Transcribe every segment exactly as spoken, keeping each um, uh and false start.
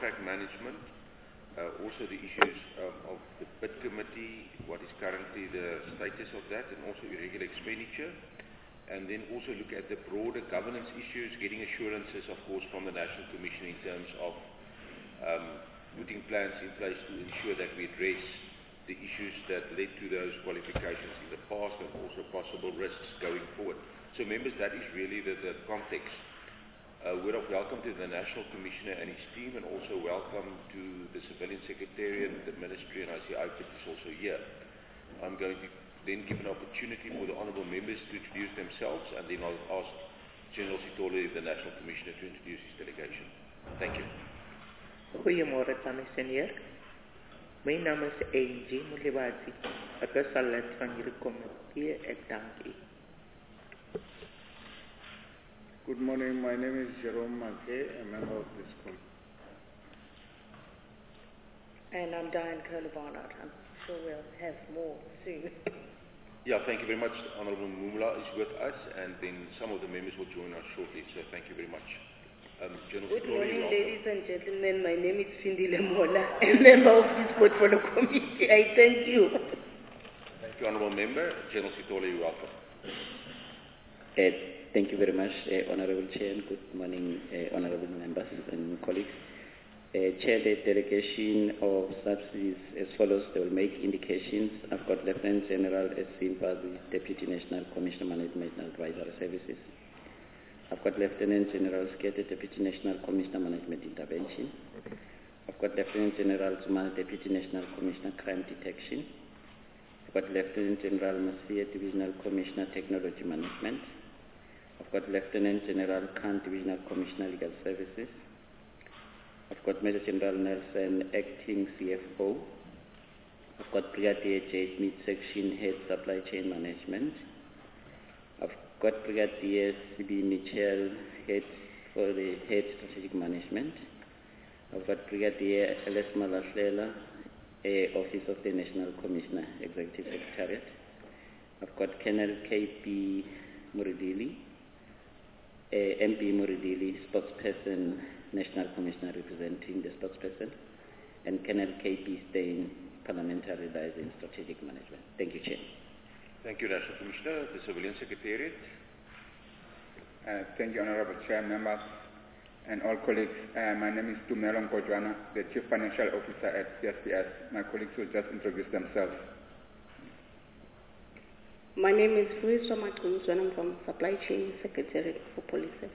contract management, uh, also the issues um, of the bid committee, what is currently the status of that, and also irregular expenditure. And then also look at the broader governance issues, getting assurances, of course, from the National Commission in terms of um, putting plans in place to ensure that we address the issues that led to those qualifications in the past and also possible risks going forward. So members, that is really the, the context. Uh, word of welcome to the National Commissioner and his team, and also welcome to the Civilian Secretariat, the Ministry, and I see I P is also here. I'm going to then give an opportunity for the honourable members to introduce themselves, and then I'll ask General Sitole, the National Commissioner, to introduce his delegation. Thank you. Goeiemôre, dames en heren. Mijn naam is A G Mulibati. Ik is al lid van jullie committee. Ik dank u. Good morning, my name is Jerome Mackey, a member of this committee. And I'm Diane Kerr-Barnard. I'm sure we'll have more soon. Yeah, thank you very much. Honourable Mumla is with us, and then some of the members will join us shortly, so thank you very much. Um, Good morning, ladies and gentlemen. My name is Findile Mola, a member of this portfolio committee. I thank you. Thank you, Honourable Member. General Sitole, you're welcome. Uh, thank you very much, uh, Honourable Chair, and good morning, uh, Honourable Members and colleagues. Uh, chair the delegation of subsidies as follows. They will make indications. I've got Lieutenant General S. Simpazi, Deputy National Commissioner Management and Advisory Services. I've got Lieutenant General Skete, Deputy National Commissioner Management Intervention. I've got Lieutenant General Zuma, Deputy National Commissioner Crime Detection. I've got Lieutenant General Masia, Divisional Commissioner Technology Management. I've got Lieutenant General Khan, Divisional Commissioner Legal Services. I've got Major General Nelson, Acting C F O. I've got Brigadier Jade, Mid-Section Head Supply Chain Management. I've got Brigadier C B Mitchell, Head for the Head Strategic Management. I've got Brigadier L S Malahlela, Office of the National Commissioner, Executive Secretariat. I've got Colonel K P Muridili, M P Muridili, Spokesperson, National Commissioner representing the spokesperson, and Colonel K P Stein, Parliamentary Liaison Strategic Management. Thank you, Chair. Thank you, National Commissioner. The Civilian Secretariat. Uh, thank you, Honourable Chair, members, and all colleagues. Uh, my name is Tumelo Nkojwana, the Chief Financial Officer at C S P S. My colleagues will just introduce themselves. My name is Fuiswa Matunzwana, and I'm from Supply Chain Secretariat for Police Service.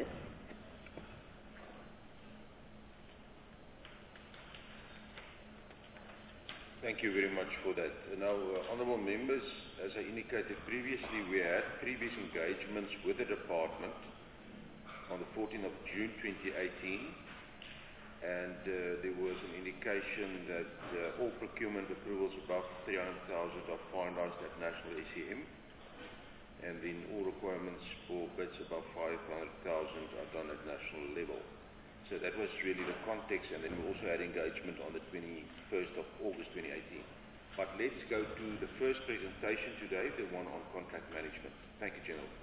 Thank you very much for that. Uh, now, uh, honourable members, as I indicated previously, we had previous engagements with the department on the fourteenth of June twenty eighteen, and uh, there was an indication that uh, all procurement approvals above three hundred thousand are finalised at national S E M, and then all requirements for bids above five hundred thousand are done at national level. So that was really the context, and then we also had engagement on the twenty-first of August twenty eighteen. But let's go to the first presentation today, the one on contract management. Thank you, General.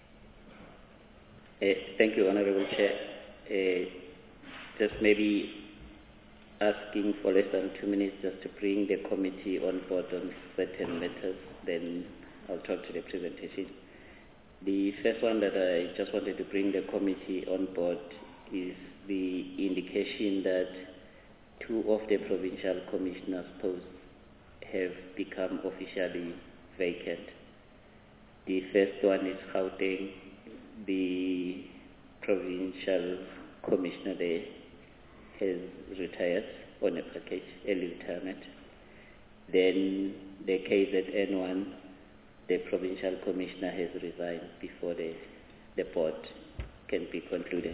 Uh, thank you, Honourable Chair. Uh, just maybe asking for less than two minutes just to bring the committee on board on certain matters, then I'll talk to the presentation. The first one that I just wanted to bring the committee on board is the indication that two of the provincial commissioners' posts have become officially vacant. The first one is Gauteng. The provincial commissioner there has retired on a package, early retirement. Then the K Z N one, the provincial commissioner has resigned before the, the board can be concluded.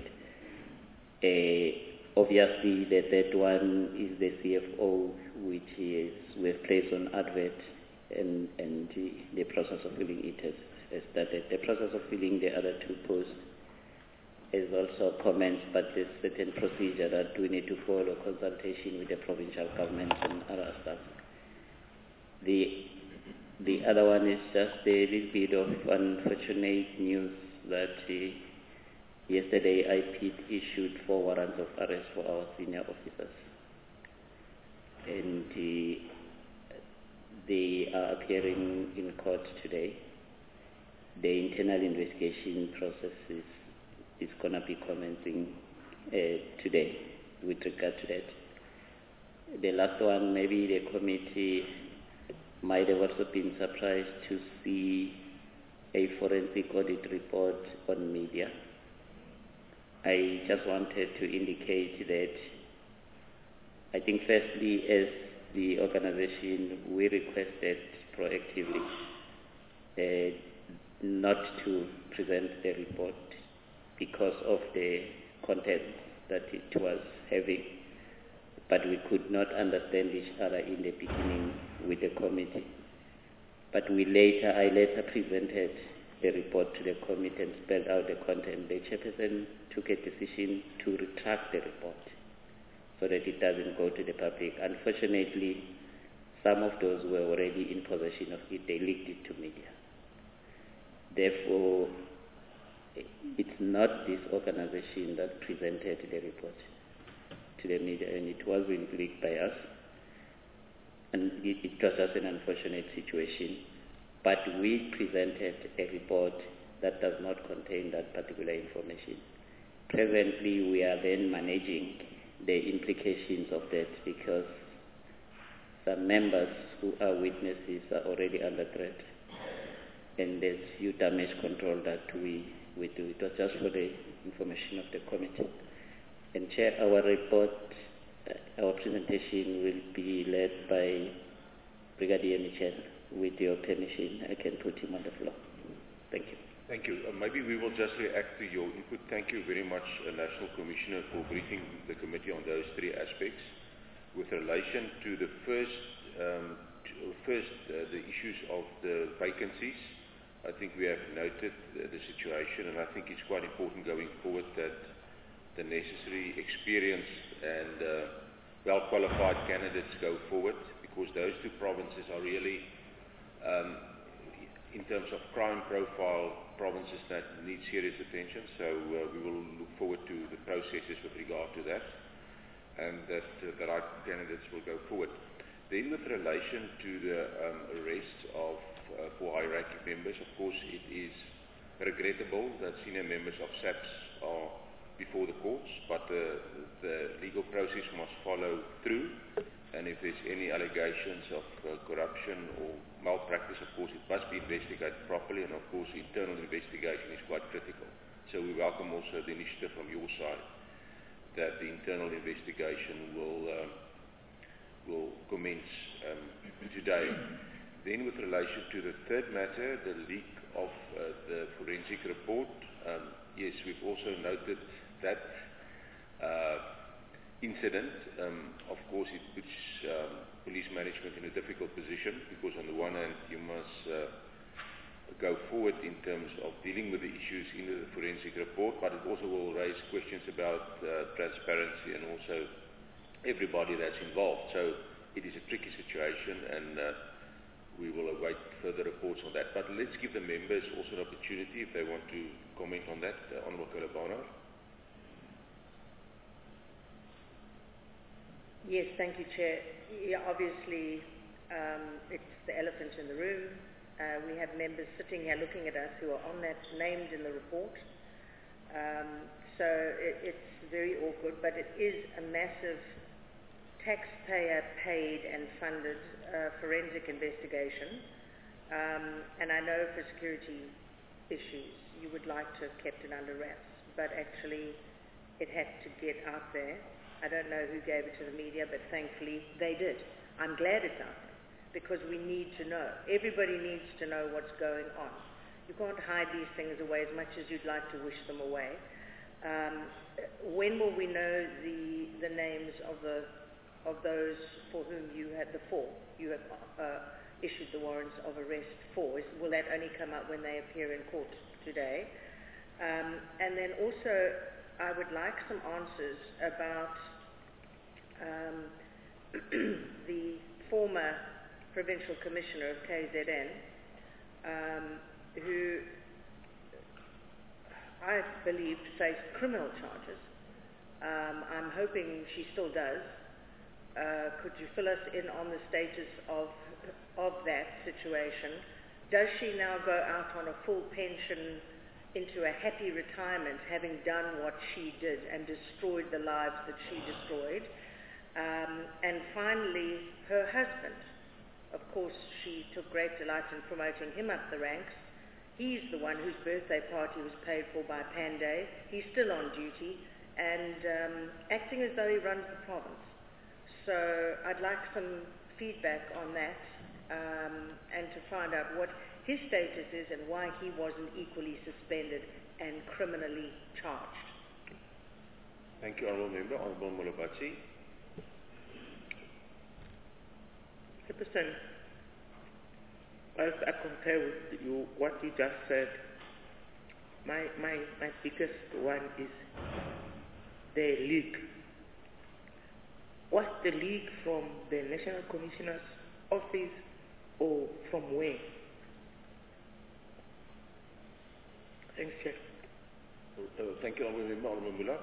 Uh, obviously, the third one is the C F O, which is we've placed on advert, and, and the, the process of filling it has, has started. The process of filling the other two posts is also commenced, but there's certain procedure that we need to follow, consultation with the provincial government and other stuff. The the other one is just a little bit of unfortunate news that uh, Yesterday, I P I issued four warrants of arrest for our senior officers. And uh, they are appearing in court today. The internal investigation process is, is going to be commencing uh, today with regard to that. The last one, maybe the committee might have also been surprised to see a forensic audit report on media. I just wanted to indicate that I think firstly, as the organization, we requested proactively uh, not to present the report because of the content that it was having, but we could not understand each other in the beginning with the committee. But we later, I later presented the report to the committee and spelled out the content. The chairperson took a decision to retract the report so that it doesn't go to the public. Unfortunately, some of those were already in possession of it. They leaked it to media. Therefore, it's not this organization that presented the report to the media, and it wasn't leaked by us. And it, it was just an unfortunate situation. But we presented a report that does not contain that particular information. Presently, we are then managing the implications of that because some members who are witnesses are already under threat. And there's few damage control that we, we do. It was just for the information of the committee. And Chair, our report, uh, our presentation will be led by Brigadier Michel. With your permission, I can put him on the floor. Thank you. Thank you. Uh, maybe we will just react to your input. Thank you very much, uh, National Commissioner, for briefing the committee on those three aspects. With relation to the first, um, to, first uh, the issues of the vacancies, I think we have noted uh, the situation, and I think it's quite important going forward that the necessary experience and uh, well-qualified candidates go forward, because those two provinces are really, um, in terms of crime profile, provinces that need serious attention. So uh, we will look forward to the processes with regard to that, and that uh, the right candidates will go forward. Then with relation to the um, arrests of uh, four high-ranking members, of course it is regrettable that senior members of SAPS are before the courts, but uh, the legal process must follow through. And if there's any allegations of uh, corruption or malpractice, of course, it must be investigated properly, and of course, internal investigation is quite critical. So we welcome also the initiative from your side that the internal investigation will uh, will commence um, today. Then with relation to the third matter, the leak of uh, the forensic report, um, yes, we've also noted that uh, incident. Um, of course, it puts um, police management in a difficult position, because on the one hand, you must uh, go forward in terms of dealing with the issues in the forensic report, but it also will raise questions about uh, transparency and also everybody that's involved. So it is a tricky situation, and uh, we will await further reports on that. But let's give the members also an opportunity if they want to comment on that. Uh, Honourable Kolobana. Yes, thank you, Chair. Yeah, obviously, um, it's the elephant in the room. Uh, we have members sitting here looking at us who are on that, named in the report. Um, so it, it's very awkward, but it is a massive taxpayer-paid and funded uh, forensic investigation. Um, and I know for security issues, you would like to have kept it under wraps, but actually it had to get out there. I don't know who gave it to the media, but thankfully they did. I'm glad it's out there, because we need to know. Everybody needs to know what's going on. You can't hide these things away as much as you'd like to wish them away. Um, when will we know the the names of the of those for whom you had the four you have uh, issued the warrants of arrest for? Is, will that only come out when they appear in court today? Um, and then also, I would like some answers about um, the former Provincial Commissioner of K Z N, um, who I believe, faced criminal charges. Um, I'm hoping she still does. Uh, could you fill us in on the status of, of that situation? Does she now go out on a full pension into a happy retirement, having done what she did and destroyed the lives that she destroyed? Um, and finally, her husband. Of course, she took great delight in promoting him up the ranks. He's the one whose birthday party was paid for by Panday. He's still on duty and um, acting as though he runs the province. So I'd like some feedback on that um, and to find out what his status is and why he wasn't equally suspended and criminally charged. Thank you, Honourable Member. Honourable Mulabatsi. Chairperson, whilst I concur with you, what you just said, my, my, my biggest one is the leak. Was the leak from the National Commissioner's office or from where? Thanks, Chair. Uh, thank you, Honourable Member. Honourable Mula.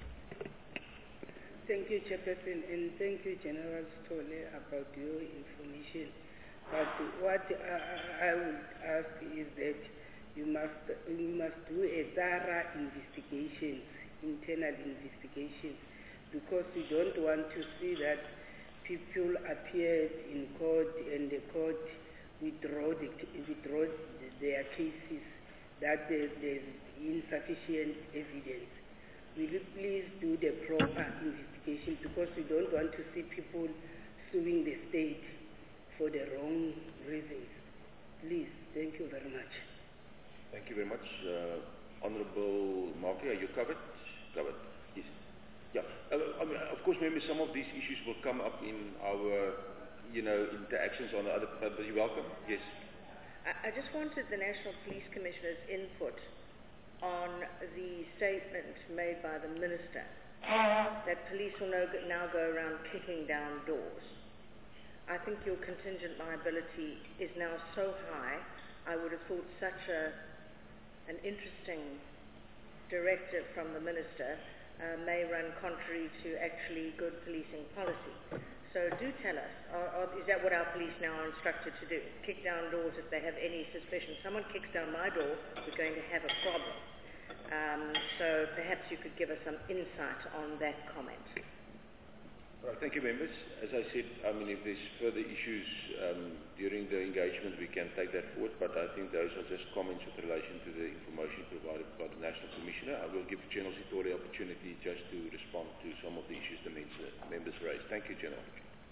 Thank you, Chairperson, and thank you, General Stole, about your information. But what I, I would ask is that you must you must do a thorough investigation, internal investigation, because we don't want to see that people appeared in court and the court withdraw, the, withdraw their cases, that there, there's insufficient evidence. Will you please do the proper investigation, because we don't want to see people suing the state for the wrong reasons. Please, thank you very much. Thank you very much. Uh, Honourable Markey, are you covered? Covered. Yes. Yeah. Uh, I mean, of course, maybe some of these issues will come up in our, you know, interactions on the other. But you're welcome. Yes. I, I just wanted the National Police Commissioner's input on the statement made by the Minister that police will now go around kicking down doors. I think your contingent liability is now so high, I would have thought such a, an interesting directive from the Minister uh, may run contrary to actually good policing policy. So do tell us, are, are, is that what our police now are instructed to do? Kick down doors if they have any suspicion. Someone kicks down my door, we're going to have a problem. Um, so perhaps you could give us some insight on that comment. Well, thank you, members. As I said, I mean, if there's further issues um, during the engagement, we can take that forward, but I think those are just comments with relation to the information provided by the National Commissioner. I will give General Sitole the opportunity just to respond to some of the issues the members raised. Thank you, General.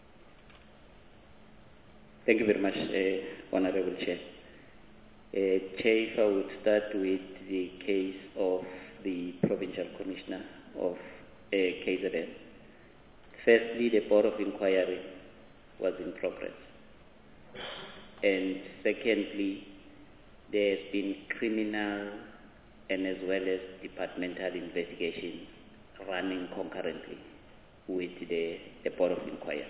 Thank you very much, uh, Honourable Chair. Uh, Chair, if I would start with the case of the Provincial Commissioner of uh, K Z N. Firstly, the Board of Inquiry was in progress. And secondly, there has been criminal and as well as departmental investigations running concurrently with the, the Board of Inquiry.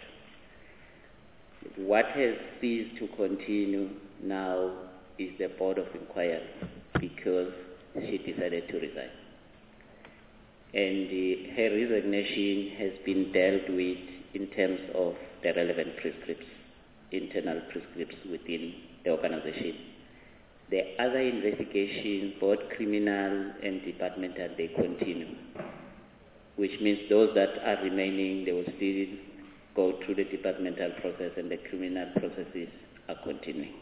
What has ceased to continue now is the Board of Inquiry because she decided to resign. And uh, her resignation has been dealt with in terms of the relevant prescripts, internal prescripts within the organization. The other investigations, both criminal and departmental, they continue, which means those that are remaining, they will still go through the departmental process and the criminal processes are continuing.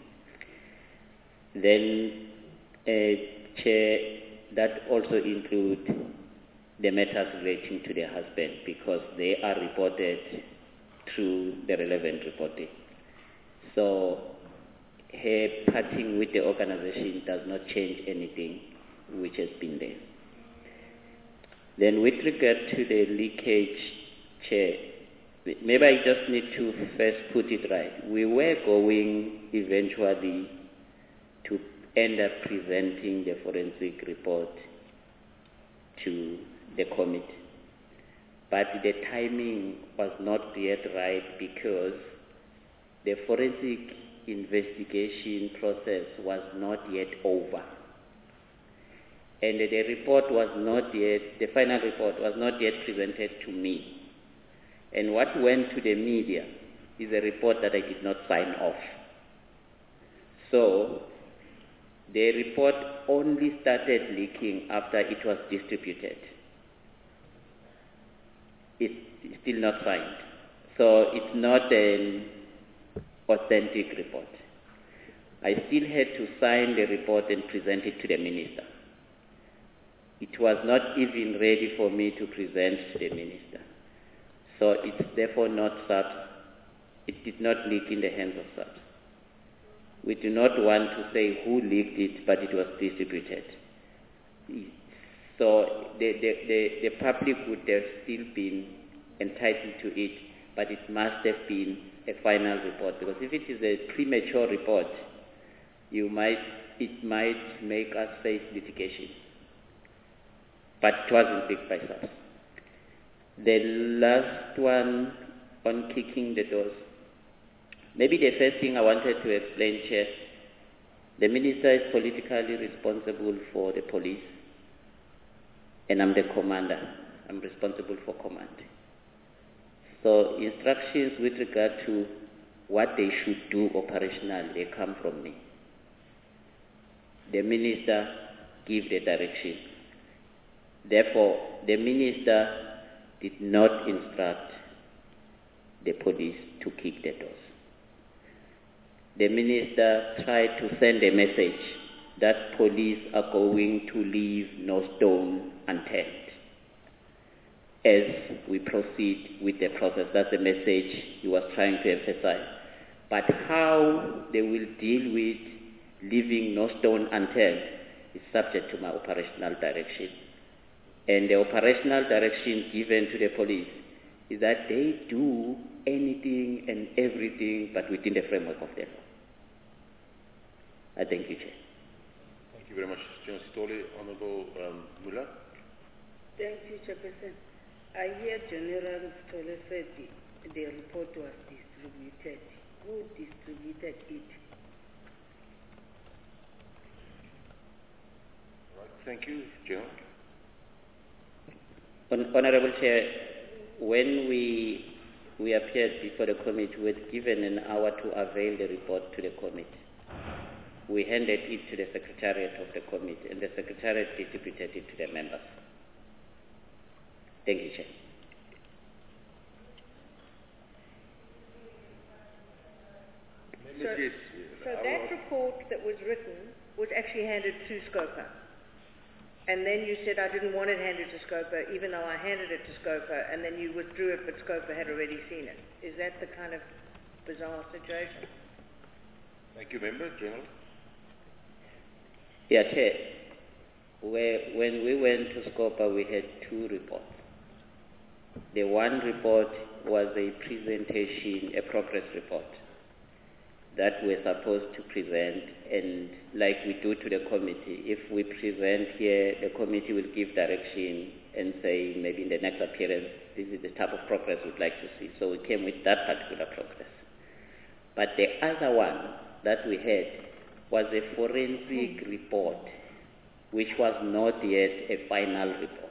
Then, uh, Chair, that also includes the matters relating to their husband because they are reported through the relevant reporting. So her parting with the organization does not change anything which has been there. Then with regard to the leakage, Chair, maybe I just need to first put it right. We were going eventually to end up presenting the forensic report to the committee. But the timing was not yet right because the forensic investigation process was not yet over. and the report was not yet, the final report was not yet presented to me. And what went to the media is a report that I did not sign off. So, the report only started leaking after it was distributed. It's still not signed. So it's not an authentic report. I still had to sign the report and present it to the minister. It was not even ready for me to present to the minister. So it's therefore not S A P S. It did not leak in the hands of S A P S. We do not want to say who leaked it, but it was distributed. So the, the, the, the public would have still been entitled to it, but it must have been a final report. Because if it is a premature report, you might, it might make us face litigation. But it wasn't leaked by S A P S. The last one on kicking the doors. Maybe the first thing I wanted to explain, Chair, the minister is politically responsible for the police, and I'm the commander. I'm responsible for command. So instructions with regard to what they should do operationally, they come from me. The minister gives the direction. Therefore, the minister did not instruct the police to kick the doors. The minister tried to send a message that police are going to leave no stone unturned as we proceed with the process. That's the message he was trying to emphasize. But how they will deal with leaving no stone unturned is subject to my operational direction. And the operational direction given to the police is that they do anything and everything but within the framework of the law. I thank you, Chair. Thank you very much, General Sitole. Honorable um, Muller. Thank you, Chairperson. I hear General Sitole said the, the report was distributed. Who distributed it? Right. Thank you, General. Hon- Honorable Chair, when we we appeared before the committee, we were given an hour to avail the report to the committee. We handed it to the Secretariat of the committee, and the Secretariat distributed it to the members. Thank you, Chair. So, so that report that was written was actually handed to SCOPA. And then you said I didn't want it handed to SCOPA, even though I handed it to SCOPA, and then you withdrew it, but SCOPA had already seen it. Is that the kind of bizarre situation? Thank you, Member. General. Yeah, Chair. Where, when we went to SCOPA, we had two reports. The one report was a presentation, a progress report that we're supposed to present, and like we do to the committee, if we present here, the committee will give direction and say maybe in the next appearance, this is the type of progress we'd like to see. So we came with that particular progress. But the other one that we had was a forensic report, which was not yet a final report.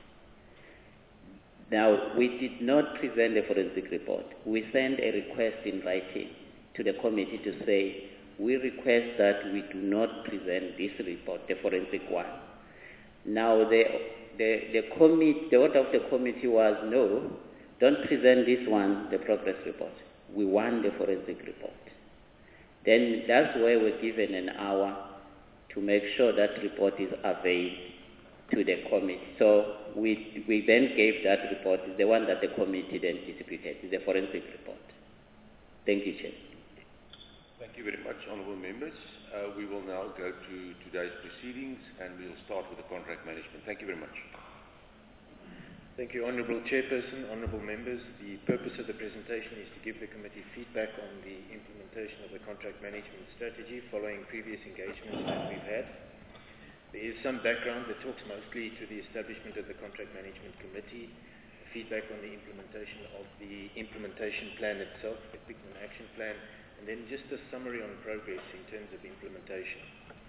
Now, we did not present the forensic report. We sent a request in writing to the committee to say, we request that we do not present this report, the forensic one. Now, the, the, the, committee, the order of the committee was, no, don't present this one, the progress report. We want the forensic report. Then that's why we're given an hour to make sure that report is availed to the committee. So we, we then gave that report, the one that the committee then distributed, the forensic report. Thank you, Chair. Thank you very much, honourable members. Uh, we will now go to today's proceedings, and we'll start with the contract management. Thank you very much. Thank you, Honourable Chairperson, Honourable Members. The purpose of the presentation is to give the committee feedback on the implementation of the contract management strategy following previous engagements that we've had. There is some background that talks mostly to the establishment of the contract management committee, feedback on the implementation of the implementation plan itself, the Pickman Action Plan, and then just a summary on progress in terms of implementation.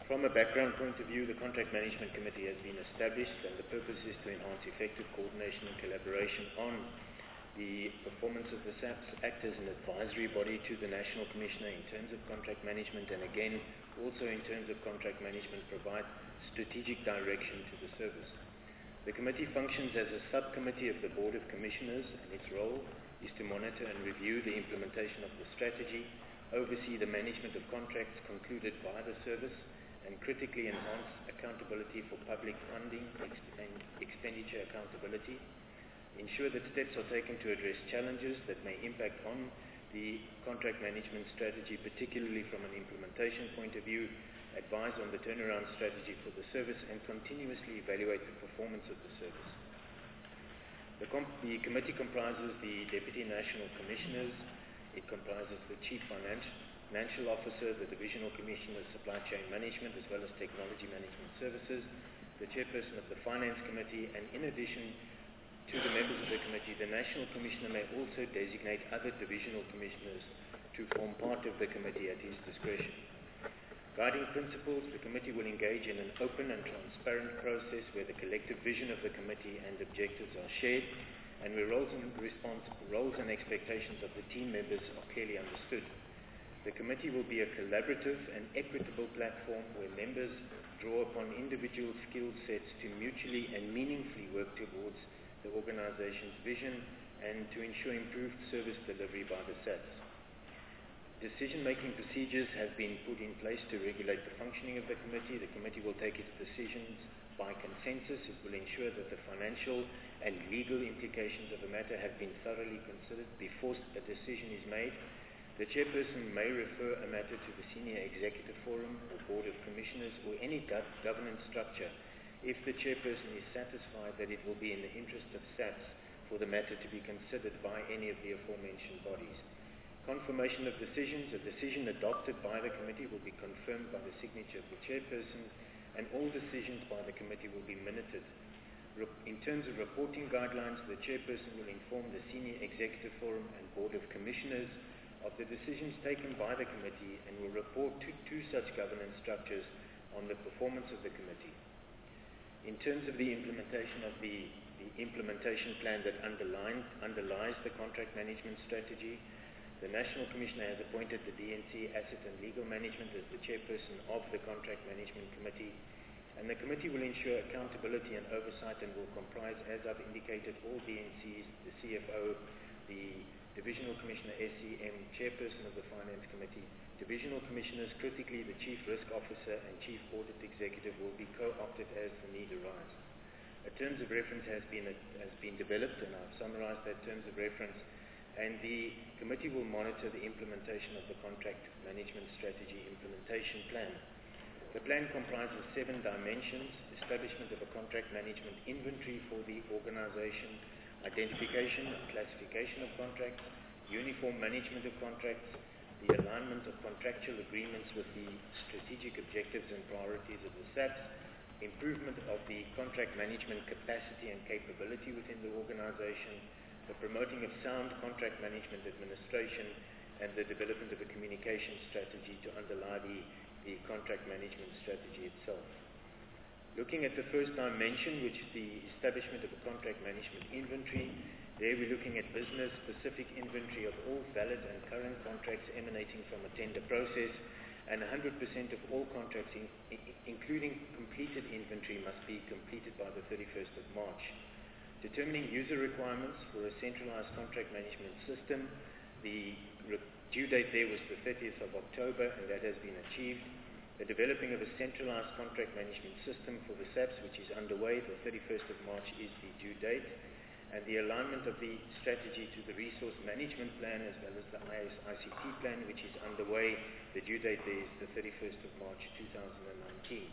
From a background point of view, the Contract Management Committee has been established, and the purpose is to enhance effective coordination and collaboration on the performance of the S A Ps, act as an advisory body to the National Commissioner in terms of contract management, and again, also in terms of contract management, provide strategic direction to the service. The committee functions as a subcommittee of the Board of Commissioners, and its role is to monitor and review the implementation of the strategy, oversee the management of contracts concluded by the service, and critically enhance accountability for public funding and expenditure accountability, ensure that steps are taken to address challenges that may impact on the contract management strategy, particularly from an implementation point of view, advise on the turnaround strategy for the service, and continuously evaluate the performance of the service. The, com- the committee comprises the Deputy National Commissioners. It comprises the Chief Financial Financial Officer, the Divisional Commissioner of Supply Chain Management, as well as Technology Management Services, the Chairperson of the Finance Committee, and in addition to the members of the committee, the National Commissioner may also designate other Divisional Commissioners to form part of the committee at his discretion. Guiding principles, the committee will engage in an open and transparent process where the collective vision of the committee and objectives are shared, and where roles and, response, roles and expectations of the team members are clearly understood. The committee will be a collaborative and equitable platform where members draw upon individual skill sets to mutually and meaningfully work towards the organization's vision and to ensure improved service delivery by the S A Ps. Decision-making procedures have been put in place to regulate the functioning of the committee. The committee will take its decisions by consensus. It will ensure that the financial and legal implications of a matter have been thoroughly considered before a decision is made. The chairperson may refer a matter to the Senior Executive Forum or Board of Commissioners or any go- governance structure if the chairperson is satisfied that it will be in the interest of S A Ps for the matter to be considered by any of the aforementioned bodies. Confirmation of decisions. A decision adopted by the committee will be confirmed by the signature of the chairperson, and all decisions by the committee will be minuted. In terms of reporting guidelines, the chairperson will inform the Senior Executive Forum and Board of Commissioners of the decisions taken by the committee and will report to two such governance structures on the performance of the committee. In terms of the implementation of the, the implementation plan that underline, underlies the contract management strategy, the National Commissioner has appointed the D N C Asset and Legal Management as the chairperson of the Contract Management Committee, and the committee will ensure accountability and oversight and will comprise, as I've indicated, all D N Cs, the C F O, the Divisional Commissioner S C M, Chairperson of the Finance Committee, Divisional Commissioners, critically the Chief Risk Officer and Chief Audit Executive will be co-opted as the need arises. A terms of reference has been, a, has been developed, and I've summarized that terms of reference, and the committee will monitor the implementation of the Contract Management Strategy Implementation Plan. The plan comprises seven dimensions: establishment of a contract management inventory for the organization, identification and classification of contracts, uniform management of contracts, the alignment of contractual agreements with the strategic objectives and priorities of the S A Ps, improvement of the contract management capacity and capability within the organization, the promoting of sound contract management administration, and the development of a communication strategy to underlie the, the contract management strategy itself. Looking at the first dimension, which is the establishment of a contract management inventory, there we're looking at business-specific inventory of all valid and current contracts emanating from a tender process, and one hundred percent of all contracts, in, in, including completed inventory, must be completed by the thirty-first of March. Determining user requirements for a centralized contract management system, the re- due date there was the thirtieth of October, and that has been achieved. The developing of a centralized contract management system for the S A Ps, which is underway. The thirty-first of March is the due date. And the alignment of the strategy to the resource management plan as well as the I S I C T plan, which is underway. The due date there is the thirty-first of March two thousand nineteen.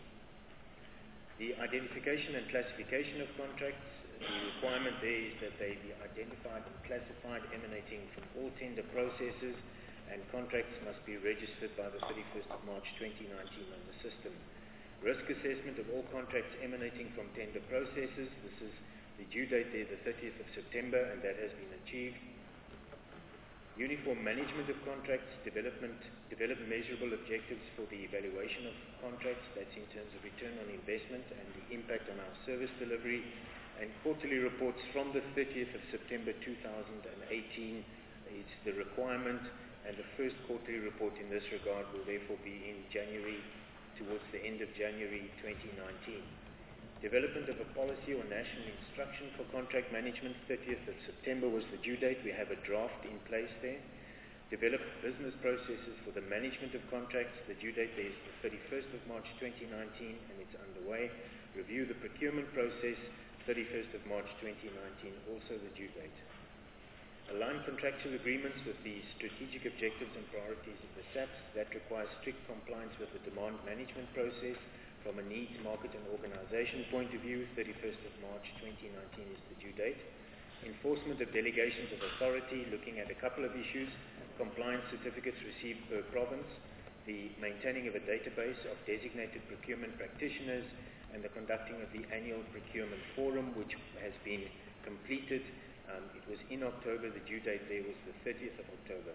The identification and classification of contracts, the requirement there is that they be identified and classified emanating from all tender processes, and contracts must be registered by the thirty-first of March twenty nineteen on the system. Risk assessment of all contracts emanating from tender processes. This is the due date there, the thirtieth of September, and that has been achieved. Uniform management of contracts, development, develop measurable objectives for the evaluation of contracts, that's in terms of return on investment and the impact on our service delivery, and quarterly reports from the thirtieth of September two thousand eighteen. It's the requirement, and the first quarterly report in this regard will therefore be in January, towards the end of January twenty nineteen. Development of a policy or national instruction for contract management, thirtieth of September was the due date. We have a draft in place there. Develop business processes for the management of contracts. The due date there is the thirty-first of March twenty nineteen, and it's underway. Review the procurement process, thirty-first of March twenty nineteen, also the due date. Align contractual agreements with the strategic objectives and priorities of the S A Ps. That requires strict compliance with the demand management process. From a needs, market and organization point of view, thirty-first of March twenty nineteen is the due date. Enforcement of delegations of authority, looking at a couple of issues. Compliance certificates received per province, the maintaining of a database of designated procurement practitioners, and the conducting of the annual procurement forum, which has been completed. Um, it was in October. The due date there was the thirtieth of October.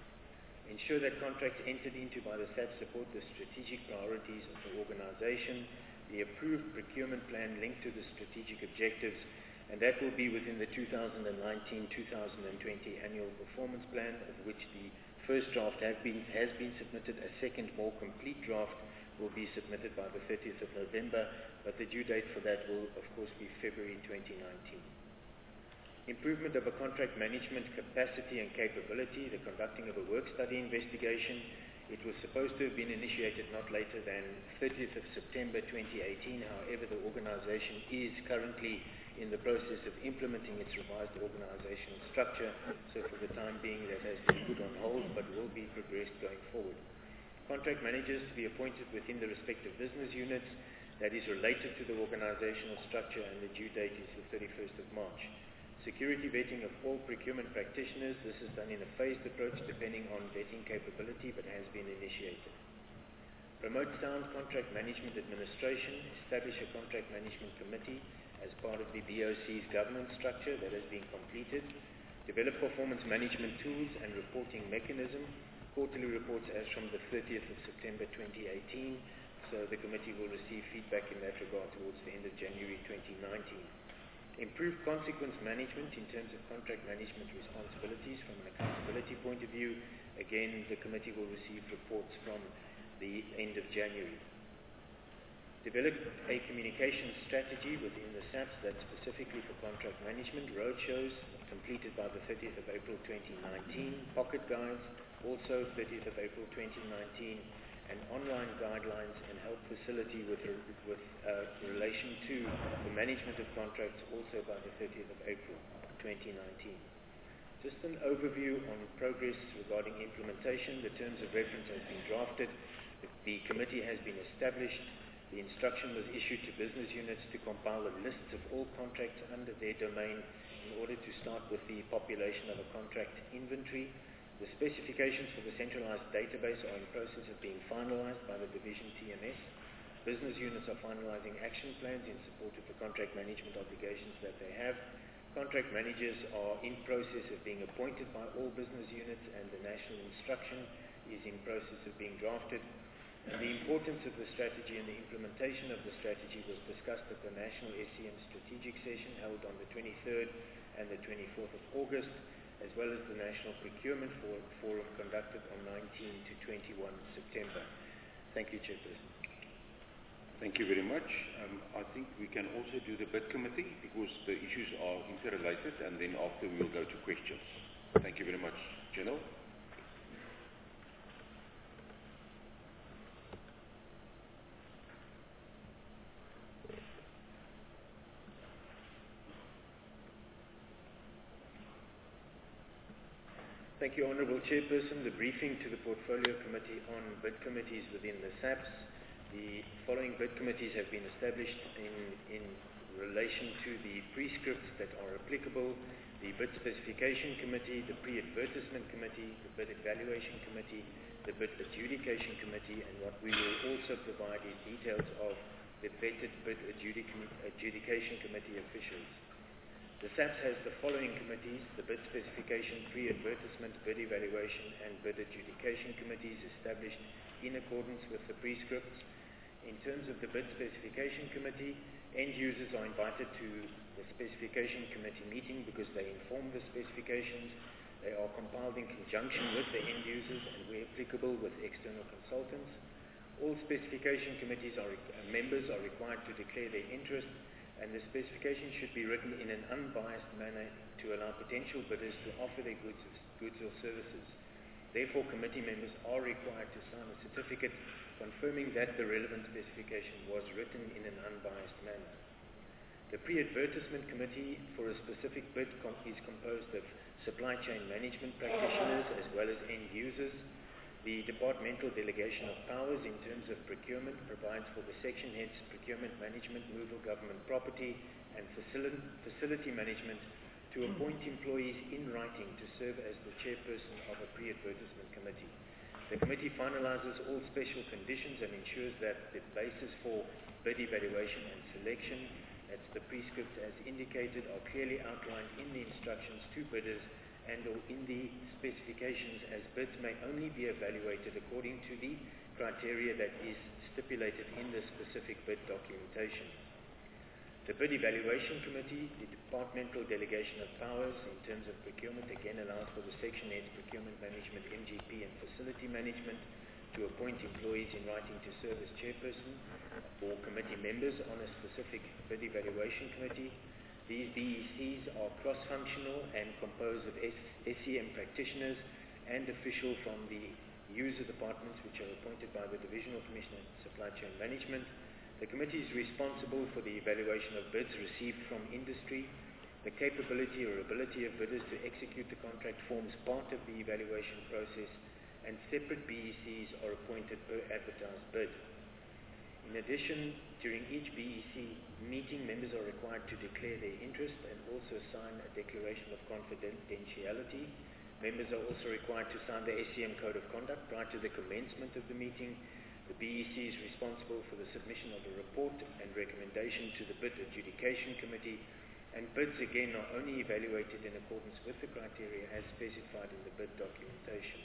Ensure that contracts entered into by the S A P support the strategic priorities of the organization, the approved procurement plan linked to the strategic objectives, and that will be within the two thousand nineteen to two thousand twenty annual performance plan, of which the first draft have been, has been submitted. A second, more complete draft will be submitted by the thirtieth of November, but the due date for that will, of course, be February twenty nineteen. Improvement of a contract management capacity and capability, the conducting of a work study investigation. It was supposed to have been initiated not later than thirtieth of September twenty eighteen. However, the organization is currently in the process of implementing its revised organizational structure, so for the time being that has been put on hold, but will be progressed going forward. Contract managers to be appointed within the respective business units that is related to the organizational structure, and the due date is the thirty-first of March. Security vetting of all procurement practitioners. This is done in a phased approach depending on vetting capability, but has been initiated. Promote sound contract management administration. Establish a contract management committee as part of the B O C's governance structure. That has been completed. Develop performance management tools and reporting mechanism. Quarterly reports as from the thirtieth of September twenty eighteen. So the committee will receive feedback in that regard towards the end of January twenty nineteen. Improve consequence management in terms of contract management responsibilities from an accountability point of view. Again, the committee will receive reports from the end of January. Develop a communication strategy within the S A Ps that's specifically for contract management. Roadshows completed by the thirtieth of April twenty nineteen. Pocket guides also thirtieth of April twenty nineteen. And online guidelines and help facility with, with uh, relation to the management of contracts also by the thirtieth of April twenty nineteen. Just an overview on progress regarding implementation. The terms of reference has been drafted. The, the committee has been established. The instruction was issued to business units to compile a list of all contracts under their domain in order to start with the population of a contract inventory. The specifications for the centralized database are in process of being finalized by the division T M S. Business units are finalizing action plans in support of the contract management obligations that they have. Contract managers are in process of being appointed by all business units, and the national instruction is in process of being drafted. And the importance of the strategy and the implementation of the strategy was discussed at the National S C M Strategic Session held on the twenty-third and the twenty-fourth of August, as well as the National Procurement Forum conducted on nineteenth to twenty-first of September. Thank you, Chairperson. Thank you very much. Um, I think we can also do the bid committee because the issues are interrelated, and then after we will go to questions. Thank you very much. General? Thank you, Honourable Chairperson. The briefing to the Portfolio Committee on bid committees within the S A Ps. The following bid committees have been established in, in relation to the prescripts that are applicable: the Bid Specification Committee, the Pre-Advertisement Committee, the Bid Evaluation Committee, the Bid Adjudication Committee, and what we will also provide is details of the vetted Bid Adjudic- Adjudication Committee officials. The S A P S has the following committees: the bid specification, pre-advertisement, bid evaluation and bid adjudication committees established in accordance with the prescripts. In terms of the bid specification committee, end users are invited to the specification committee meeting because they inform the specifications. They are compiled in conjunction with the end users and, where applicable, with external consultants. All specification committees are, uh, members are required to declare their interest, and the specification should be written in an unbiased manner to allow potential bidders to offer their goods, goods or services. Therefore, committee members are required to sign a certificate confirming that the relevant specification was written in an unbiased manner. The pre-advertisement committee for a specific bid com- is composed of supply chain management practitioners as well as end users. The departmental delegation of powers in terms of procurement provides for the section heads procurement management, move of government property and facility, facility management to appoint employees in writing to serve as the chairperson of a pre-advertisement committee. The committee finalizes all special conditions and ensures that the basis for bid evaluation and selection, that's the prescripts as indicated, are clearly outlined in the instructions to bidders and or in the specifications, as bids may only be evaluated according to the criteria that is stipulated in the specific bid documentation. The bid evaluation committee, the departmental delegation of powers in terms of procurement, again allows for the section heads, procurement management, M G P and facility management to appoint employees in writing to serve as chairperson or committee members on a specific bid evaluation committee. These B E Cs are cross-functional and composed of S C M practitioners and officials from the user departments, which are appointed by the Divisional Commissioner of Supply Chain Management. The committee is responsible for the evaluation of bids received from industry. The capability or ability of bidders to execute the contract forms part of the evaluation process, and separate B E Cs are appointed per advertised bid. In addition, during each B E C meeting, members are required to declare their interest and also sign a declaration of confidentiality. Members are also required to sign the S C M Code of Conduct prior to the commencement of the meeting. The B E C is responsible for the submission of a report and recommendation to the Bid Adjudication Committee, and bids again are only evaluated in accordance with the criteria as specified in the bid documentation.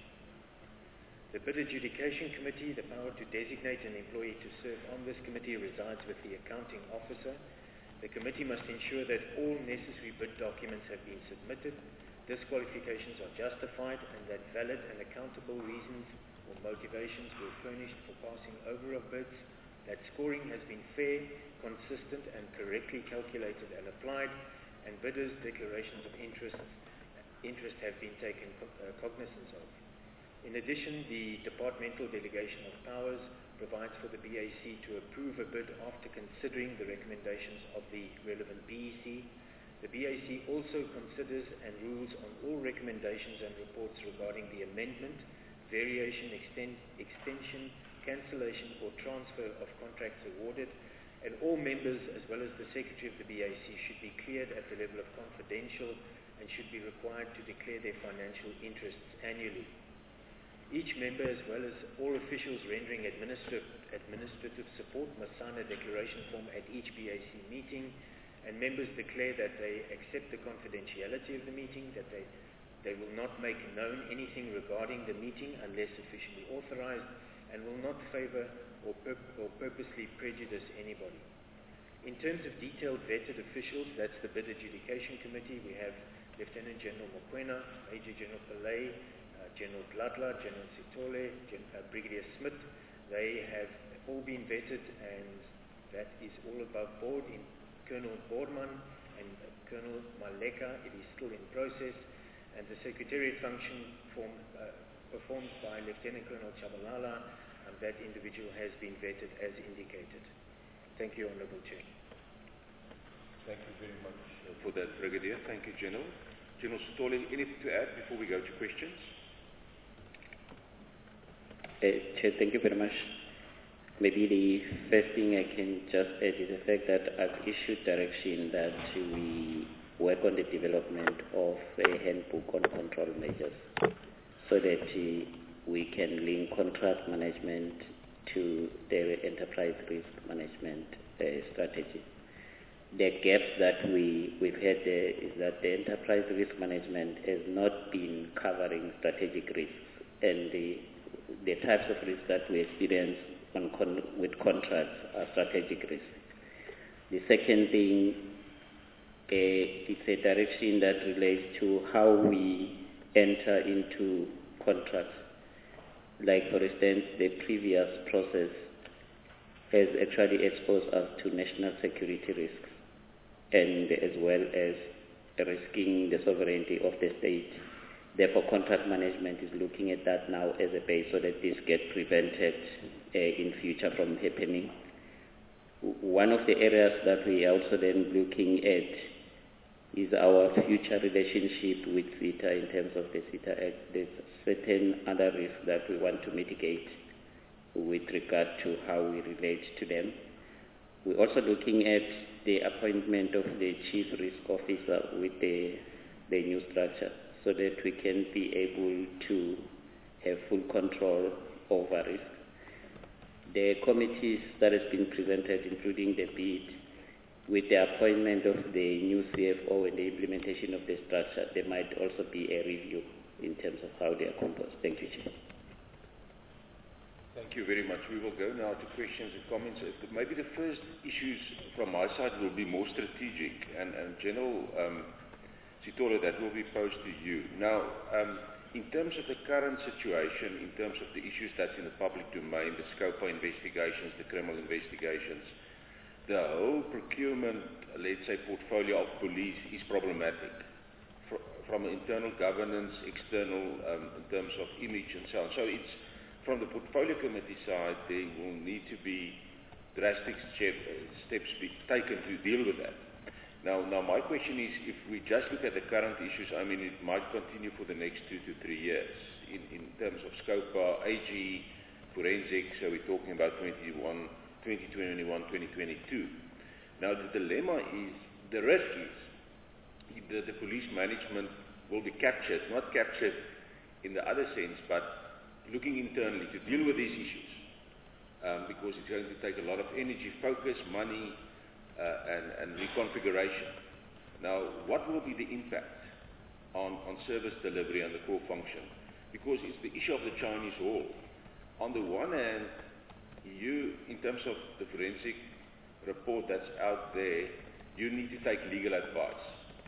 The Bid Adjudication Committee, the power to designate an employee to serve on this committee, resides with the accounting officer. The committee must ensure that all necessary bid documents have been submitted, disqualifications are justified, and that valid and accountable reasons or motivations were furnished for passing over of bids, that scoring has been fair, consistent, and correctly calculated and applied, and bidders' declarations of interest, interest have been taken co- uh, cognizance of. In addition, the departmental delegation of powers provides for the B A C to approve a bid after considering the recommendations of the relevant B E C. The B A C also considers and rules on all recommendations and reports regarding the amendment, variation, extend, extension, cancellation or transfer of contracts awarded, and all members as well as the Secretary of the B A C should be cleared at the level of confidential and should be required to declare their financial interests annually. Each member, as well as all officials rendering administrative, administrative support, must sign a declaration form at each B A C meeting, and members declare that they accept the confidentiality of the meeting, that they, they will not make known anything regarding the meeting unless officially authorized, and will not favor or, pur- or purposely prejudice anybody. In terms of detailed vetted officials, that's the Bid Adjudication Committee, we have Lieutenant General Mokoena, Major General Pillay, General Gladla, General Sitole, Gen- uh, Brigadier Smith. They have all been vetted, and that is all above board. In Colonel Boardman and uh, Colonel Maleka, it is still in process, and the Secretariat function form, uh, performed by Lieutenant Colonel Chabalala, um, that individual has been vetted as indicated. Thank you, Honourable Chair. Thank you very much uh, for that, Brigadier. Thank you, General. General Sitole, anything to add before we go to questions? Uh, Chair, thank you very much. Maybe the first thing I can just add is the fact that I've issued direction that we work on the development of a handbook on control measures so that uh, we can link contract management to the enterprise risk management uh, strategy. the gaps that we, we've had there is that the enterprise risk management has not been covering strategic risks, and the, the types of risks that we experience on con- with contracts are strategic risks. The second thing, uh, it's a direction that relates to how we enter into contracts. Like, for instance, the previous process has actually exposed us to national security risks, and as well as risking the sovereignty of the state. Therefore, contract management is looking at that now as a base so that this gets prevented uh, in future from happening. One of the areas that we are also then looking at is our future relationship with CETA in terms of the CETA Act. There's certain other risks that we want to mitigate with regard to how we relate to them. We're also looking at the appointment of the Chief Risk Officer with the, the new structure so that we can be able to have full control over risk. The committees that has been presented, including the bid, with the appointment of the new C F O and the implementation of the structure, there might also be a review in terms of how they are composed. Thank you, Chair. Thank you very much. We will go now to questions and comments. Maybe the first issues from my side will be more strategic, and, and General um, Sithole, that will be posed to you. Now, um, in terms of the current situation, in terms of the issues that's in the public domain, the SCOPA investigations, the criminal investigations, the whole procurement, let's say, portfolio of police is problematic Fr from internal governance, external, um, in terms of image and so on. So it's, from the portfolio committee side, there will need to be drastic step, steps be taken to deal with that. Now, now my question is, if we just look at the current issues, I mean, it might continue for the next two to three years in, in terms of SCOPA, A G, forensic, so we're talking about twenty-one, twenty twenty-one, twenty twenty-two. Now, the dilemma is, the risk is, the, the police management will be captured, not captured in the other sense, but looking internally to deal with these issues, um, because it's going to take a lot of energy, focus, money, uh, and, and reconfiguration. Now, what will be the impact on, on service delivery and the core function? Because it's the issue of the Chinese wall. On the one hand, you, in terms of the forensic report that's out there, you need to take legal advice,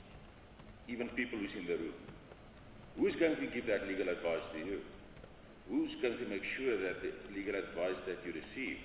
even people who's in the room. Who's going to give that legal advice to you? Who's going to make sure that the legal advice that you receive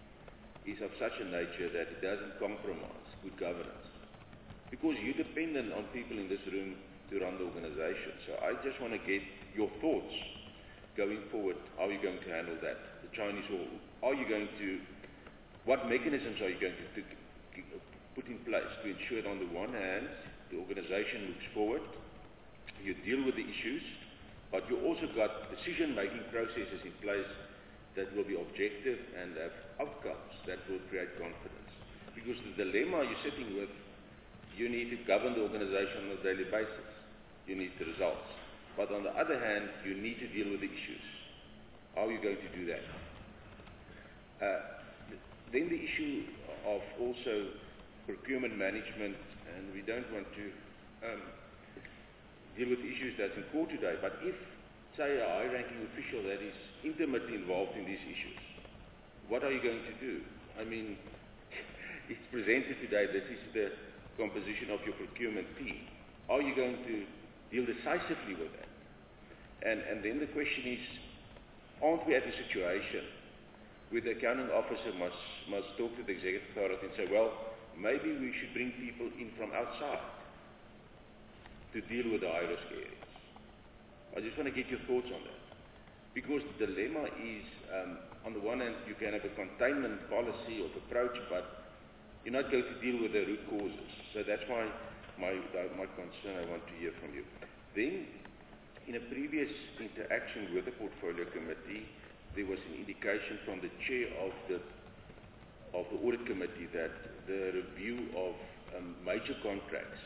is of such a nature that it doesn't compromise good governance? Because you're dependent on people in this room to run the organization. So I just want to get your thoughts going forward. How are you going to handle that? The Chinese wall. Are you going to, what mechanisms are you going to, to, to put in place to ensure that on the one hand, the organization moves forward, you deal with the issues, but you also got decision-making processes in place that will be objective and have outcomes that will create confidence. Because the dilemma you're sitting with, you need to govern the organization on a daily basis. You need the results. But on the other hand, you need to deal with the issues. How are you going to do that? Uh, then the issue of also procurement management, and we don't want to um, deal with issues that's in court today, but if, say, a high-ranking official that is intimately involved in these issues, what are you going to do? I mean, it's presented today, this is the composition of your procurement team. Are you going to deal decisively with that? And, and then the question is, aren't we at a situation where the accounting officer must, must talk to the executive authority and say, well, maybe we should bring people in from outside to deal with the high-risk areas? I just want to get your thoughts on that. Because the dilemma is, um, on the one hand, you can have a containment policy or approach, but you're not going to deal with the root causes. So that's why my, my concern I want to hear from you. Then, in a previous interaction with the Portfolio Committee, there was an indication from the chair of the, of the Audit Committee that the review of um, major contracts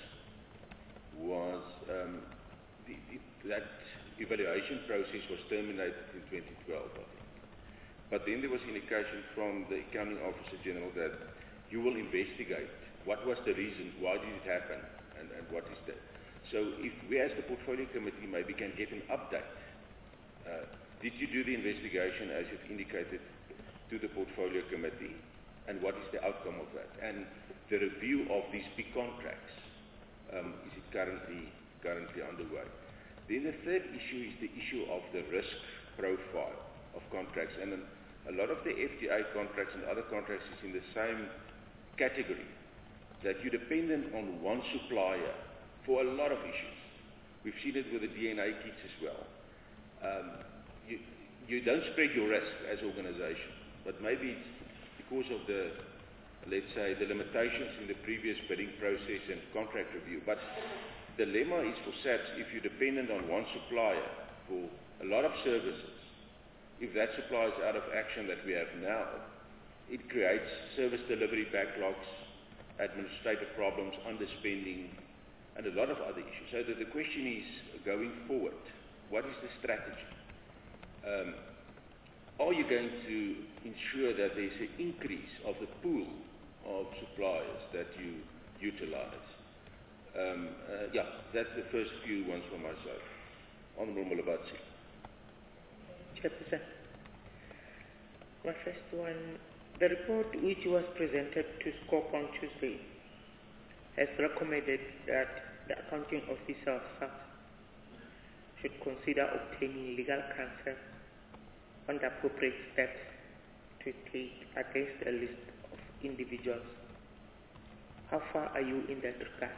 was, um, the, the, that evaluation process was terminated in twenty twelve, I think. But then there was indication from the Accounting Officer General that you will investigate what was the reason, why did it happen, and, and what is the... So if we as the portfolio committee maybe can get an update. Uh, did you do the investigation as you've indicated to the portfolio committee, and what is the outcome of that? And the review of these big contracts, um, is it currently, currently underway? Then the third issue is the issue of the risk profile of contracts. And a lot of the F D A contracts and other contracts is in the same category, that you're dependent on one supplier for a lot of issues. We've seen it with the D N A kits as well. Um, you, you don't spread your risk as an organization, but maybe it's because of the, let's say, the limitations in the previous bidding process and contract review. But the dilemma is for SAPS, if you're dependent on one supplier for a lot of services, if that supplier is out of action that we have now, it creates service delivery backlogs, administrative problems, underspending, and a lot of other issues. So that the question is, going forward, what is the strategy? Um, are you going to ensure that there's an increase of the pool of suppliers that you utilize? Um, uh, yeah, that's the first few ones from myself. Honourable Mulabatsi. Chairperson, my first one, the report which was presented to SCOP on Tuesday has recommended that the accounting officer of SAPS should consider obtaining legal counsel on the appropriate steps to take against a list of individuals. How far are you in that regard?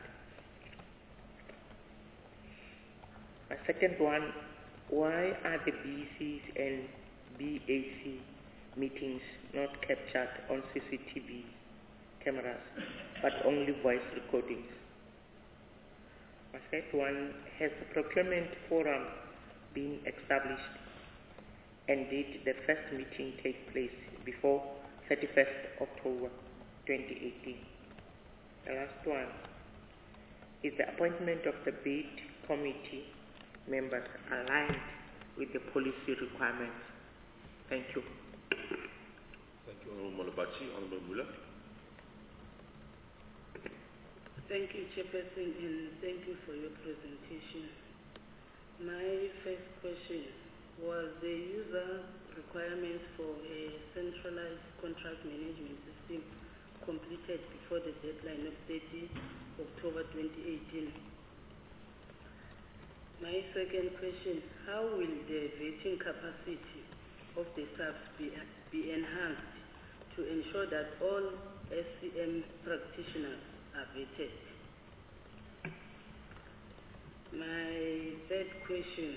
My second one, why are the B Cs and B A C meetings not captured on C C T V cameras, but only voice recordings? My third one, has the procurement forum been established, and did the first meeting take place before thirty-first October twenty eighteen? The last one, is the appointment of the bid committee members aligned with the policy requirements? Thank you. Thank you, Honourable Mulabatsi. Honourable Mula. Thank you, Chairperson, and thank you for your presentation. My first question was the user requirements for a centralized contract management system completed before the deadline of thirtieth October twenty eighteen. My second question, how will the vetting capacity of the SAPS be, be enhanced to ensure that all S C M practitioners are vetted? My third question,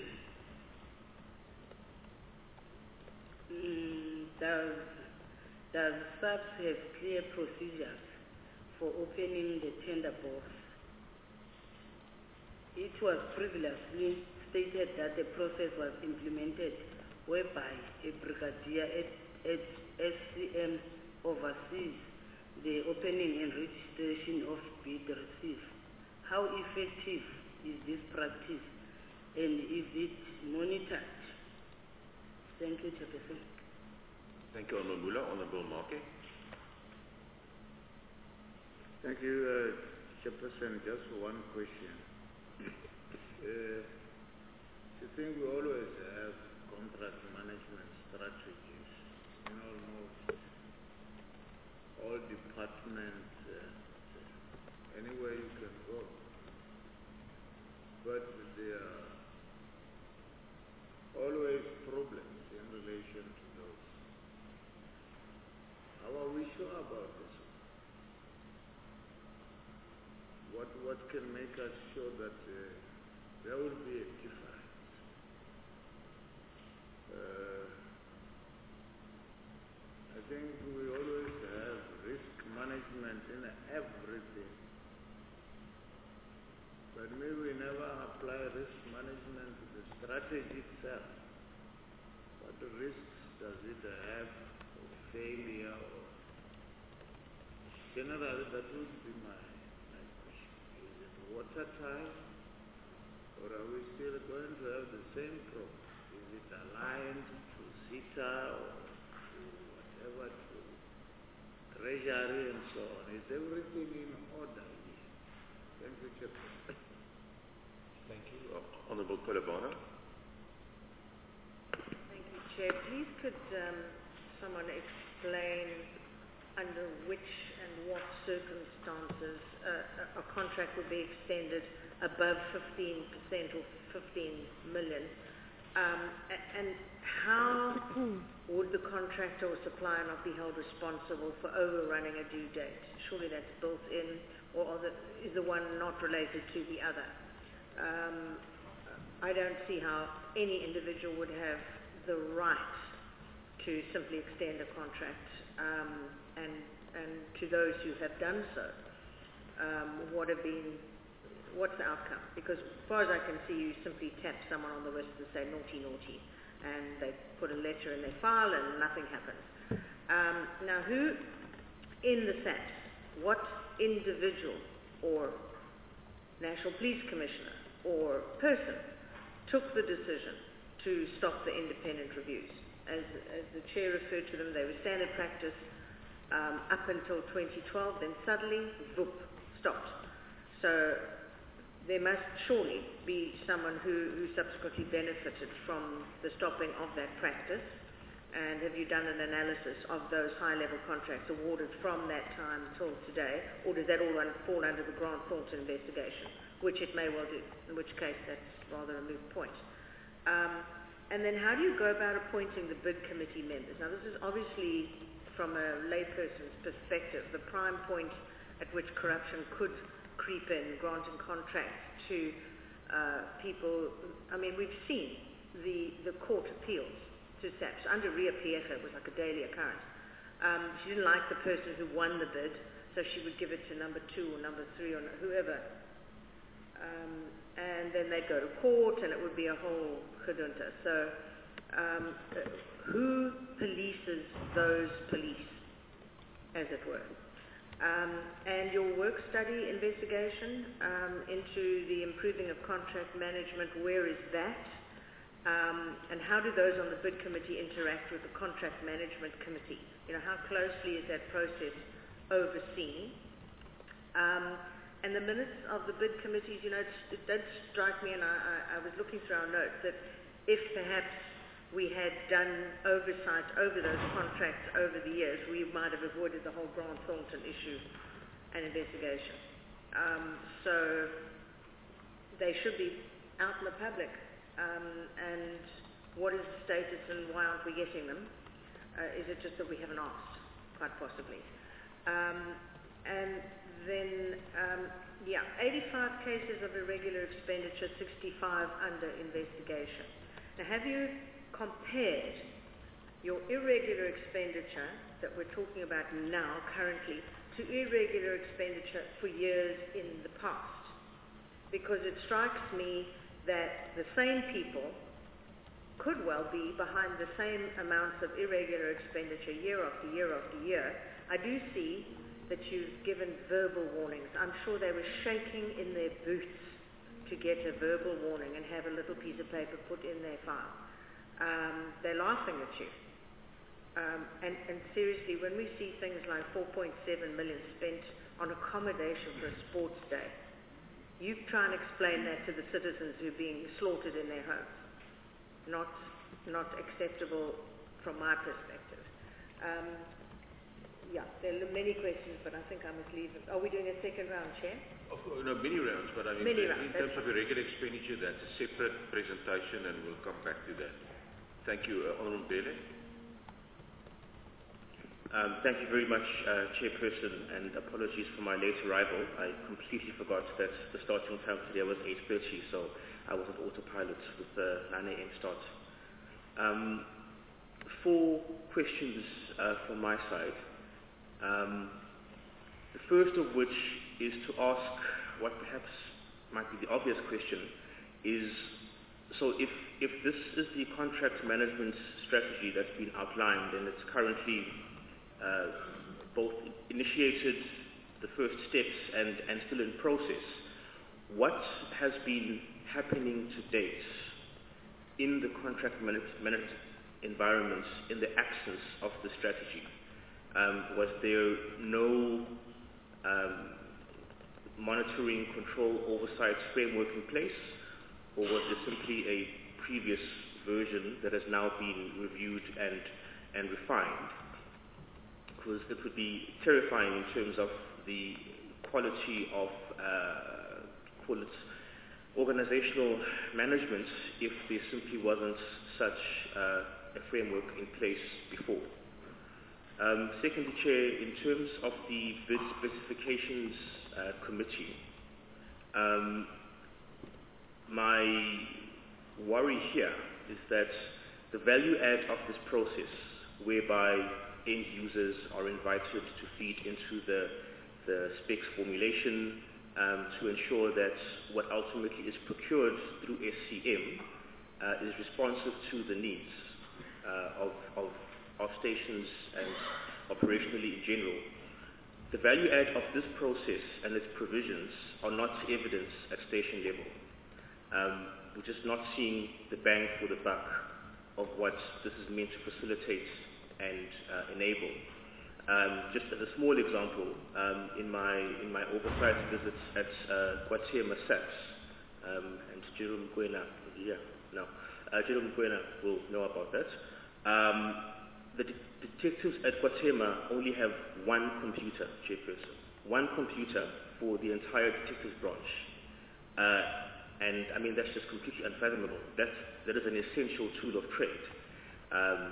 mm, does, does SAPS have clear procedures for opening the tender box? It was previously stated that the process was implemented whereby a brigadier at, at S C M oversees the opening and registration of bid received. How effective is this practice, and is it monitored? Thank you, Chairperson. Thank you, Honourable Mula. Honourable Marke. Thank you, uh, Chairperson. Just one question. Uh, I think we always have contract management strategies in almost all departments, uh, anywhere you can go. But there are always problems in relation to those. How are we sure about this? What, what can make us sure that uh, there will be a difference? Uh, I think we always have risk management in everything. But maybe we never apply risk management to the strategy itself. What risks does it have of failure? Or generally, that would be my, my question. Is it watertight? Or are we still going to have the same problem? Is it aligned to CETA or to whatever, to treasury and so on. Is everything in order? Thank you, Chairman. Thank you. Uh, Honourable Kolobana. Thank you, Chair. Please could um, someone explain under which and what circumstances uh, a, a contract would be extended above fifteen percent or fifteen million, um, and how would the contractor or supplier not be held responsible for overrunning a due date? Surely that's built in, or the, is the one not related to the other? Um, I don't see how any individual would have the right to simply extend a contract, um, and, and to those who have done so, um, what have been, what's the outcome? Because as far as I can see, you simply tap someone on the wrist and say naughty, naughty, and they put a letter in their file and nothing happens. Um, now, who in the S A P S, what individual or National Police Commissioner or person took the decision to stop the independent reviews? As, as the Chair referred to them, they were standard practice um, up until twenty twelve, then suddenly, whoop, stopped. So there must surely be someone who, who subsequently benefited from the stopping of that practice. And have you done an analysis of those high-level contracts awarded from that time till today, or does that all fall under the Grant Thornton investigation, which it may well do, in which case that's rather a moot point. Um, and then how do you go about appointing the bid committee members? Now this is obviously, from a layperson's perspective, the prime point at which corruption could creep in, granting contracts to uh, people. I mean, we've seen the, the court appeals to S A P S. Under Ria Piecha, it was like a daily occurrence. Um, she didn't like the person who won the bid, so she would give it to number two or number three or whoever. Um, and then they'd go to court and it would be a whole gedunta. So um, uh, who polices those police, as it were? Um, and your work study investigation um, into the improving of contract management, where is that? Um, and how do those on the bid committee interact with the contract management committee? You know, how closely is that process overseen? Um, and the minutes of the bid committees, you know, it's, it did strike me, and I, I, I was looking through our notes, that if perhaps we had done oversight over those contracts over the years, we might have avoided the whole Grant Thornton issue and investigation. Um, so they should be out in the public. Um, and what is the status and why aren't we getting them? Uh, is it just that we haven't asked? Quite possibly. Um, and then, um, yeah, eighty-five cases of irregular expenditure, sixty-five under investigation. Now, have you compared your irregular expenditure that we're talking about now, currently, to irregular expenditure for years in the past? Because it strikes me that the same people could well be behind the same amounts of irregular expenditure year after year after year. I do see that you've given verbal warnings. I'm sure they were shaking in their boots to get a verbal warning and have a little piece of paper put in their file. Um, they're laughing at you. Um, and, and seriously, when we see things like four point seven million spent on accommodation for a sports day, you try and explain that to the citizens who are being slaughtered in their homes. Not, not acceptable from my perspective. Um, yeah, there are many questions, but I think I must leave it. Are we doing a second round, Chair? Of course, no, many rounds, but I mean, Many in, rounds, in terms of irregular expenditure, that's a separate presentation, and we'll come back to that. Thank you, uh, Honourable Bele. Um, thank you very much, uh, Chairperson, and apologies for my late arrival. I completely forgot that the starting time today was eight thirty, so I was on autopilot with the nine a m start. Um, four questions uh, from my side. Um, the first of which is to ask what perhaps might be the obvious question is, so if, if this is the contract management strategy that's been outlined and it's currently uh, both initiated, the first steps, and, and still in process, what has been happening to date in the contract management environment in the absence of the strategy? Um, was there no um, monitoring, control, oversight framework in place, or was there simply a previous version that has now been reviewed and, and refined? Because it would be terrifying in terms of the quality of uh, call it organizational management if there simply wasn't such uh, a framework in place before. Um, secondly, Chair, in terms of the bid specifications uh, committee, um, my worry here is that the value add of this process, whereby end users are invited to feed into the, the specs formulation um, to ensure that what ultimately is procured through S C M uh, is responsive to the needs uh, of, of, of stations and operationally in general. The value add of this process and its provisions are not evident at station level. Um, we're just not seeing the bang for the buck of what this is meant to facilitate and uh, enable. Um, just as a small example, um, in my in my oversight visits at uh, Guatema S A P S, um, and Jerome Gwena, yeah, no, uh, Jerome Gwena will know about that. Um, the de detectives at Guatema only have one computer, Chairperson, one computer for the entire detectives branch, uh, and I mean that's just completely unfathomable. That's that is an essential tool of trade. Um,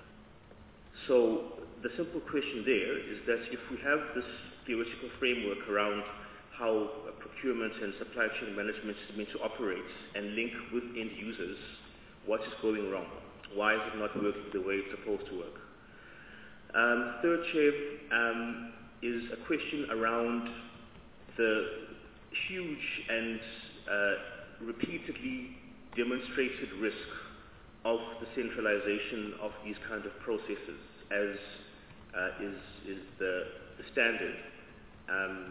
So the simple question there is that if we have this theoretical framework around how procurement and supply chain management is meant to operate and link with end users, what is going wrong? Why is it not working the way it's supposed to work? Um, third, Chair, um, is a question around the huge and uh, repeatedly demonstrated risk of the centralization of these kind of processes, as uh, is, is the, the standard. Um,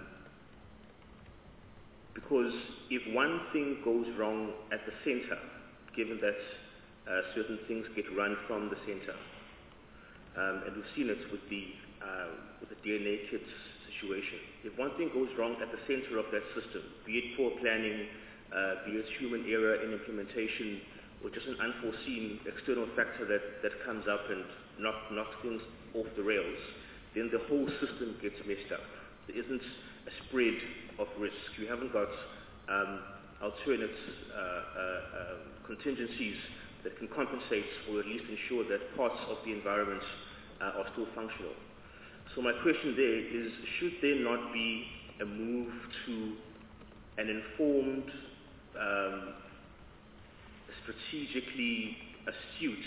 because if one thing goes wrong at the center, given that uh, certain things get run from the center, um, and we've seen it with the, uh, with the D N A kits situation, if one thing goes wrong at the center of that system, be it poor planning, uh, be it human error in implementation, or just an unforeseen external factor that, that comes up and knock, knocks things off the rails, then the whole system gets messed up. There isn't a spread of risk. You haven't got um, alternate uh, uh, uh, contingencies that can compensate or at least ensure that parts of the environment uh, are still functional. So my question there is, should there not be a move to an informed, um, strategically astute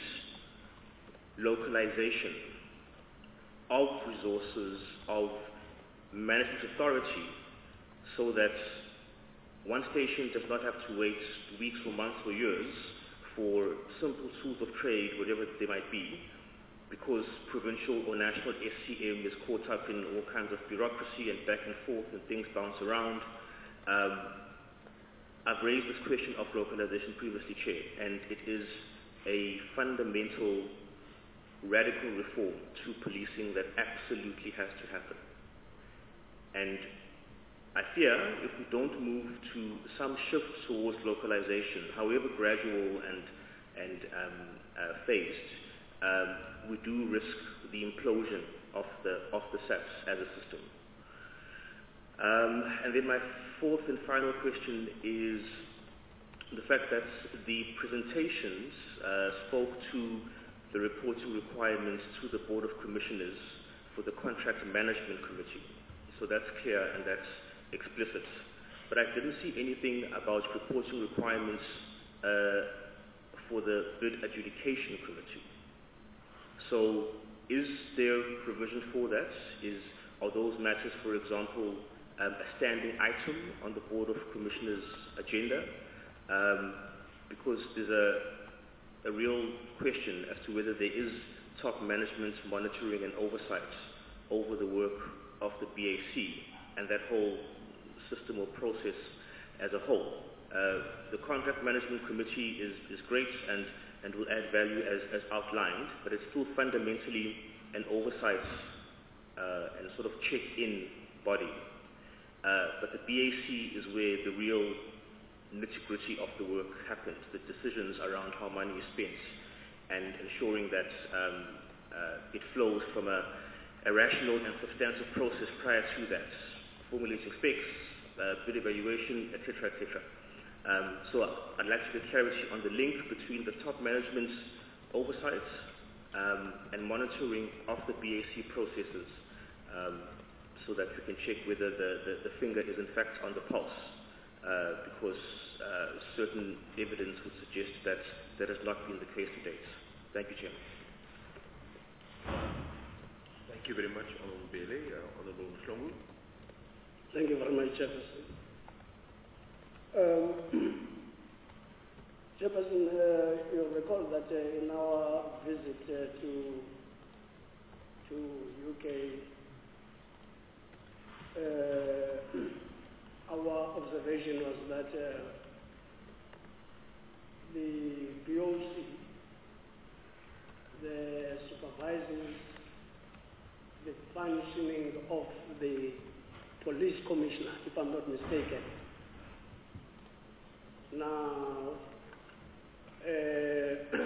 localization of resources, of management authority, so that one station does not have to wait weeks or months or years for simple tools of trade, whatever they might be, because provincial or national S C M is caught up in all kinds of bureaucracy and back and forth and things bounce around. Um, I've raised this question of localization previously, Chair, and it is a fundamental radical reform to policing that absolutely has to happen. And I fear if we don't move to some shift towards localization, however gradual and, and um, uh, phased, um, we do risk the implosion of the, of the S A P S as a system. Um, and then my fourth and final question is the fact that the presentations uh, spoke to the reporting requirements to the Board of Commissioners for the Contract Management Committee. So that's clear and that's explicit. But I didn't see anything about reporting requirements uh, for the Bid Adjudication Committee. So is there provision for that? Is, are those matters, for example, Um, a standing item on the Board of Commissioners' agenda, um, because there's a, a real question as to whether there is top management monitoring and oversight over the work of the B A C and that whole system or process as a whole. Uh, the Contract Management Committee is, is great and, and will add value as, as outlined, but it's still fundamentally an oversight uh, and sort of check-in body. Uh, but the B A C is where the real nitty-gritty of the work happens, the decisions around how money is spent, and ensuring that um, uh, it flows from a, a rational and substantive process prior to that, formulating specs, uh, bid evaluation, et cetera, et cetera. Um, so I'd like to get clarity on the link between the top management's oversight um, and monitoring of the B A C processes, um, so that we can check whether the, the, the finger is in fact on the pulse, uh, because uh, certain evidence would suggest that that has not been the case to date. Thank you, Chairman. Thank you very much, Honourable Bailey. Uh, Honourable Mhlongo. Thank you very much, Chairperson. Um, Chairperson, uh, you recall that uh, in our visit uh, to to U K, uh, our observation was that uh, the B O C, the supervises the functioning of the police commissioner, if I'm not mistaken. Now, uh,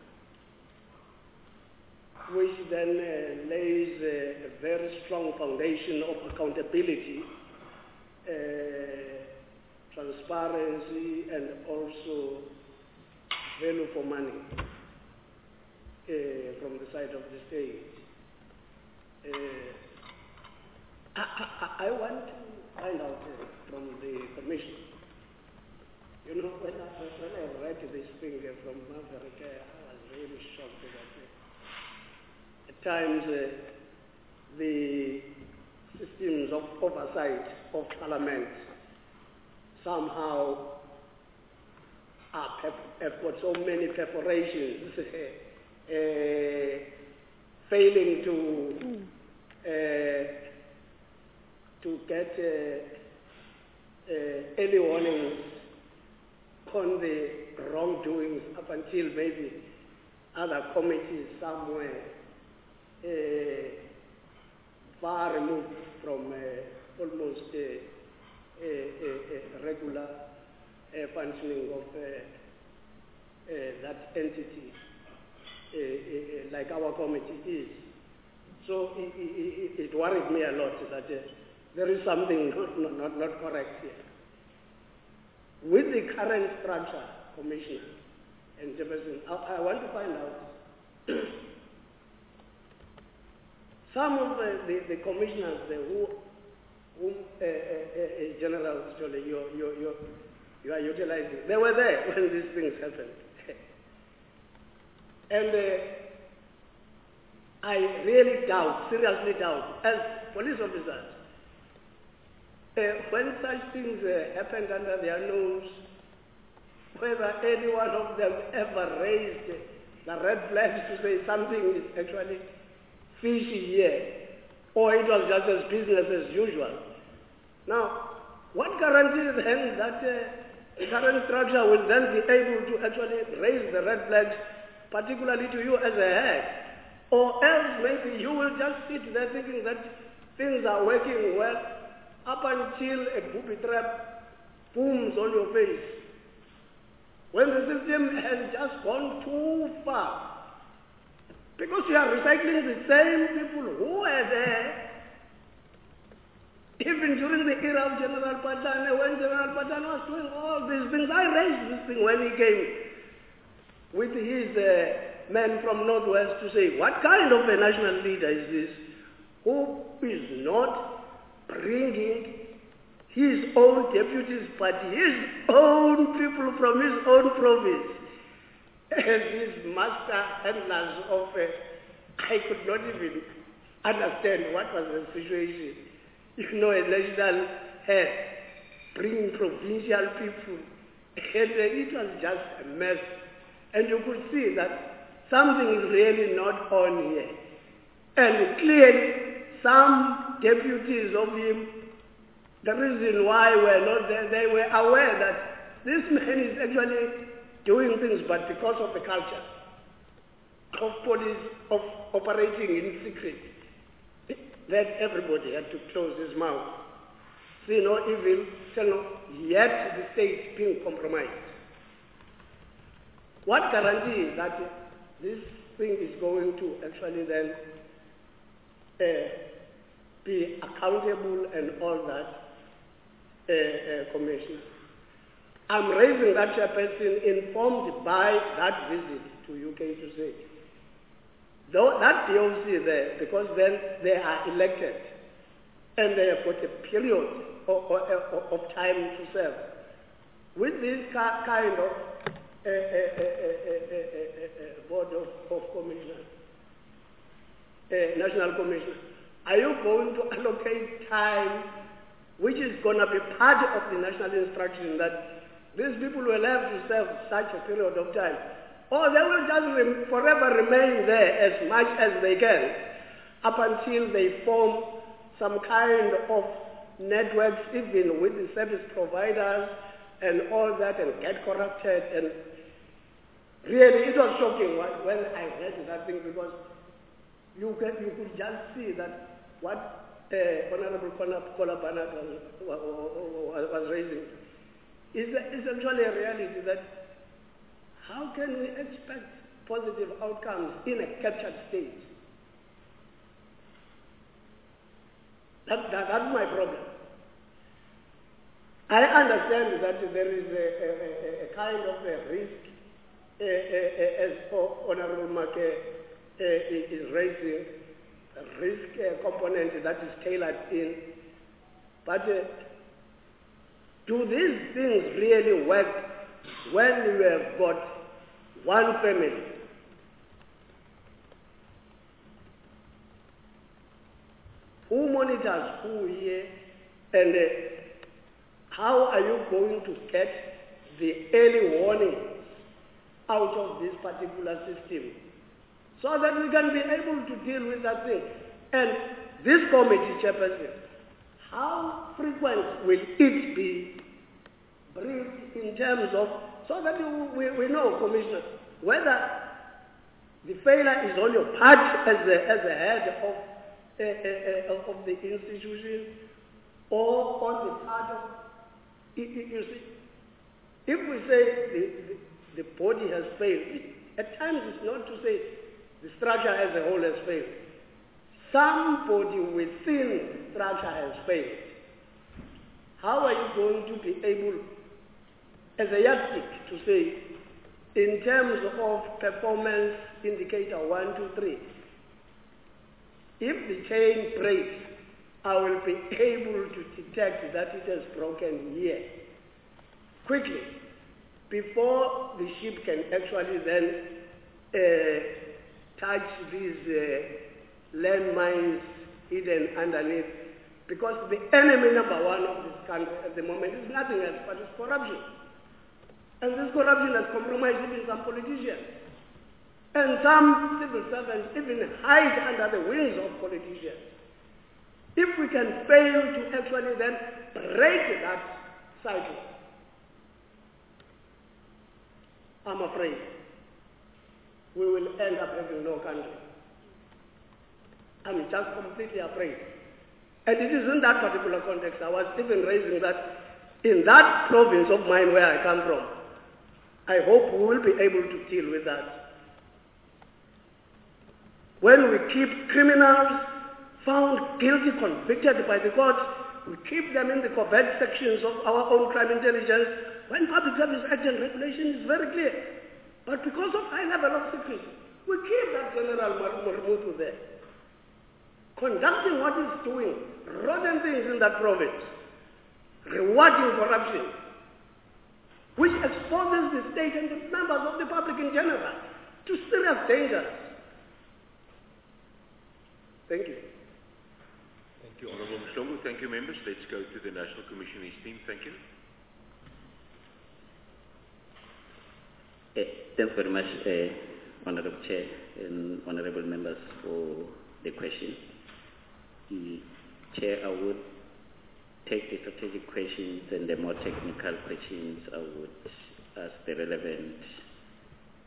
which then uh, lays a, a very strong foundation of accountability, uh, transparency, and also value for money uh, from the side of the state. Uh, I, I, I want to find out uh, from the commission. You know, when I, when I read this thing from Maverick, I was really shocked that uh, at times uh, the systems of oversight of Parliament somehow are pep- have got so many perforations, uh, failing to uh, to get uh, uh, early warnings on the wrongdoings up until maybe other committees somewhere uh, far removed from uh, almost a, a, a, a regular uh, functioning of uh, uh, that entity, uh, uh, like our committee is. So it, it, it worried me a lot that uh, there is something not, not, not correct here. With the current structure, Commissioner and Jefferson, I, I want to find out some of the, the, the commissioners uh, who, whom uh, uh, uh, General Stolle, you, you, you, you are utilizing, they were there when these things happened. And uh, I really doubt, seriously doubt, as police officers, Uh, when such things uh, happened under their nose, whether any one of them ever raised the red flags to say something is actually fishy here, or it was just as business as usual. Now, what guarantees then that uh, the current structure will then be able to actually raise the red flags, particularly to you as a head? Or else maybe you will just sit there thinking that things are working well, up until a booby trap booms on your face. When the system has just gone too far. Because you are recycling the same people who were there, even during the era of General Patane, when General Patane was doing all these things. I raised this thing when he came with his uh, men from Northwest to say, what kind of a national leader is this who is not bringing his own deputies, but his own people from his own province, and his master handlers of, uh, I could not even understand what was the situation. You know, a national head bringing provincial people, and uh, it was just a mess. And you could see that something is really not on here. And clearly, some deputies of him, the reason why we're not there, they were aware that this man is actually doing things, but because of the culture of police, of operating in secret. that everybody had to close his mouth. See no evil, tell no, yet the state being compromised. What guarantee that this thing is going to actually then uh, be accountable and all that, uh, uh, Commissioner? I'm raising that chairperson informed by that visit to U K to say, though that D O C there, because then they are elected and they have got a period of, of, of time to serve. With this kind of uh, uh, uh, uh, uh, uh, board of, of commissioners, uh, national commissioner, are you going to allocate time which is going to be part of the national instruction that these people will have to serve such a period of time, or they will just rem- forever remain there as much as they can up until they form some kind of networks even with the service providers and all that and get corrupted. And really it was shocking when I read that thing, because you, can, you could just see that what uh, Honorable Kolabana was, was raising is, is actually a reality, that how can we expect positive outcomes in a captured state? That, that, that's my problem. I understand that there is a, a, a, a kind of a risk, uh, uh, as Honorable Make uh, is raising, a risk uh, component that is tailored in. But uh, do these things really work when you have got one family? Who monitors who here, and uh, how are you going to get the early warning out of this particular system so that we can be able to deal with that thing? And this committee, Chairperson, how frequent will it be briefed in terms of, so that we, we know, Commissioner, whether the failure is on your part as the, as the head of, uh, uh, uh, of the institution, or on the part of, you, you see, if we say the, the, the body has failed, it, at times it's not to say the structure as a whole has failed. Somebody within the structure has failed. How are you going to be able, as a yardstick, to say, in terms of performance indicator one, two, three, if the chain breaks, I will be able to detect that it has broken here quickly before the ship can actually then uh, touch these uh, landmines hidden underneath. Because the enemy number one of this country at the moment is nothing else but it's corruption. And this corruption has compromised even some politicians. And some civil servants even hide under the wings of politicians. If we can fail to actually then break that cycle, I'm afraid we will end up having no country. I'm just completely afraid. And it is in that particular context I was even raising that in that province of mine where I come from, I hope we will be able to deal with that. When we keep criminals found guilty, convicted by the court, we keep them in the covert sections of our own crime intelligence, when Public Service Act and regulation is very clear. But because of high level of secrecy, we keep that General Marumutu there, conducting what he's doing, rotten things in that province, rewarding corruption, which exposes the state and the members of the public in general to serious dangers. Thank you. Thank you, Honourable Mhlongo. Thank you, members. Let's go to the National Commission esteem. Thank you. Uh, thanks very much, uh, Honourable Chair and Honourable members, for the question. The Chair, I would take the strategic questions and the more technical questions. I would ask the relevant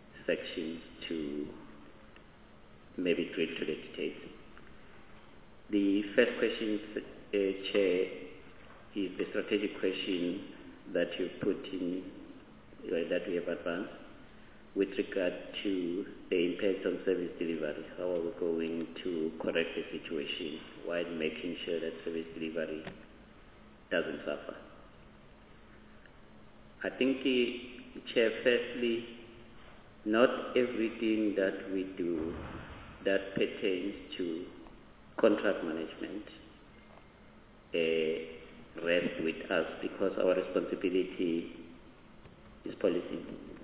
sections to maybe drill to the details. The first question, uh, Chair, is the strategic question that you put in, uh, that we have advanced with regard to the impact on service delivery. How are we going to correct the situation while making sure that service delivery doesn't suffer? I think, uh, Chair, firstly, not everything that we do that pertains to contract management uh, rests with us, because our responsibility is policy.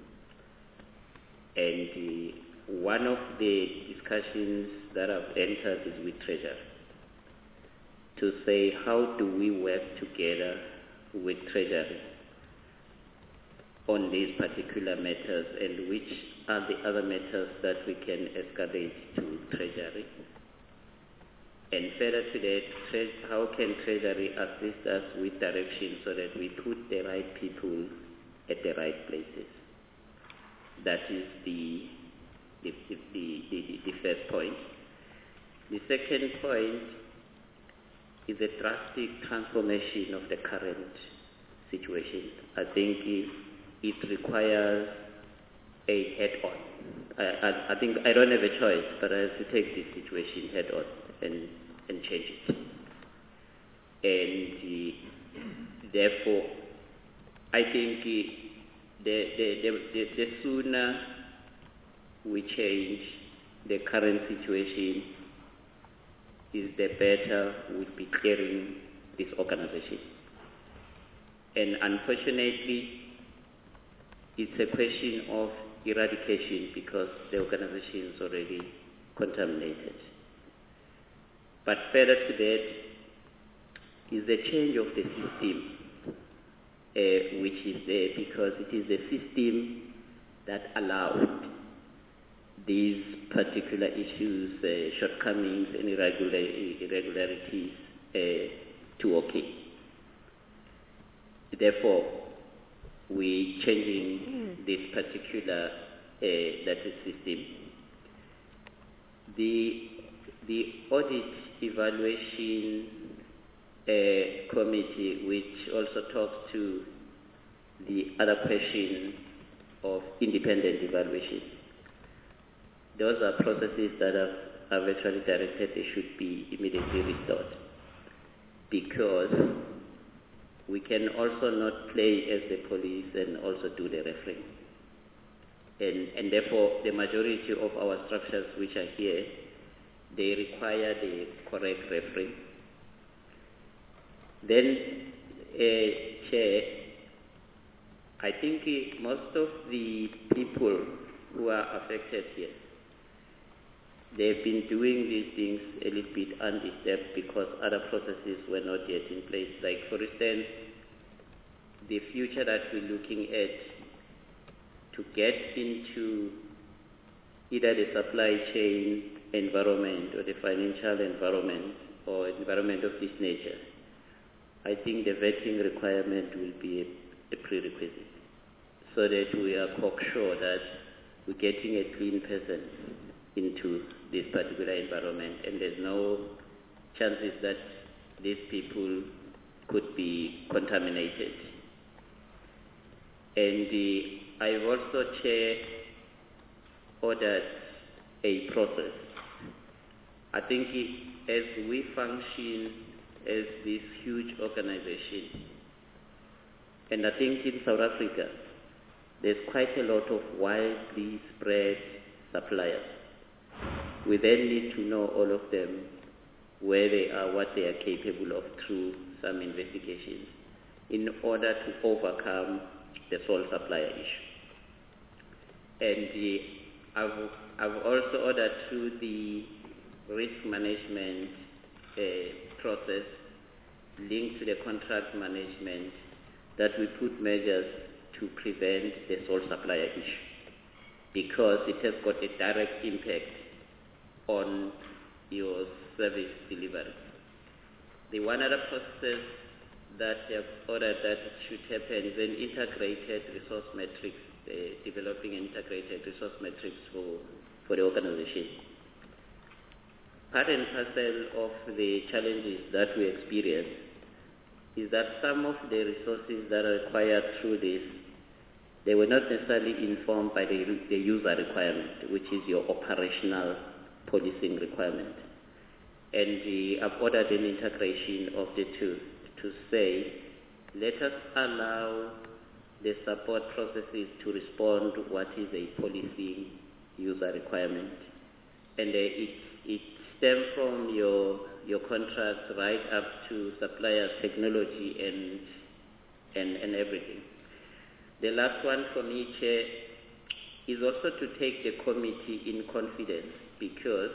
And uh, one of the discussions that I've entered is with Treasury to say, how do we work together with Treasury on these particular matters, and which are the other matters that we can escalate to Treasury? And further to that, tre- how can Treasury assist us with direction so that we put the right people at the right places? That is the, the, the, the, the, the first point. The second point is a drastic transformation of the current situation. I think it, it requires a head-on. I, I, I think I don't have a choice, but I have to take this situation head-on and, and change it. And uh, therefore, I think uh, the, the, the, the, the sooner we change the current situation, is the better we'll be clearing this organization. And unfortunately, it's a question of eradication because the organization is already contaminated. But further to that is the change of the system, uh, which is there because it is the system that allowed these particular issues, uh, shortcomings and irregular, irregularities uh, to okay. Therefore, we changing this particular uh, data system. The the audit evaluation uh, committee, which also talks to the other question of independent evaluation. Those are processes that have, have actually directed they should be immediately restored, because we can also not play as the police and also do the refereeing. And, and therefore, the majority of our structures which are here, they require the correct refereeing. Then, uh, Chair, I think uh, most of the people who are affected here, they've been doing these things a little bit undisturbed because other processes were not yet in place. Like, for instance, the future that we're looking at to get into either the supply chain environment or the financial environment or environment of this nature, I think the vetting requirement will be a, a prerequisite so that we are cocksure that we're getting a clean person into this particular environment, and there's no chances that these people could be contaminated. And uh, I've also, Chair, ordered a process. I think it, as we function as this huge organization, and I think in South Africa, there's quite a lot of widely spread suppliers. We then need to know all of them, where they are, what they are capable of through some investigations in order to overcome the sole supplier issue. And uh, I've, I've also ordered through the risk management uh, process linked to the contract management that we put measures to prevent the sole supplier issue, because it has got a direct impact on your service delivery. The one other process that I have ordered that should happen is an integrated resource matrix, uh, developing an integrated resource matrix for, for the organization. part and parcel of the challenges that we experience is that some of the resources that are required through this, they were not necessarily informed by the, the user requirement, which is your operational policing requirement. And uh, I've ordered an integration of the two to say, let us allow the support processes to respond to what is a policing user requirement. And uh, it, it stems from your, your contracts right up to suppliers, technology, and, and, and everything. The last one for me, Chair, is also to take the committee in confidence, because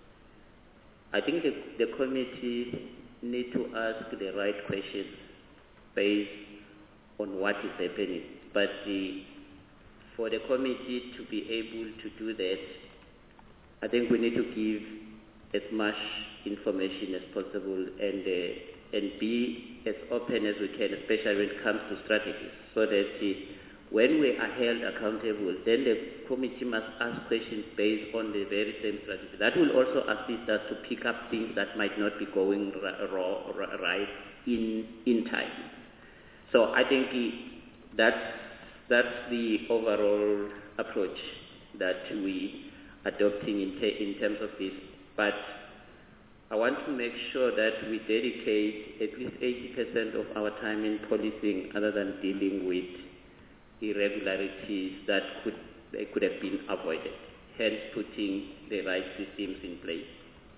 I think the, the committee need to ask the right questions based on what is happening. But the, for the committee to be able to do that, I think we need to give as much information as possible and uh, and be as open as we can, especially when it comes to strategies, so that uh, when we are held accountable, then the committee must ask questions based on the very same strategy. That will also assist us to pick up things that might not be going ra- ra- right in in time. So I think that's, that's the overall approach that we are adopting in, te- in terms of this. But I want to make sure that we dedicate at least eighty percent of our time in policing other than dealing with irregularities that could, they could have been avoided, hence putting the right systems in place.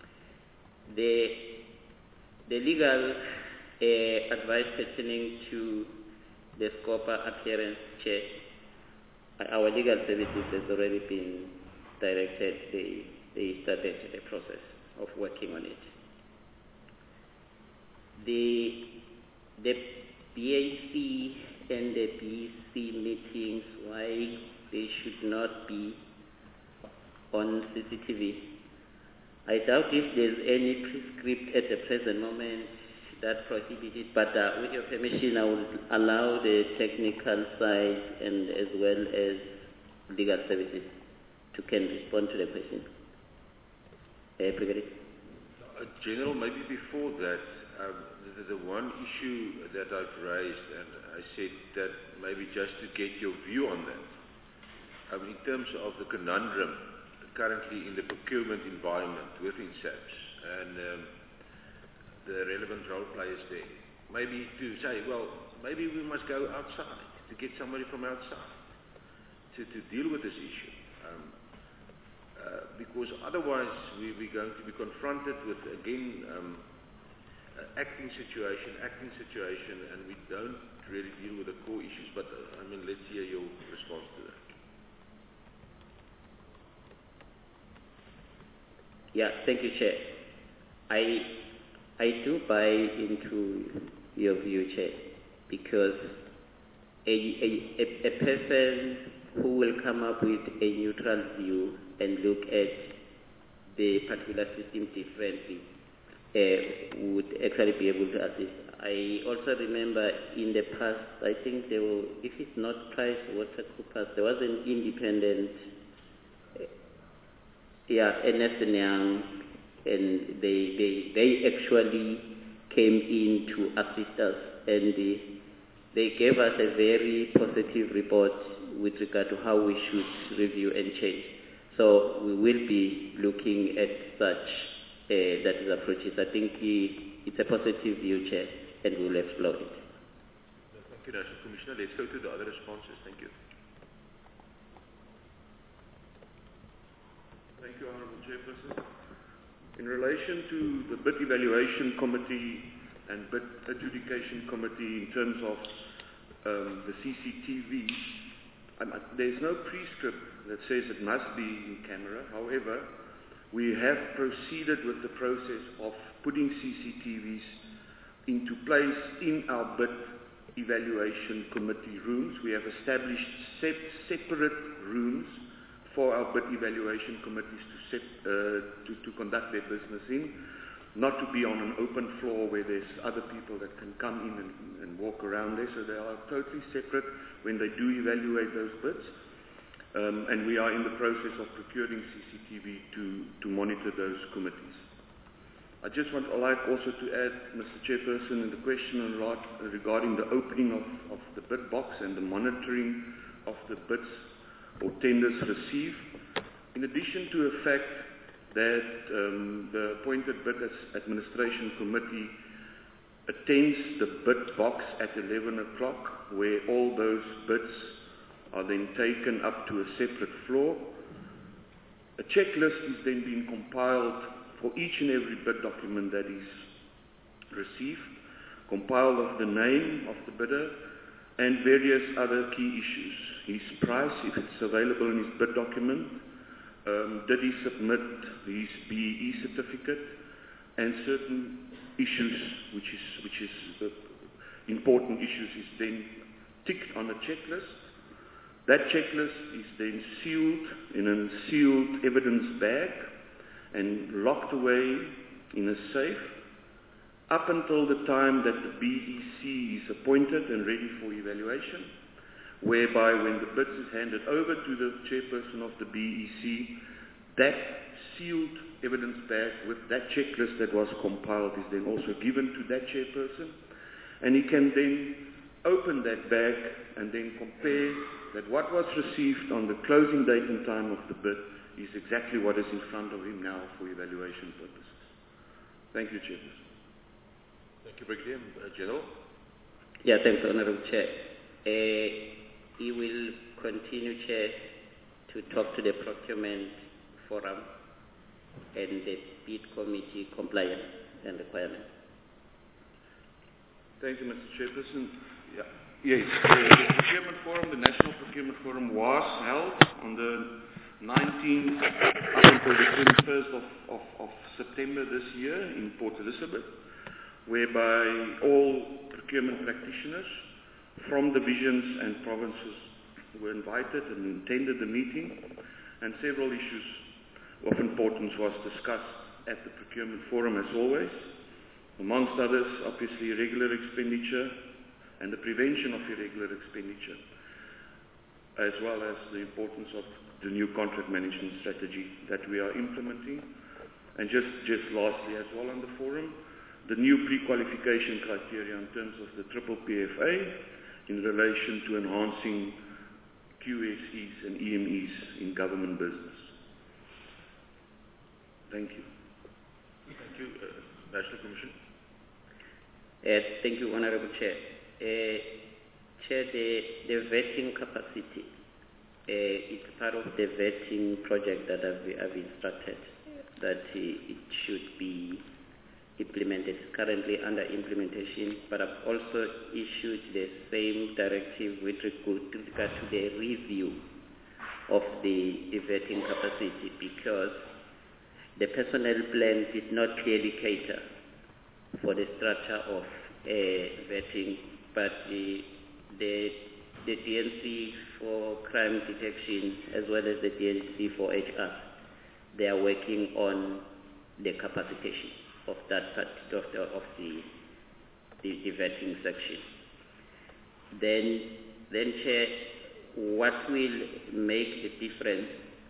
The, the legal uh, advice pertaining to the SCOPA appearance check, our legal services has already been directed, they, they started the process of working on it. The, the B A C and the B C meetings, why they should not be on C C T V. I doubt if there's any prescript at the present moment that prohibits it, but uh, with your permission, I will allow the technical side and as well as legal services to can respond to the question. Uh, Brigadier. Uh, General, maybe before that, um, the, the one issue that I've raised, and I said that maybe just to get your view on that, um, in terms of the conundrum currently in the procurement environment within SAPS and um, the relevant role players there, maybe to say, well, maybe we must go outside, to get somebody from outside to, to deal with this issue. Um, Uh, because otherwise we, we're going to be confronted with, again, um, uh, acting situation, acting situation, and we don't really deal with the core issues. But, uh, I mean, let's hear your response to that. Yeah, thank you, Chair. I, I do buy into your view, Chair, because a, a, a, a person who will come up with a neutral view and look at the particular system differently uh, would actually be able to assist. I also remember in the past, I think there were, if it's not PricewaterhouseCoopers, there was an independent, uh, yeah, Ernst and Young, and they, they, they actually came in to assist us, and they, they gave us a very positive report with regard to how we should review and change. So we will be looking at such uh, that is approaches. I think he, it's a positive view, Chair, and we will explore it. Thank you, National Commissioner. Let's go to the other responses. Thank you. Thank you, Honourable Chairperson. In relation to the bid evaluation committee and bid adjudication committee in terms of um, the C C T V, um, there's no prescript that says it must be in camera. However, we have proceeded with the process of putting C C T Vs into place in our bid evaluation committee rooms. We have established sep- separate rooms for our bid evaluation committees to, set, uh, to, to conduct their business in, not to be on an open floor where there's other people that can come in and, and walk around there. So they are totally separate when they do evaluate those bids. Um, and we are in the process of procuring C C T V to, to monitor those committees. I just want like also to add, Mister Chairperson, in the question a lot regarding the opening of, of the bid box and the monitoring of the bids or tenders received. In addition to the fact that um, the appointed bid administration committee attends the bid box at eleven o'clock, where all those bids are then taken up to a separate floor. A checklist is then being compiled for each and every bid document that is received, compiled of the name of the bidder and various other key issues. His price, if it's available in his bid document, um, did he submit his B E E certificate, and certain issues, which is, which is uh, important issues, is then ticked on a checklist. That checklist is then sealed in a sealed evidence bag and locked away in a safe up until the time that the B E C is appointed and ready for evaluation, whereby when the bid is handed over to the chairperson of the B E C, that sealed evidence bag with that checklist that was compiled is then also given to that chairperson, and he can then open that bag and then compare that what was received on the closing date and time of the bid is exactly what is in front of him now for evaluation purposes. Thank you, Chairperson. Thank you, Brigadier. Uh, General? Yeah, thanks, Honorable Chair. Uh, he will continue, Chair, to talk to the procurement forum and the bid committee compliance and requirements. Thank you, Mister Chairperson. Yeah. Yes, the procurement forum, the National Procurement Forum, was held on the nineteenth up until the twenty-first of, of, of September this year in Port Elizabeth, whereby all procurement practitioners from divisions and provinces were invited and attended the meeting, and several issues of importance was discussed at the procurement forum as always. Amongst others, obviously, irregular expenditure and the prevention of irregular expenditure, as well as the importance of the new contract management strategy that we are implementing. And just, just lastly as well on the forum, the new pre-qualification criteria in terms of the triple P F A in relation to enhancing Q S Es and E M Es in government business. Thank you. Thank you. Uh, National Commission. Uh, thank you, Honorable Chair. Uh, Chair, the, the vetting capacity, uh, it's part of the vetting project that I've, I've instructed that uh, it should be implemented. It's currently under implementation, but I've also issued the same directive with regard to the review of the, the vetting capacity, because the personnel plan did not clearly cater for the structure of uh, vetting, but the, the, the D N C for crime detection as well as the D N C for H R, they are working on the capacitation of that part of the, of the, the, the vetting section. Then, then Chair, what will make the difference?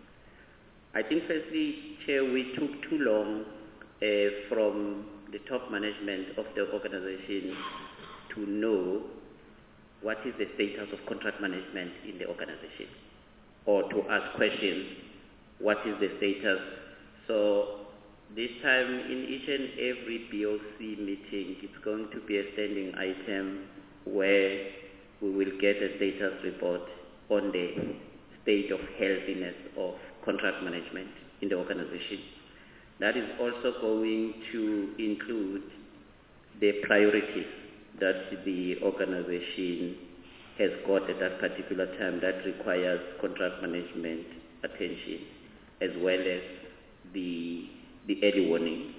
I think firstly, Chair, we took too long uh, from the top management of the organization to know what is the status of contract management in the organization, or to ask questions, what is the status? So this time in each and every B O C meeting, it's going to be a standing item where we will get a status report on the state of healthiness of contract management in the organization. That is also going to include the priorities that the organization has got at that particular time that requires contract management attention, as well as the, the early warning.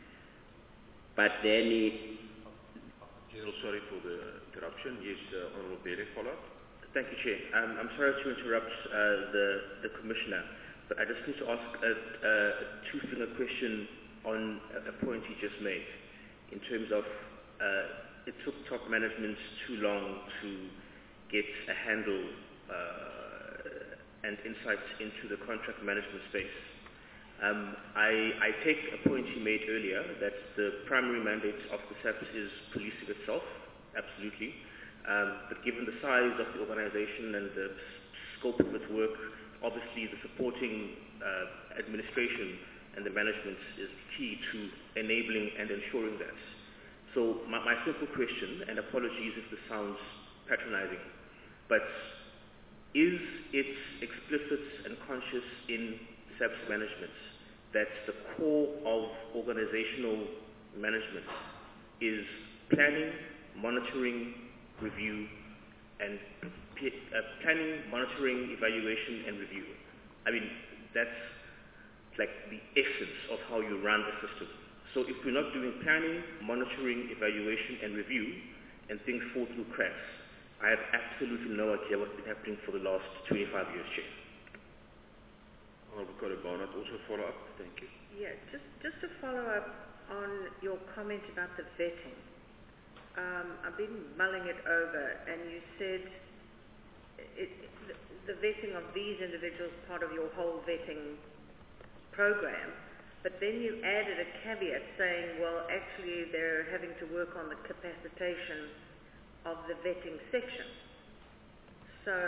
But then it, General, sorry for the interruption. Yes, uh, Honorable Bere, follow up. Thank you, Chair. Um, I'm sorry to interrupt uh, the, the Commissioner, but I just need to ask a, a two-finger question on a point he just made, in terms of uh, it took top management too long to get a handle uh, and insights into the contract management space. Um, I, I take a point you made earlier that the primary mandate of the S A P S is policing itself, absolutely. Um, but given the size of the organization and the scope of its work, obviously the supporting uh, administration and the management is key to enabling and ensuring that. So my, my simple question, and apologies if this sounds patronizing, but is it explicit and conscious in S A P S management that the core of organizational management is planning, monitoring, review, and uh, planning, monitoring, evaluation, and review? I mean, that's like the essence of how you run a system. So if we're not doing planning, monitoring, evaluation, and review, and things fall through cracks, I have absolutely no idea what's been happening for the last twenty-five years, Chair. Honourable Colleague Barnard, also follow up. Thank you. Yeah, just, just to follow up on your comment about the vetting. Um, I've been mulling it over, and you said it, the, the vetting of these individuals part of your whole vetting program, but then you added a caveat saying, well, actually they're having to work on the capacitation of the vetting section. So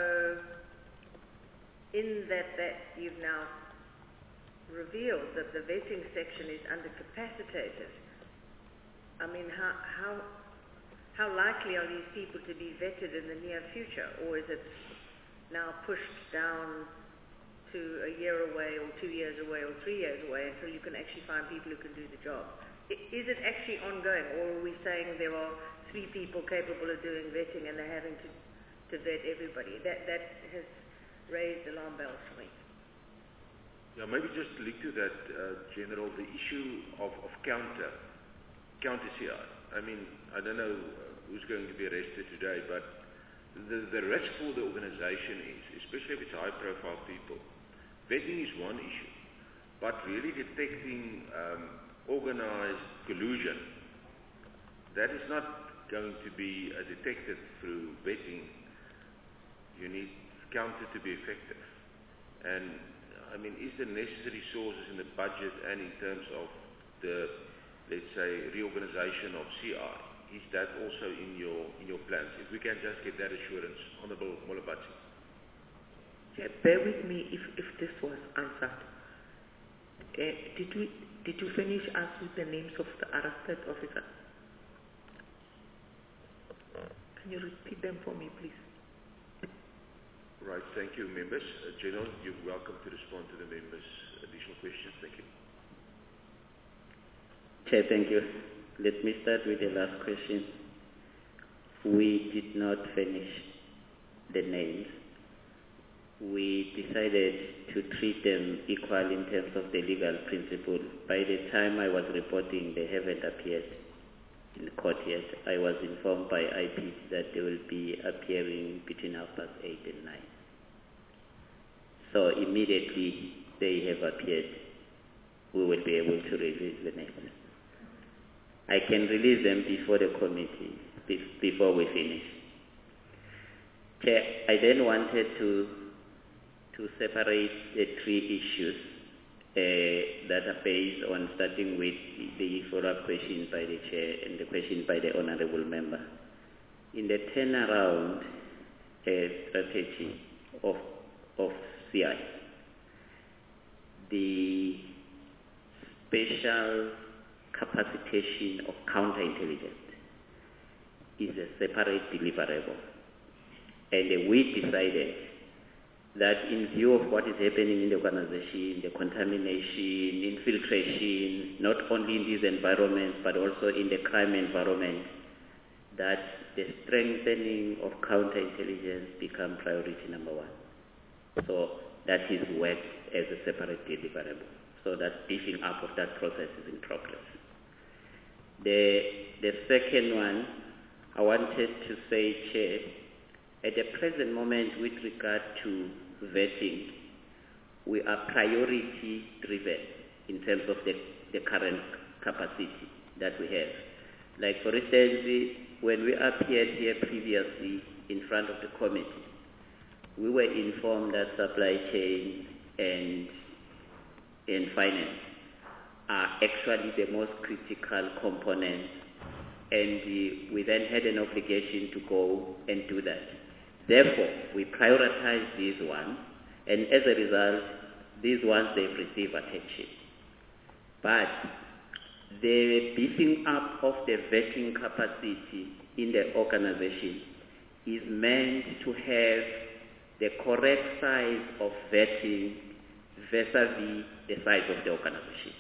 in that, that you've now revealed that the vetting section is undercapacitated, I mean, how, how, how likely are these people to be vetted in the near future, or is it now pushed down to a year away or two years away or three years away until you can actually find people who can do the job? I, is it actually ongoing, or are we saying there are three people capable of doing vetting and they're having to, to vet everybody? That, that has raised alarm bells for me. Yeah, maybe just link to that, uh, General, the issue of, of counter, counter C I. I mean, I don't know who's going to be arrested today, but the, the risk for the organization is, especially if it's high-profile people, vetting is one issue, but really detecting um, organized collusion, that is not going to be uh, detected through vetting. You need counter to be effective. And, I mean, is there necessary sources in the budget and in terms of the, let's say, reorganization of C I? Is that also in your in your plans? If we can just get that assurance, Honourable Molopati. Yeah, bear with me if, if this was answered. Uh, did we did you finish us with the names of the arrested officers? Can you repeat them for me, please? Right, thank you, members. Uh, General, you're welcome to respond to the members' additional questions. Thank you. Chair, thank you. Let me start with the last question. We did not finish the names. We decided to treat them equal in terms of the legal principle. By the time I was reporting, they haven't appeared in the court yet. I was informed by I P that they will be appearing between half past eight and nine. So immediately they have appeared, we will be able to release the names. I can release them before the committee, before we finish. Chair, I then wanted to to separate the three issues uh, that are based on starting with the follow-up question by the Chair and the question by the Honourable Member. In the turnaround uh, strategy of, of C I, the special capacitation of counterintelligence is a separate deliverable. And we decided that in view of what is happening in the organization, the contamination, infiltration, not only in these environments but also in the crime environment, that the strengthening of counterintelligence become priority number one. So that is worked as a separate deliverable. So that beefing up of that process is in progress. The, the second one, I wanted to say, Chair, at the present moment with regard to vetting, we are priority driven in terms of the, the current capacity that we have. Like for instance, when we appeared here previously in front of the committee, we were informed that supply chain and and finance are actually the most critical components, and uh, we then had an obligation to go and do that. Therefore, we prioritize these ones, and as a result, these ones, they've received attention. But the beefing up of the vetting capacity in the organization is meant to have the correct size of vetting vis-a-vis the size of the organization.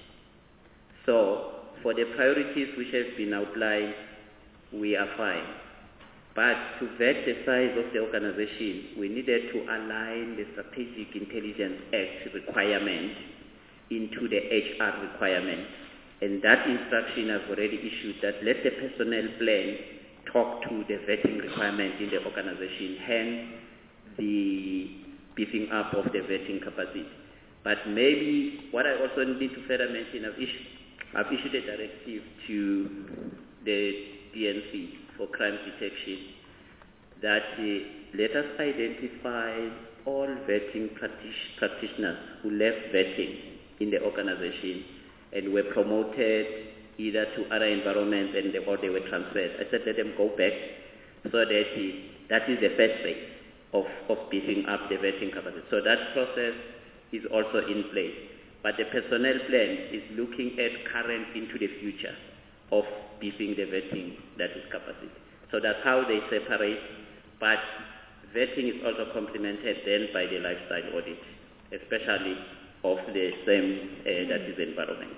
So, for the priorities which have been outlined, we are fine. But to vet the size of the organization, we needed to align the Strategic Intelligence Act requirement into the H R requirement. And that instruction I've already issued, that let the personnel plan talk to the vetting requirement in the organization, hence the beefing up of the vetting capacity. But maybe what I also need to further mention, I've issued, I've issued a directive to the D N C for crime detection that uh, let us identify all vetting practice- practitioners who left vetting in the organization and were promoted either to other environments and they, or they were transferred. I said let them go back so that uh, that is the first phase of, of beefing up the vetting capacity. So that process is also in place. But the personnel plan is looking at current into the future of beefing the vetting, that is capacity. So that's how they separate, but vetting is also complemented then by the lifestyle audit, especially of the same uh, that is environment.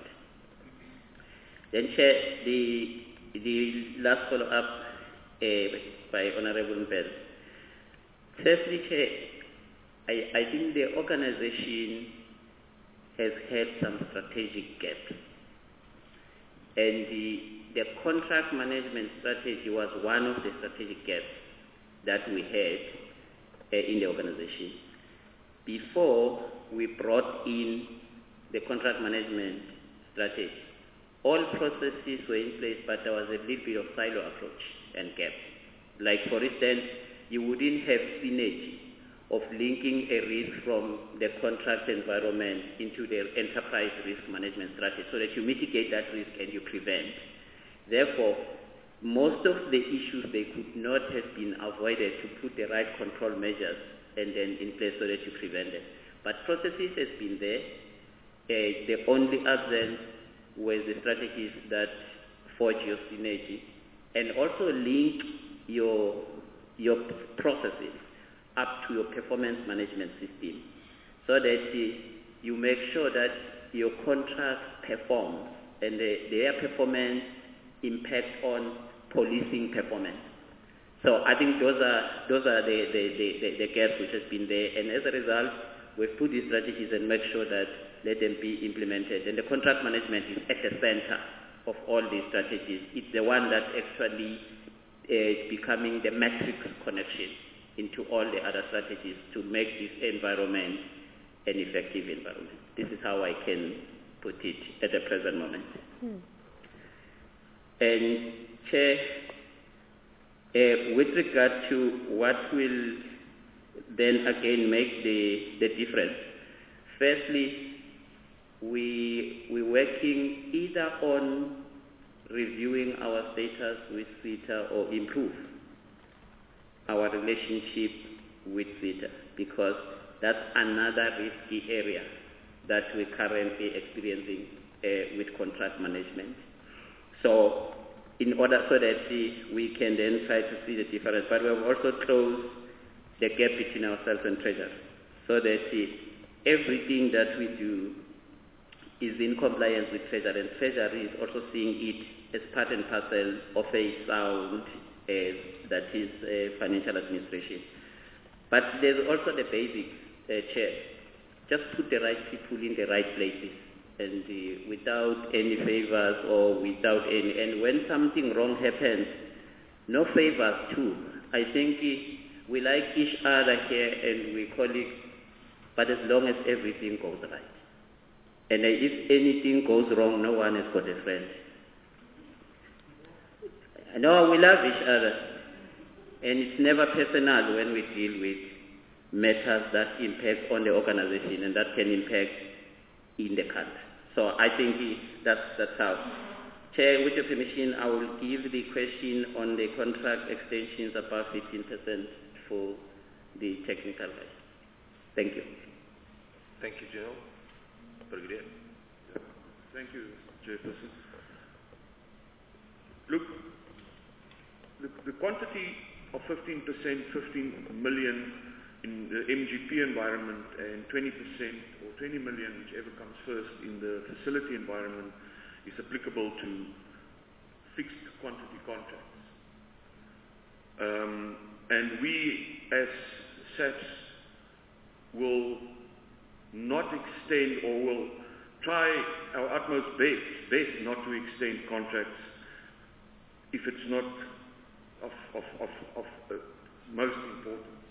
Then Chair, the, the last follow-up uh, by Honorable Mbel. Firstly, Chair, I, I think the organization has had some strategic gaps. And the, the contract management strategy was one of the strategic gaps that we had uh, in the organization. Before we brought in the contract management strategy, all processes were in place, but there was a little bit of silo approach and gap. Like, for instance, you wouldn't have synergy of linking a risk from the contract environment into the enterprise risk management strategy so that you mitigate that risk and you prevent. Therefore, most of the issues, they could not have been avoided to put the right control measures and then in place so that you prevent them. But processes has been there. Uh, the only absence was the strategies that forge your synergy and also link your, your processes up to your performance management system so that uh, you make sure that your contract performs and the, their performance impact on policing performance. So I think those are those are the, the, the, the, the gaps which has been there, and as a result, we've put these strategies and make sure that let them be implemented. And the contract management is at the center of all these strategies. It's the one that actually is becoming the matrix connection into all the other strategies to make this environment an effective environment. This is how I can put it at the present moment. Hmm. And Chair, uh, with regard to what will then again make the, the difference, firstly, we, we're working either on reviewing our status with SETA or improve our relationship with SETA, because that's another risky area that we're currently experiencing uh, with contract management. So in order so that uh, we can then try to see the difference, but we have also closed the gap between ourselves and Treasury, so that uh, everything that we do is in compliance with Treasury, and Treasury is also seeing it as part and parcel of a sound uh, that is uh, financial administration. But there's also the basics, uh, Chair. Just put the right people in the right places, and uh, without any favors or without any, and when something wrong happens, no favors too. I think uh, we like each other here and we colleagues, but as long as everything goes right. And uh, if anything goes wrong, no one has got a friend. No, we love each other. And it's never personal when we deal with matters that impact on the organization and that can impact in the country. So I think that's, that's how. Chair, with your permission, I will give the question on the contract extensions above fifteen percent for the technical guys. Thank you. Thank you, General. Brigadier. Thank you, Chairperson. Look, the, the quantity of fifteen percent, fifteen million in the M G P environment and twenty percent or twenty million, whichever comes first in the facility environment, is applicable to fixed quantity contracts. Um, and we as S A P S will not extend or will try our utmost best, best not to extend contracts if it's not of, of, of, of uh, most importance.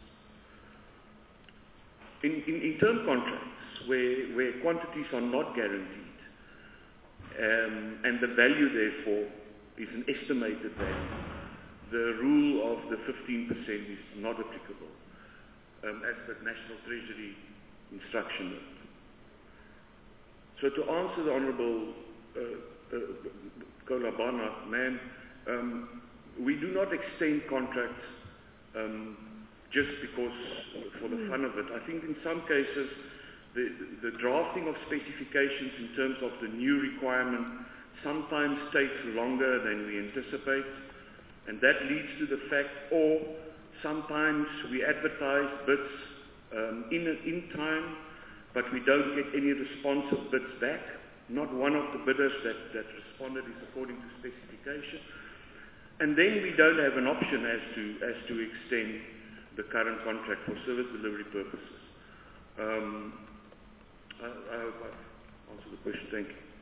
In, in, in term contracts where, where quantities are not guaranteed, Um, and the value, therefore, is an estimated value, the rule of the fifteen percent is not applicable, um, as the National Treasury instruction note. So to answer the Honourable uh, uh, Kolabana, man, um, we do not extend contracts um, just because, for the fun of it. I think in some cases, The, the drafting of specifications in terms of the new requirement sometimes takes longer than we anticipate, and that leads to the fact, or sometimes we advertise bids um, in, in time, but we don't get any responsive bids back. Not one of the bidders that, that responded is according to specification. And then we don't have an option as to, as to extend the current contract for service delivery purposes. Um, I, I hope I've answered the question. Thank you.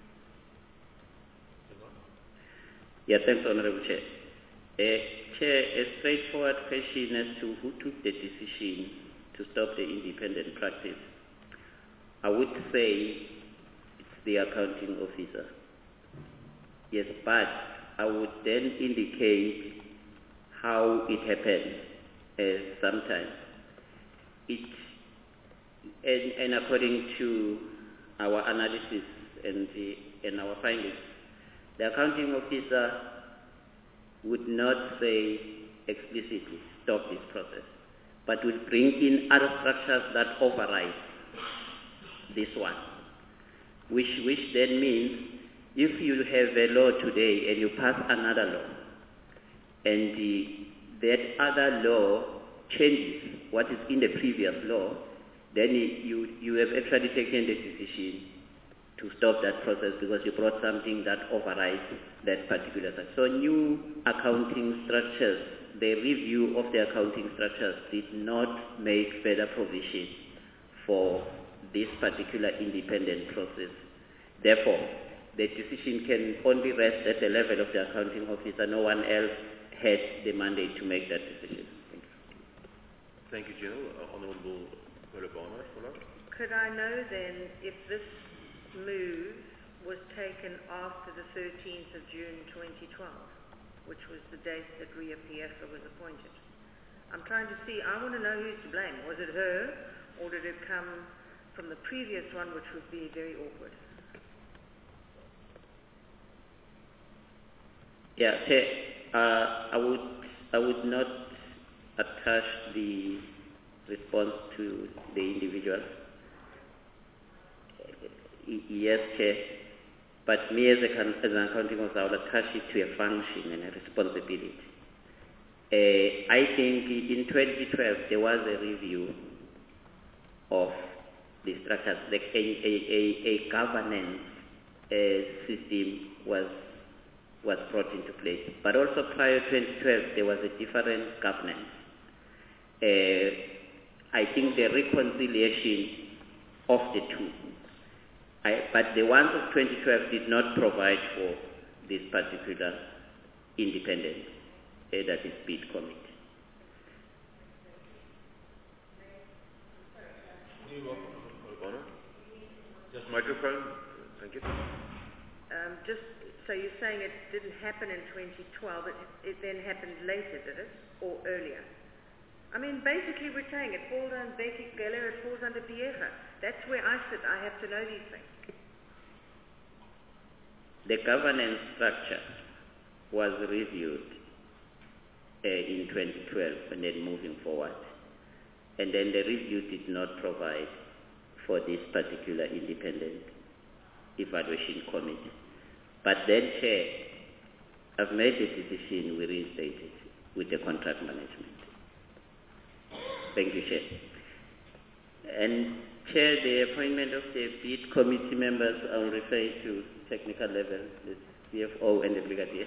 Yeah, thanks, Honourable Chair. Uh, Chair, a straightforward question as to who took the decision to stop the independent practice. I would say it's the accounting officer. Yes, but I would then indicate how it happened. Uh, sometimes it And, and according to our analysis and, the, and our findings, the accounting officer would not say explicitly stop this process, but would bring in other structures that override this one, which, which then means if you have a law today and you pass another law, and the, that other law changes what is in the previous law, then you, you have actually taken the decision to stop that process because you brought something that overrides that particular structure. So new accounting structures, the review of the accounting structures did not make further provision for this particular independent process. Therefore, the decision can only rest at the level of the accounting officer. No one else had the mandate to make that decision. Thank you. Thank you, General. Uh, Honourable Kolabana, follow. Could I know then if this move was taken after the thirteenth of June twenty twelve, which was the date that Ria Piefa was appointed? I'm trying to see, I want to know who's to blame. Was it her, or did it come from the previous one, which would be very awkward? Yeah, Chair, uh, I would I would not attach the response to the individual. Yes, Chair, but me as, a, as an accounting officer, I would attach it to a function and a responsibility. Uh, I think in twenty twelve there was a review of the structures, like a, a, a, a governance uh, system was was brought into place. But also prior to twenty twelve there was a different governance. Uh, I think the reconciliation of the two. I, but the ones of twenty twelve did not provide for this particular independent, uh, that is bid committee. Just microphone. Thank you. Um, just so you're saying it didn't happen in twenty twelve, it, it then happened later, did it, or earlier? I mean, basically we're saying it falls under Becky Geller, it falls under Piefa. That's where I sit. I have to know these things. the governance structure was reviewed uh, in twenty twelve and then moving forward. And then the review did not provide for this particular independent evaluation committee. But then, Chair, I've made a decision, we reinstate it with the contract management. Thank you, Chair. And Chair, the appointment of the bid committee members, I'll refer to technical level, the C F O and the brigadier.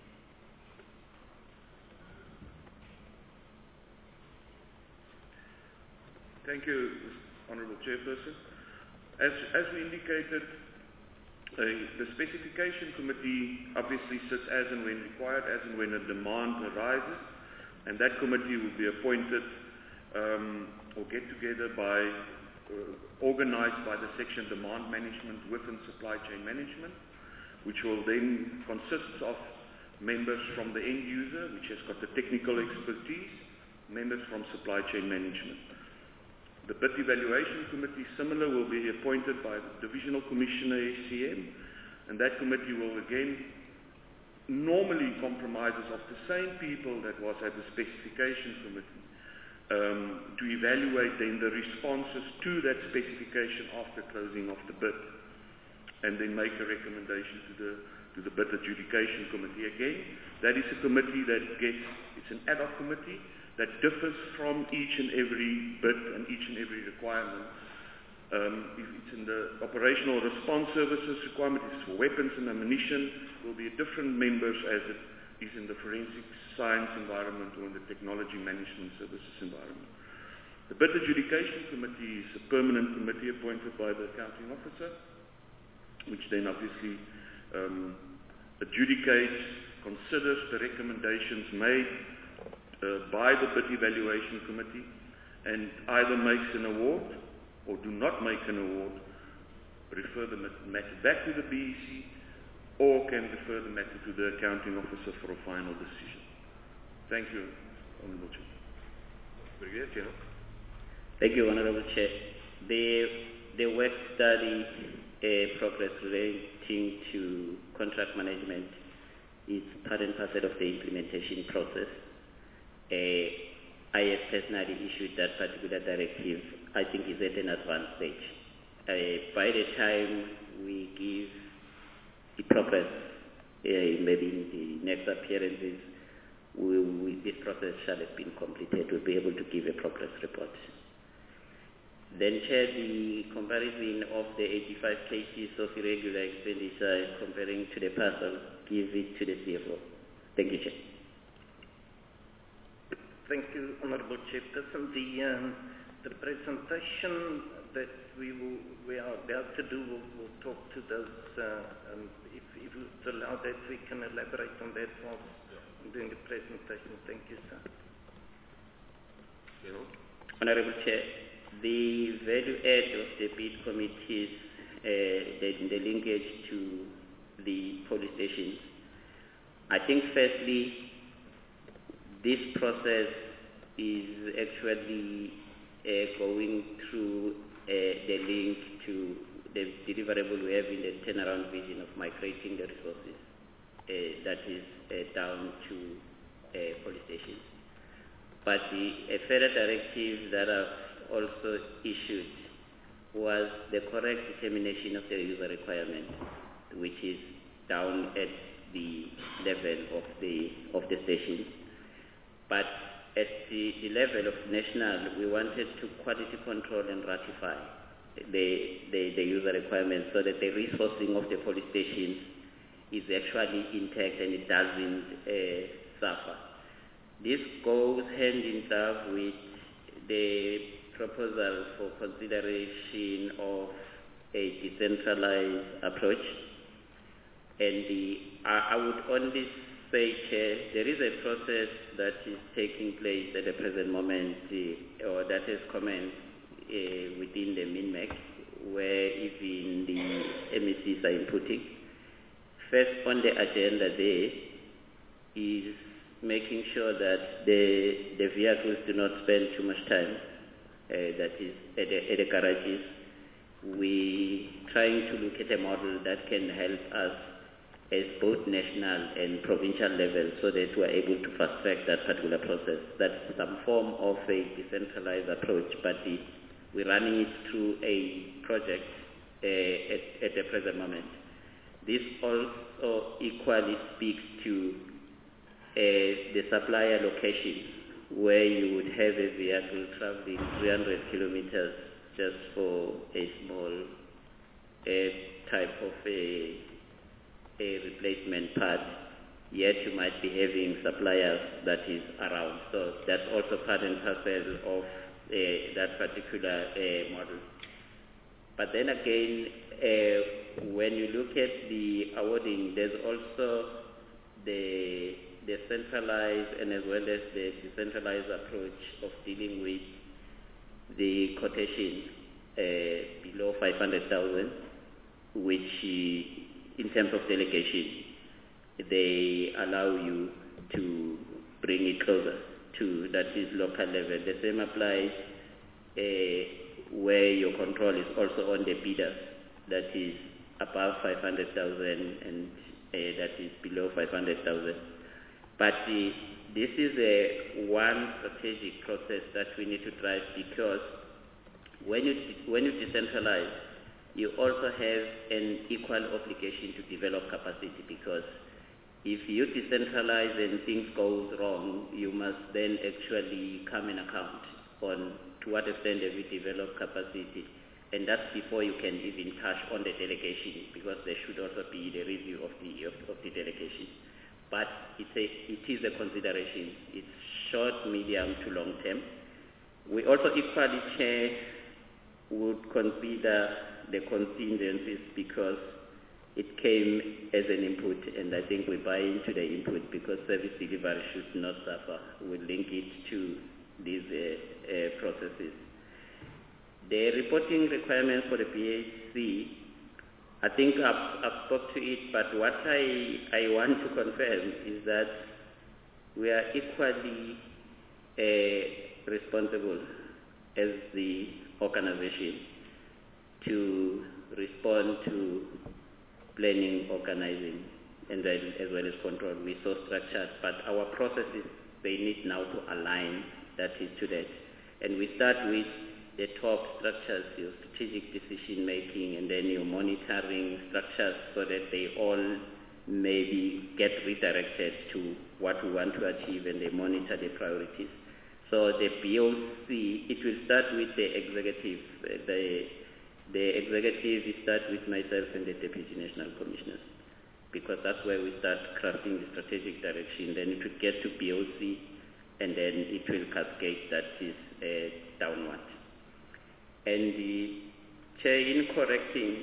Thank you, Honourable Chairperson. As, as we indicated, uh, the specification committee obviously sits as and when required, as and when a demand arises, and that committee will be appointed um, or get together by, uh, organized by the section demand management within supply chain management, which will then consist of members from the end user, which has got the technical expertise, members from supply chain management. The bid evaluation committee, similar, will be appointed by the divisional commissioner S C M, and that committee will again normally compromises of the same people that was at the specification committee um, to evaluate then the responses to that specification after closing of the bid, and then make a recommendation to the to the bid adjudication committee. Again, that is a committee that gets, it's an ad hoc committee that differs from each and every bid and each and every requirement. Um, if it's in the operational response services requirement, it's for weapons and ammunition, will be different members as it is in the forensic science environment or in the technology management services environment. The bid adjudication committee is a permanent committee appointed by the accounting officer, which then obviously um, adjudicates, considers the recommendations made Uh, by the bid evaluation committee, and either makes an award or do not make an award, refer the matter back to the B E C, or can refer the matter to the accounting officer for a final decision. Thank you, Honourable Chair. Thank you, Honourable Chair. The, the work study uh, progress relating to contract management is part and parcel of the implementation process. Uh, I have personally issued that particular directive. I think is at an advanced stage. Uh, by the time we give the progress, uh, maybe in the next appearances, we, we, this process shall have been completed. We'll be able to give a progress report. Then, Chair, the comparison of the eighty-five cases of irregular expenditure comparing to the past, I'll give it to the C F O. Thank you, Chair. Thank you, Honourable Chairperson. The, um, the presentation that we, will, we are about to do will, will talk to those, uh, um, if, if it's allowed that we can elaborate on that while yeah. doing the presentation. Thank you, sir. Yeah. Honourable Chair, the value add of the bid committees, uh, the, the linkage to the police stations, I think firstly, this process is actually uh, going through uh, the link to the deliverable we have in the turnaround vision of migrating the resources uh, that is uh, down to uh, police stations. But the a further directive that I've also issued was the correct determination of the user requirement, which is down at the level of the of the stations. But at the, the level of national, we wanted to quality control and ratify the, the, the user requirements so that the resourcing of the police stations is actually intact and it doesn't uh, suffer. This goes hand in glove with the proposal for consideration of a decentralized approach. And the, I, I would only say, Chair, there is a process that is taking place at the present moment, uh, or that has commenced uh, within the MINMAC, where even the M E Cs are inputting. First on the agenda there is making sure that the, the vehicles do not spend too much time, uh, that is at the, at the garages. We trying to look at a model that can help us at both national and provincial level so that we're able to fast-track that particular process. That's some form of a decentralized approach, but the, we're running it through a project uh, at, at the present moment. This also equally speaks to uh, the supplier location, where you would have a vehicle traveling three hundred kilometers just for a small uh, type of a a replacement part, yet you might be having suppliers that is around. So that's also part and parcel of uh, that particular uh, model. But then again, uh, when you look at the awarding, there's also the, the centralized and as well as the decentralized approach of dealing with the quotation uh, below five hundred thousand, which uh, in terms of delegation, they allow you to bring it closer to that is local level. The same applies uh, where your control is also on the bidders, that is above five hundred thousand and uh, that is below five hundred thousand. But uh, this is a one strategic process that we need to drive, because when you, when you decentralize, you also have an equal obligation to develop capacity, because if you decentralize and things go wrong, you must then actually come and account on to what extent have you developed capacity. And that's before you can even touch on the delegation, because there should also be the review of the, of, of the delegation. But it's a, it is a consideration. It's short, medium to long term. We also equally, Chair, would consider the contingencies, because it came as an input, and I think we buy into the input, because service delivery should not suffer. We link it to these uh, uh, processes. The reporting requirements for the P H C, I think I've, I've spoke to it, but what I, I want to confirm is that we are equally uh, responsible as the organization to respond to planning, organizing, and then as well as control. We're so structured, but our processes, they need now to align that is to that. And we start with the top structures, your strategic decision making, and then your monitoring structures, so that they all maybe get redirected to what we want to achieve, and they monitor the priorities. So the B O C, it will start with the executive. The, the executive will start with myself and the Deputy National Commissioners, because that's where we start crafting the strategic direction. Then it will get to B O C, and then it will cascade that is uh, downward. And the Chair, in correcting,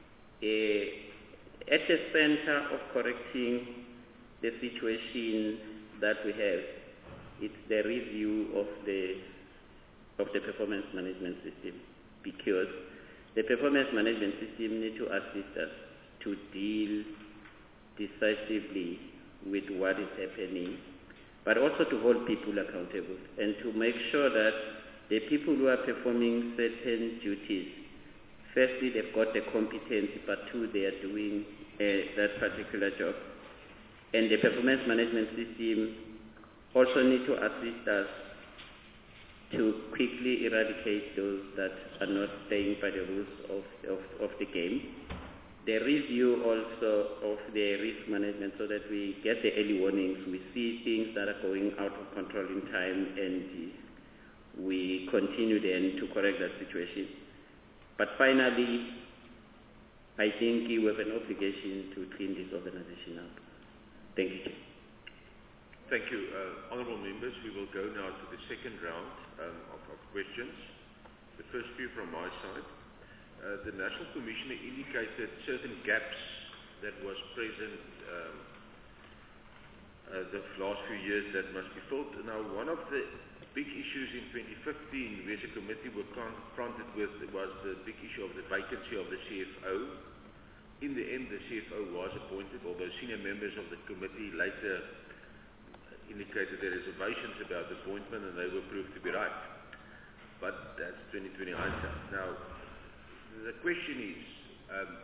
uh, at the center of correcting the situation that we have, it's the review of the of the performance management system, because the performance management system needs to assist us to deal decisively with what is happening, but also to hold people accountable and to make sure that the people who are performing certain duties, firstly, they've got the competency, but two, they are doing uh, that particular job. And the performance management system also need to assist us to quickly eradicate those that are not playing by the rules of, of, of the game. The review also of the risk management, so that we get the early warnings, we see things that are going out of control in time, and we continue then to correct that situation. But finally, I think we have an obligation to clean this organization up. Thank you. Thank you. Uh, honourable members, we will go now to the second round um, of, of questions. The first few from my side. Uh, the National Commissioner indicated certain gaps that was present um, uh, the last few years that must be filled. Now, one of the big issues in twenty fifteen we as a committee were confronted with was the big issue of the vacancy of the C F O. In the end, the C F O was appointed, although senior members of the committee later indicated their reservations about the appointment, and they were proved to be right. But that's twenty twenty hindsight. Now, the question is, um,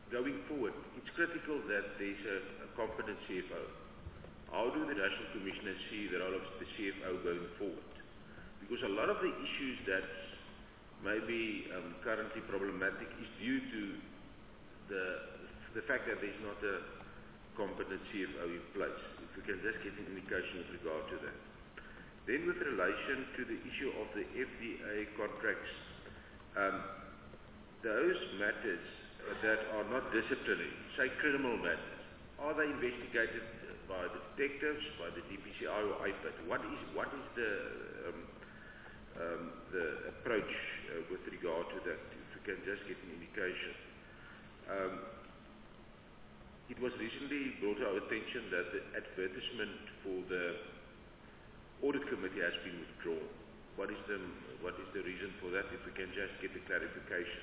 going forward, it's critical that there's a, a competent C F O. How do the National Commissioners see the role of the C F O going forward? Because a lot of the issues that may be um, currently problematic is due to the, the fact that there's not a competent C F O in place. If we can just get an indication with regard to that. Then with relation to the issue of the F D A contracts, um, those matters that are not disciplinary, say criminal matters, are they investigated by the detectives, by the D P C I or I P A D? What is, what is the, um, um, the approach uh, with regard to that? If we can just get an indication. Um, it was recently brought to our attention that the advertisement for the Audit Committee has been withdrawn. What is the, what is the reason for that, if we can just get a clarification?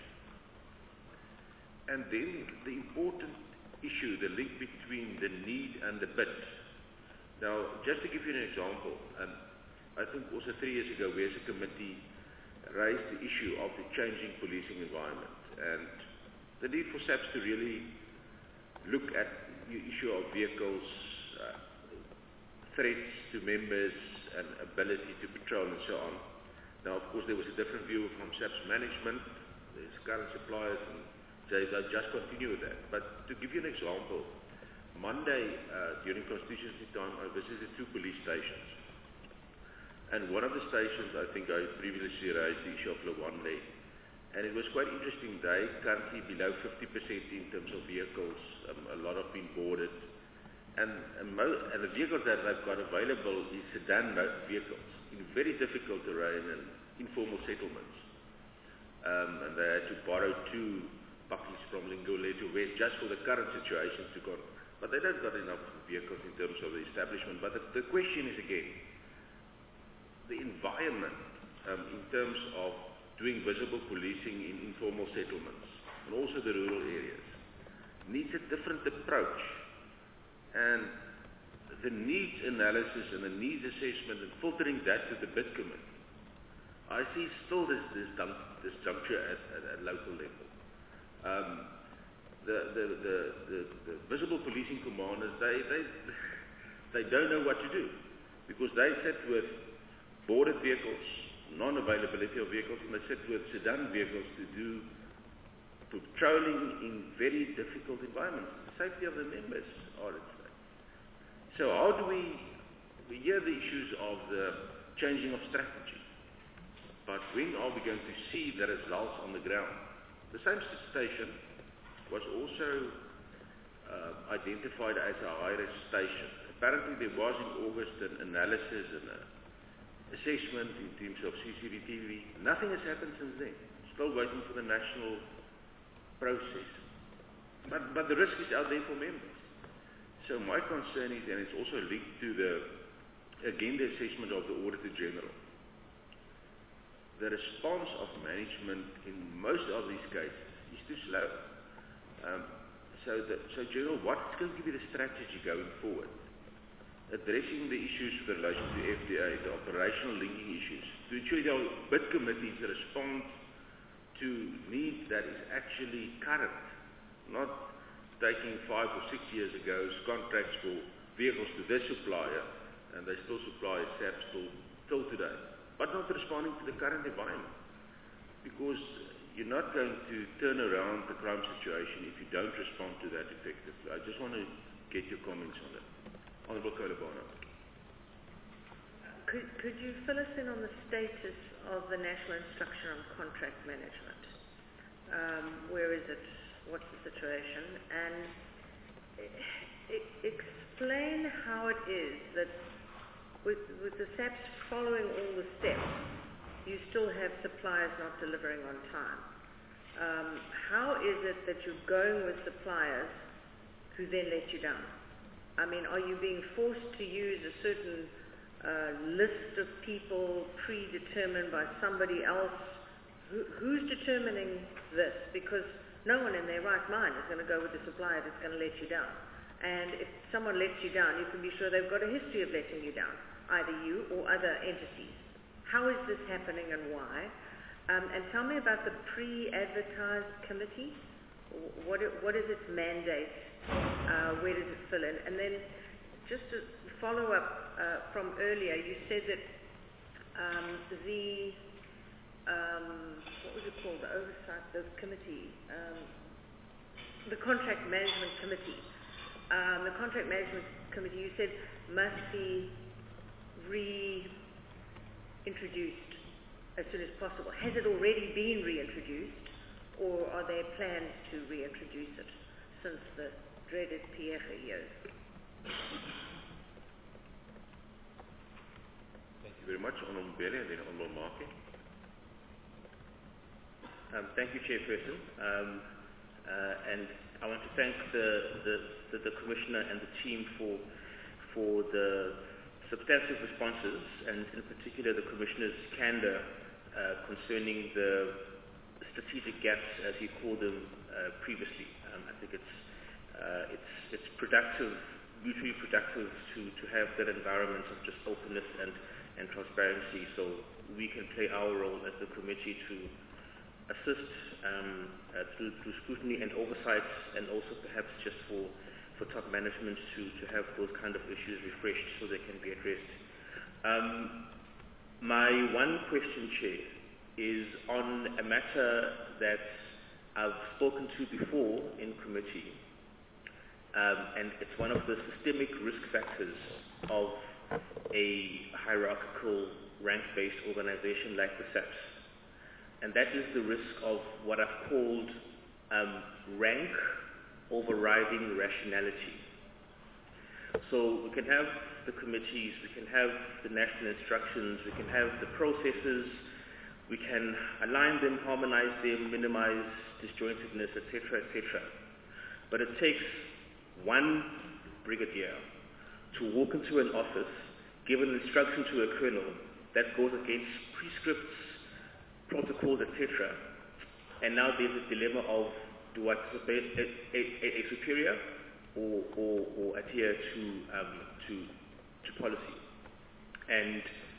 And then the important issue, the link between the need and the bid. Now, just to give you an example, um, I think also three years ago we as a committee raised the issue of the changing policing environment and the need for SAPS to really look at the issue of vehicles, uh, threats to members, and ability to patrol and so on. Now, of course, there was a different view from SAPS management. There's current suppliers, and they, they just continue with that. But to give you an example, Monday, uh, during Constituency time, I visited two police stations. And one of the stations, I think I previously raised the issue of Lawande. And it was quite interesting. They currently below fifty percent in terms of vehicles. Um, a lot have been boarded. And, and, mo- and the vehicles that they've got available is sedan vehicles in very difficult terrain and informal settlements. Um, and they had to borrow two buckets from Lingole to West just for the current situation to go. But they don't got enough vehicles in terms of the establishment. But the, the question is again, the environment um, in terms of doing visible policing in informal settlements and also the rural areas needs a different approach. And the needs analysis and the needs assessment and filtering that to the bid committee, I see still this this, dump, this juncture at, at, at local level. Um, the, the, the, the, the visible policing commanders, they, they, they don't know what to do because they sit with boarded vehicles, non-availability of vehicles, and they sit with sedan vehicles to do patrolling in very difficult environments. The safety of the members are at stake. So how do we, we hear the issues of the changing of strategy, but when are we going to see the results on the ground? The same station was also uh, identified as a high-risk station. Apparently there was in August an analysis and an assessment in terms of C C T V. Nothing has happened since then. Still waiting for the national process. But, but the risk is out there for members. So my concern is, and it's also linked to the, again, the assessment of the Auditor General. The response of management in most of these cases is too slow. Um, so, the, so General, what's going to be the strategy going forward? Addressing the issues with relation to F D A, the operational linking issues, to ensure that our bid committees respond to needs that is actually current, not taking five or six years ago's contracts for vehicles to this supplier, and they still supply SAPS till, till today, but not responding to the current environment. Because you're not going to turn around the crime situation if you don't respond to that effectively. I just want to get your comments on that. Honourable Kolobana. Could, could you fill us in on the status of the National Instruction on Contract Management? Um, where is it? What's the situation? And I- I- explain how it is that with, with the SAPS following all the steps, you still have suppliers not delivering on time. Um, how is it that you're going with suppliers who then let you down? I mean, are you being forced to use a certain uh, list of people predetermined by somebody else? Who, who's determining this? Because no one in their right mind is going to go with the supplier that's going to let you down. And if someone lets you down, you can be sure they've got a history of letting you down, either you or other entities. How is this happening and why? Um, and tell me about the pre-advertised committee. What, it, what is its mandate? Uh, where does it fill in? And then just to follow up uh, from earlier, you said that um, the, um, what was it called, the oversight, the committee, um, the contract management committee. Um, the contract management committee, you said, must be reintroduced as soon as possible. Has it already been reintroduced, or are there plans to reintroduce it since the dreaded P F A years? Thank you very much. Honourable Bailey and then Honourable Marke. Um, thank you, Chairperson. Um, uh, and I want to thank the, the, the, the Commissioner and the team for, for the substantive responses, and in particular the Commissioner's candour uh, concerning the strategic gaps, as he called them uh, previously. Um, I think it's, uh, it's, it's productive, mutually productive to, to have that environment of just openness and, and transparency, so we can play our role as the committee to assist um, uh, through, through scrutiny and oversight, and also perhaps just for, for top management to, to have those kind of issues refreshed so they can be addressed. Um, my one question, Chair, is on a matter that I've spoken to before in committee, um, and it's one of the systemic risk factors of a hierarchical rank-based organization like the SAPS. And that is the risk of what I've called um, rank overriding rationality. So we can have the committees, we can have the national instructions, we can have the processes, we can align them, harmonize them, minimize disjointedness, et cetera, et cetera. But it takes one brigadier to walk into an office, give an instruction to a colonel that goes against prescripts, protocols, et cetera. And now there's a dilemma of, do I disobey a, a, a, a superior or, or, or adhere to, um, to, to policy? And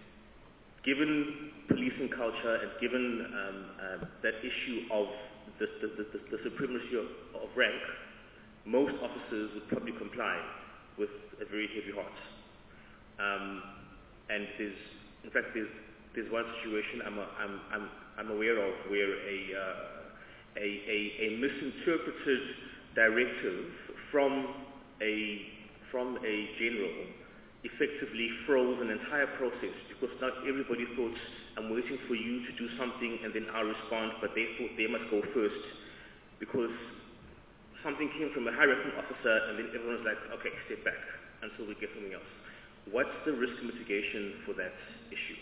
given policing culture and given um, uh, that issue of the, the, the, the supremacy of, of rank, most officers would probably comply with a very heavy heart. Um, and there's, in fact, there's, there's one situation I'm, a, I'm, I'm, I'm aware of where a, uh, a, a, a misinterpreted directive from a, from a general effectively froze an entire process, because not everybody thought, I'm waiting for you to do something and then I'll respond, but they thought they must go first because something came from a high-ranking officer, and then everyone was like, okay, step back until we get something else. What's the risk mitigation for that issue?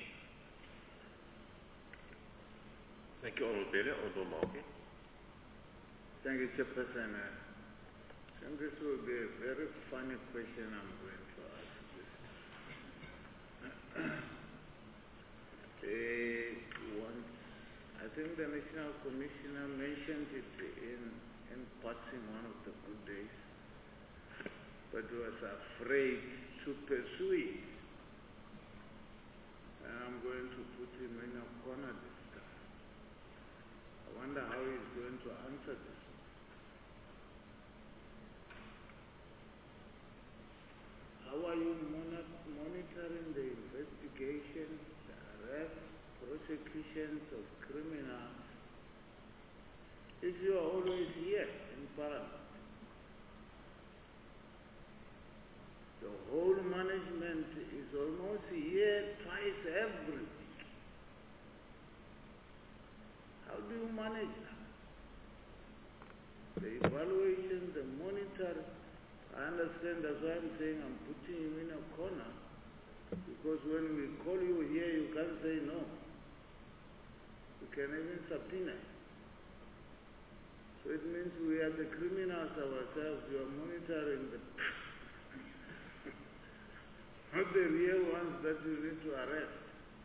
Thank you, Honourable Bailey. Honourable Marke. Thank you, Chairperson. I think this will be a very funny question I'm going to ask this. uh, once, I think the National Commissioner mentioned it in, in passing one of the good days, but was afraid to pursue it. And I'm going to put him in a corner this time. I wonder how he's going to answer this. How are you mon monitoring the investigation, the arrest, prosecutions of criminals if you are always here in Parliament? The whole management is almost here twice every week. How do you manage that? The evaluation, the monitoring. I understand, that's why I'm saying I'm putting you in a corner, because when we call you here, you can't say no. You can even subpoena. So it means we are the criminals ourselves. You are monitoring the not the real ones that you need to arrest.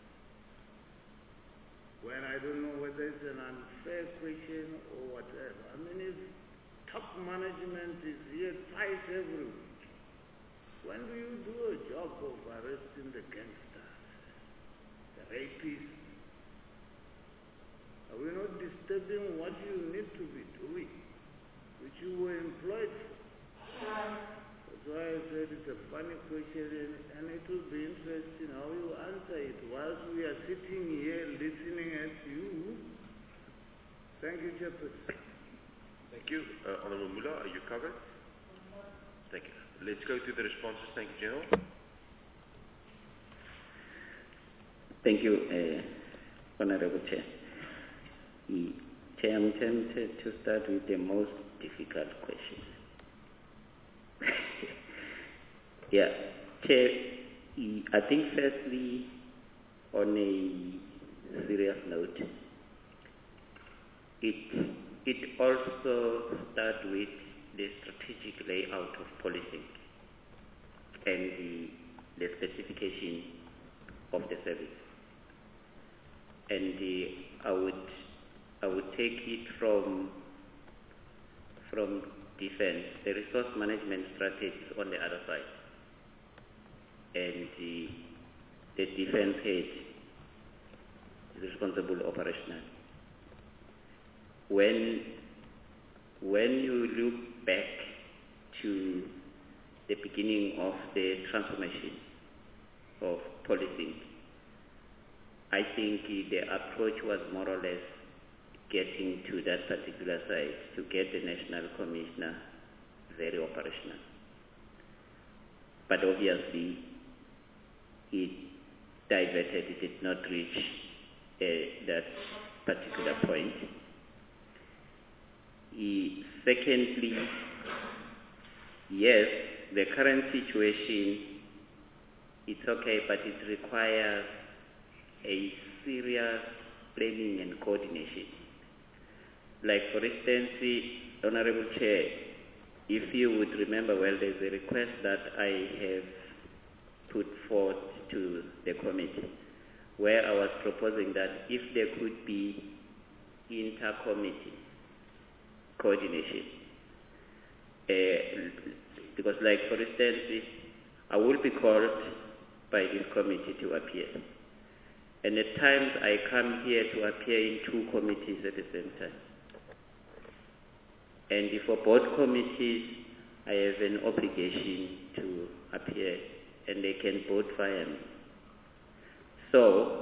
When I don't know whether it's an unfair question or whatever. I mean, if top management is here twice every week, when do you do a job of arresting the gangsters, the rapists? Are we not disturbing what you need to be doing? which you were employed for. That's why I said it's a funny question, and it will be interesting how you answer it whilst we are sitting here listening at you. Thank you, Chairperson. Thank you. Uh, Honourable Mullah, are you covered? Thank you. Let's go to the responses. Thank you, General. Thank you, uh, Honourable Chair. Mm. Chair, I'm tempted to start with the most difficult question. Yeah, Chair, I think firstly, on a serious note, it, it also starts with the strategic layout of policing and the, the specification of the service. And the, I would I would take it from from defense, the resource management strategy on the other side, and the, the defense head is responsible operational. When when you look back to the beginning of the transformation of policing, I think the approach was more or less getting to that particular side to get the national commissioner very operational. But obviously, it diverted, it did not reach uh, that particular point. Uh, secondly, yes, the current situation, it's okay, but it requires a serious planning and coordination. Like, for instance, Honourable Chair, if you would remember well, there's a request that I have put forth to the committee where I was proposing that if there could be inter-committee coordination. Uh, because, like, for instance, I will be called by this committee to appear. And at times I come here to appear in two committees at the same time. And for both committees, I have an obligation to appear, and they can vote via me. So,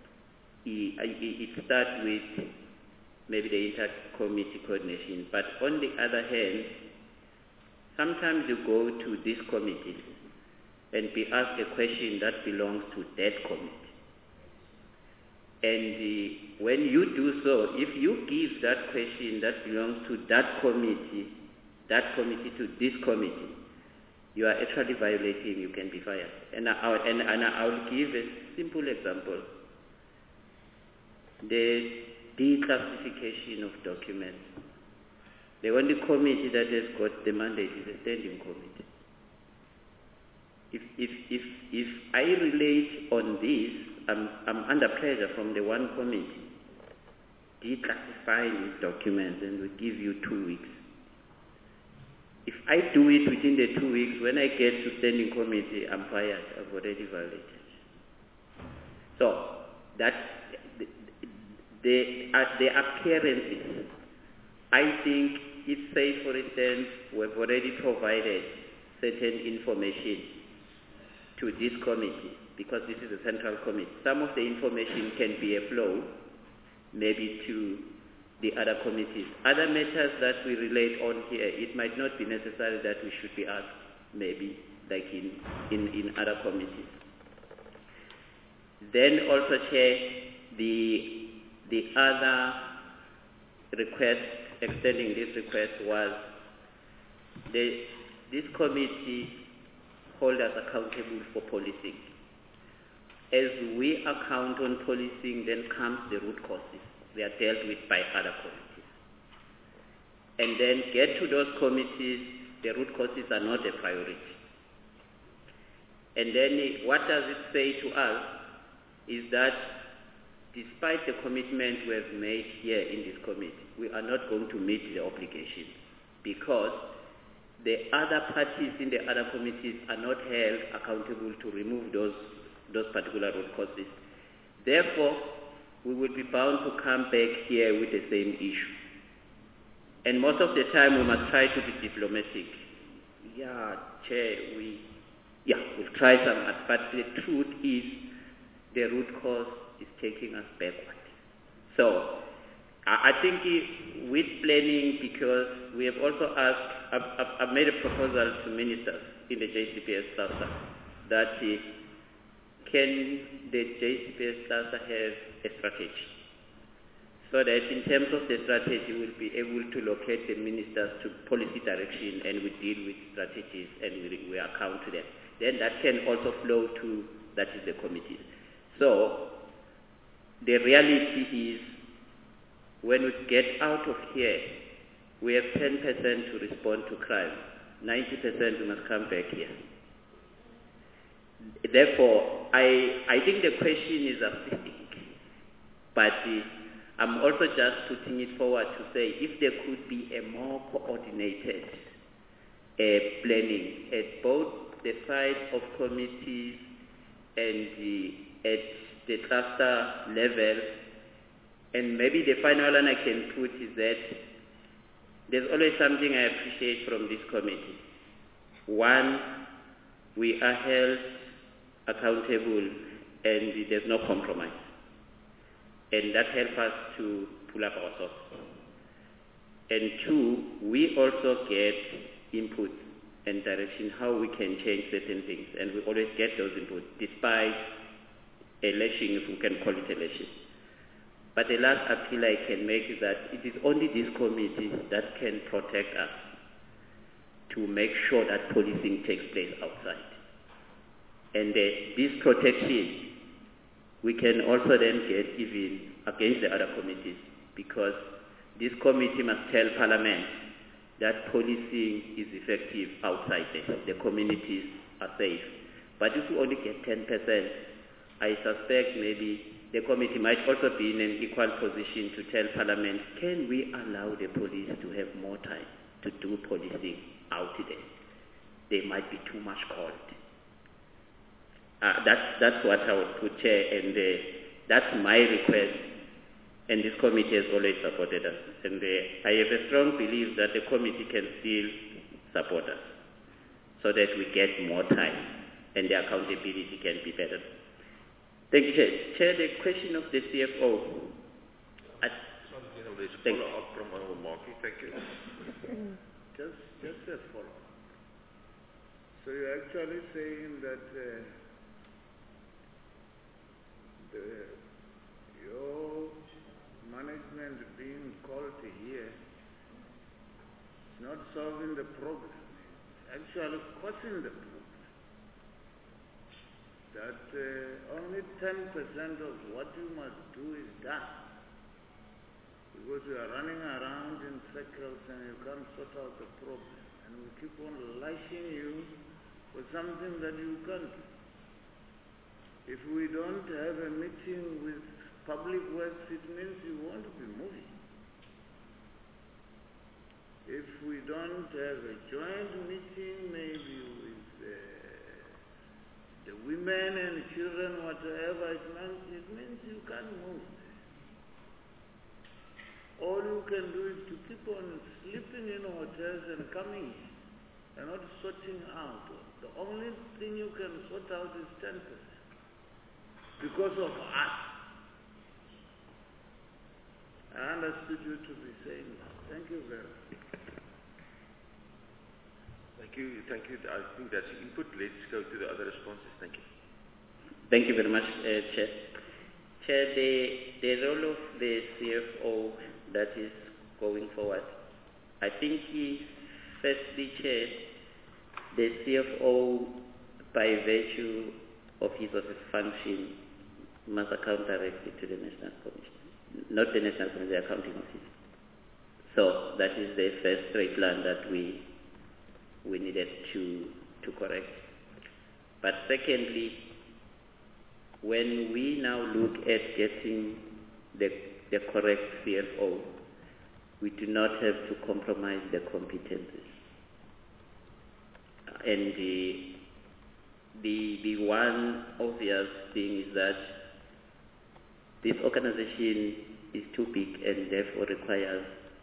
it starts with maybe the inter-committee coordination. But on the other hand, sometimes you go to this committee and be asked a question that belongs to that committee. And uh, when you do so, if you give that question that belongs to that committee, that committee to this committee, you are actually violating, you can be fired. And I, and, and I will give a simple example. The declassification of documents. The only committee that has got the mandate is a standing committee. If, if, if, if I relate on this, I'm, I'm under pressure from the one committee declassifying these documents, and we give you two weeks. If I do it within the two weeks, when I get to standing committee, I'm fired. I've already violated. So that the the, uh, the appearances, I think it's safe. For instance, we've already provided certain information to this committee, because this is a central committee. Some of the information can be a flow, maybe to the other committees. Other matters that we relate on here, it might not be necessary that we should be asked, maybe, like in, in, in other committees. Then also, Chair, the, the other request, extending this request, was the, this committee hold us accountable for policing. As we account on policing, then comes the root causes. They are dealt with by other committees. And then get to those committees, the root causes are not a priority. And then what does it say to us is that despite the commitment we have made here in this committee, we are not going to meet the obligations, because the other parties in the other committees are not held accountable to remove those, those particular root causes. Therefore, we will be bound to come back here with the same issue. and most of the time we must try to be diplomatic. Yeah, Chair, we, yeah, we'll try some, but the truth is the root cause is taking us backward. So, I, I think if, with planning, because we have also asked, I've, I've, I've made a proposal to ministers in the J C P S cluster that uh, can the J C P S cluster have a strategy? So that in terms of the strategy, we'll be able to locate the ministers to policy direction and we deal with strategies and we, we account to them. Then that can also flow to, that is the committees. So the reality is when we get out of here, we have ten percent to respond to crime. ninety percent we must come back here. Therefore, I, I think the question is artistic, but uh, I'm also just putting it forward to say if there could be a more coordinated uh, planning at both the side of committees and the, at the cluster level, and maybe the final one I can put is that there's always something I appreciate from this committee. One, we are held accountable and there's no compromise. And that helps us to pull up our socks. And two, we also get input and direction how we can change certain things. And we always get those inputs, despite election, if we can call it election. But the last appeal I can make is that it is only this committee that can protect us to make sure that policing takes place outside. And uh, this protection we can also then get even against the other committees, because this committee must tell Parliament that policing is effective outside there. The communities are safe. But if we only get ten percent, I suspect maybe the committee might also be in an equal position to tell Parliament, can we allow the police to have more time to do policing out there? They might be too much called. Uh, that's, that's what I would put, Chair, and uh, that's my request, and this committee has always supported us. And uh, I have a strong belief that the committee can still support us so that we get more time and the accountability can be better. Thank you, Chair. Chair, the question of the C F O. I, There's a follow-up from Honorable Markey. Thank you. Just, just a follow-up. So you're actually saying that uh, the, your management being called here is not solving the problem, it's actually causing the problem. That uh, only ten percent of what you must do is done. Because you are running around in circles and you can't sort out the problem. And we keep on lashing you for something that you can't do. If we don't have a meeting with public works, it means you won't be moving. If we don't have a joint meeting, maybe with uh, the women and children, whatever, it means, it means you can't move. All you can do is to keep on sleeping in hotels and coming in and not sorting out. The only thing you can sort out is ten percent. Because of us. I understood you to be saying that. Thank you very much. Thank you. Thank you. I think that's the input. Let's go to the other responses. Thank you. Thank you very much, uh, Chair. Chair, the, the role of the C F O that is going forward, I think he, firstly, Chair, the C F O, by virtue of his or his function, must account directly to the National Commission, not the National Commission, the Accounting Office. So that is the first straight line that we we needed to to correct. But secondly, when we now look at getting the the correct C F O, we do not have to compromise the competencies. And the the the one obvious thing is that this organization is too big and therefore requires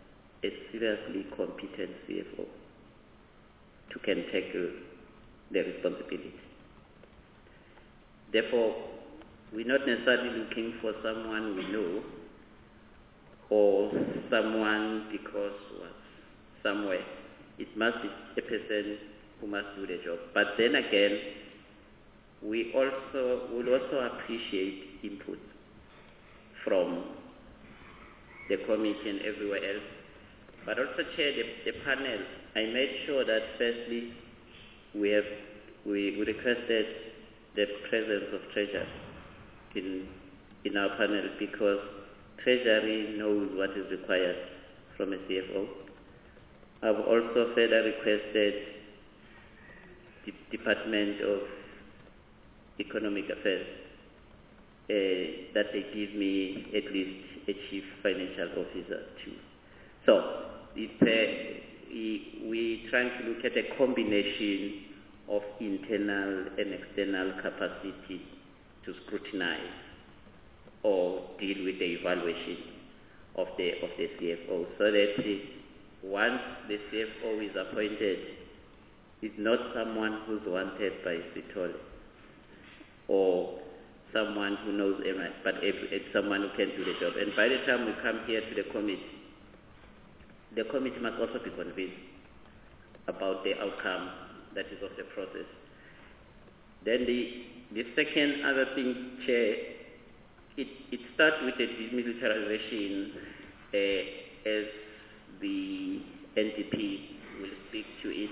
a seriously competent C F O to can tackle the responsibility. Therefore, we're not necessarily looking for someone we know or someone because was somewhere. It must be a person who must do the job. But then again, we also will also appreciate input from the committee and everywhere else. But also, Chair, the, the panel, I made sure that firstly, we have we, we requested the presence of Treasury in in our panel because Treasury knows what is required from a C F O. I've also further requested the Department of Economic Affairs uh, that they give me at least a chief financial officer too. So if, uh, we, we're trying to look at a combination of internal and external capacity to scrutinize or deal with the evaluation of the of the C F O, so that uh, once the C F O is appointed, it's not someone who's wanted by Sitole or someone who knows everything, but it's someone who can do the job. And by the time we come here to the committee, the committee must also be convinced about the outcome that is of the process. Then the the second other thing, Chair, it, it starts with the demilitarization uh, as the N D P will speak to it.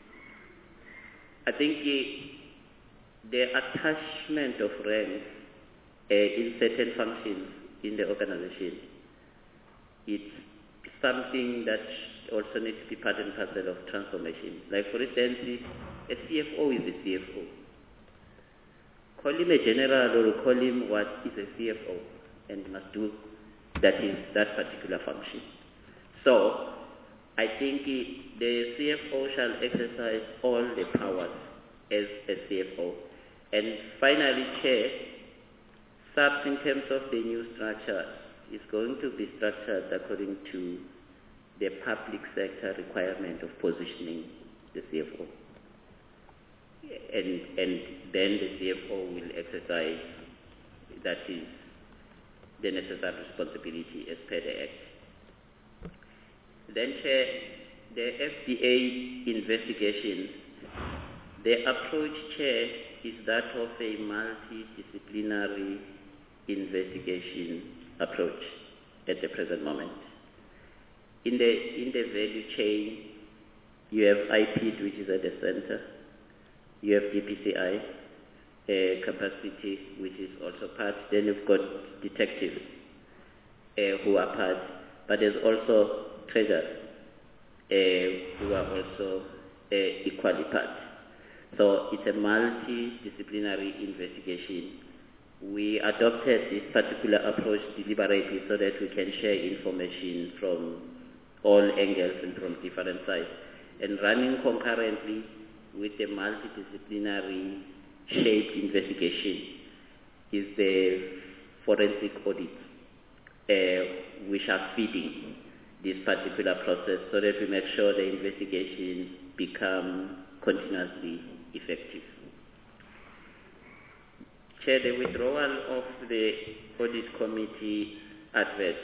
I think uh, the attachment of rank uh, in certain functions in the organization, it's something that also needs to be part and parcel of transformation. Like for instance, a C F O is a C F O. Call him a general or call him what is a C F O and must do that is that particular function. So I think uh, the C F O shall exercise all the powers as a C F O. And finally, Chair, S A P S in terms of the new structure is going to be structured according to the public sector requirement of positioning the C F O. And, and then the C F O will exercise, that is, the necessary responsibility as per the Act. Then, Chair, the F D A investigation, the approach, Chair, is that of a multidisciplinary investigation approach at the present moment. In the, in the value chain, you have I P D, which is at the center. You have D P C I uh, capacity, which is also part. Then you've got detectives uh, who are part. But there's also treasurers uh, who are also uh, equally part. So it's a multidisciplinary investigation. We adopted this particular approach deliberately so that we can share information from all angles and from different sides. And running concurrently with the multidisciplinary shaped investigation is the forensic audit, uh, which are feeding this particular process so that we make sure the investigations become continuously effective. Chair, the withdrawal of the audit committee advert.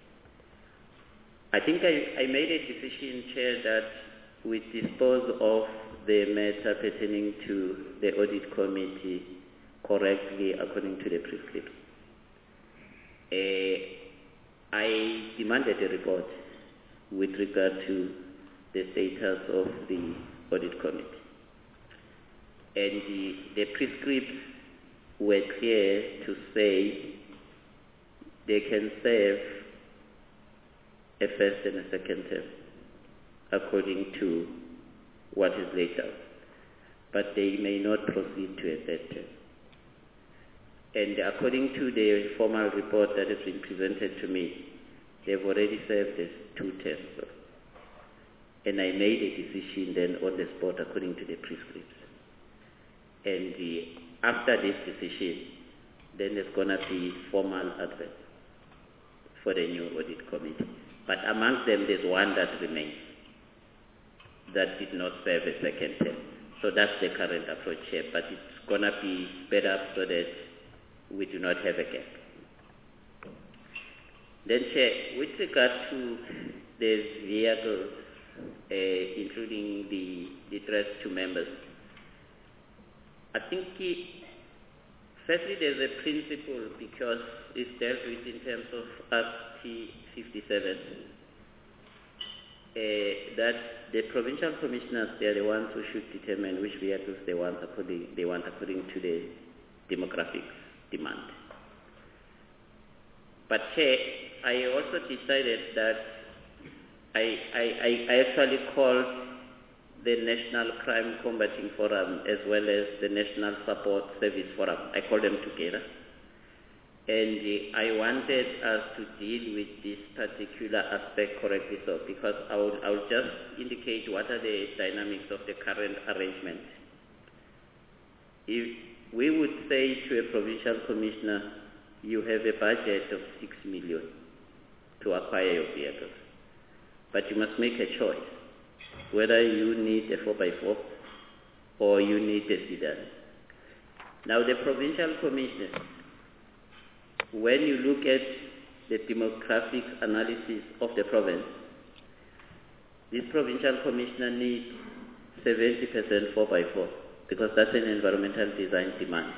I think I, I made a decision, Chair, that we dispose of the matter pertaining to the audit committee correctly according to the prescripts. Uh, I demanded a report with regard to the status of the audit committee. And the, the prescripts were clear to say they can serve a first and a second term according to what is laid out. But they may not proceed to a third term. And according to the formal report that has been presented to me, they've already served as two terms. And I made a decision then on the spot according to the prescripts. And the, after this decision, then there's going to be formal advert for the new audit committee. But amongst them, there's one that remains, that did not serve a second term. So that's the current approach here, but it's going to be sped up so that we do not have a gap. Then, Chair, with regard to the vehicles, uh, including the, the address to members, I think it, firstly there's a principle because it's dealt with in terms of Act fifty-seven, uh, that the provincial commissioners, they are the ones who should determine which vehicles they want according, they want according to the demographic demand. But Chair, I also decided that I, I, I actually called the National Crime Combating Forum as well as the National Support Service Forum. I called them together. And uh, I wanted us to deal with this particular aspect correctly, so because I will, I will just indicate what are the dynamics of the current arrangement. If we would say to a provincial commissioner, you have a budget of six million to acquire your vehicles, but you must make a choice whether you need a four by four or you need a sedan. Now the provincial commissioner, when you look at the demographic analysis of the province, this provincial commissioner needs seventy percent four by four because that's an environmental design demand.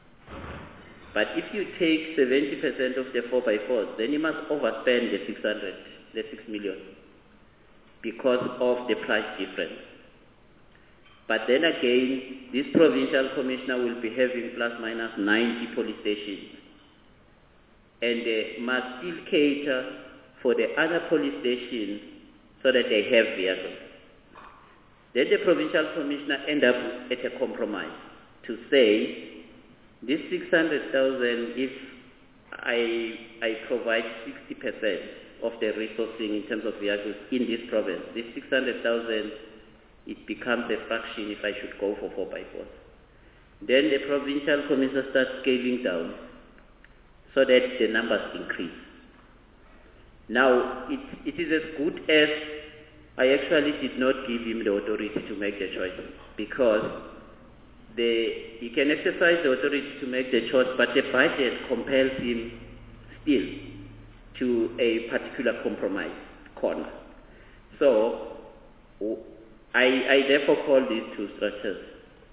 But if you take seventy percent of the four by fours, then you must overspend the six hundred, the six million because of the price difference. But then again, this provincial commissioner will be having plus minus ninety police stations, and they must still cater for the other police stations so that they have vehicles. Then the provincial commissioner end up at a compromise to say, this six hundred thousand, if I, I provide sixty percent of the resourcing in terms of vehicles in this province, this six hundred thousand, it becomes a fraction if I should go for four by four. Then the provincial commissioner starts scaling down so that the numbers increase. Now, it, it is as good as I actually did not give him the authority to make the choice, because the, he can exercise the authority to make the choice, but the budget compels him still to a particular compromise corner. So, I, I therefore call these two structures.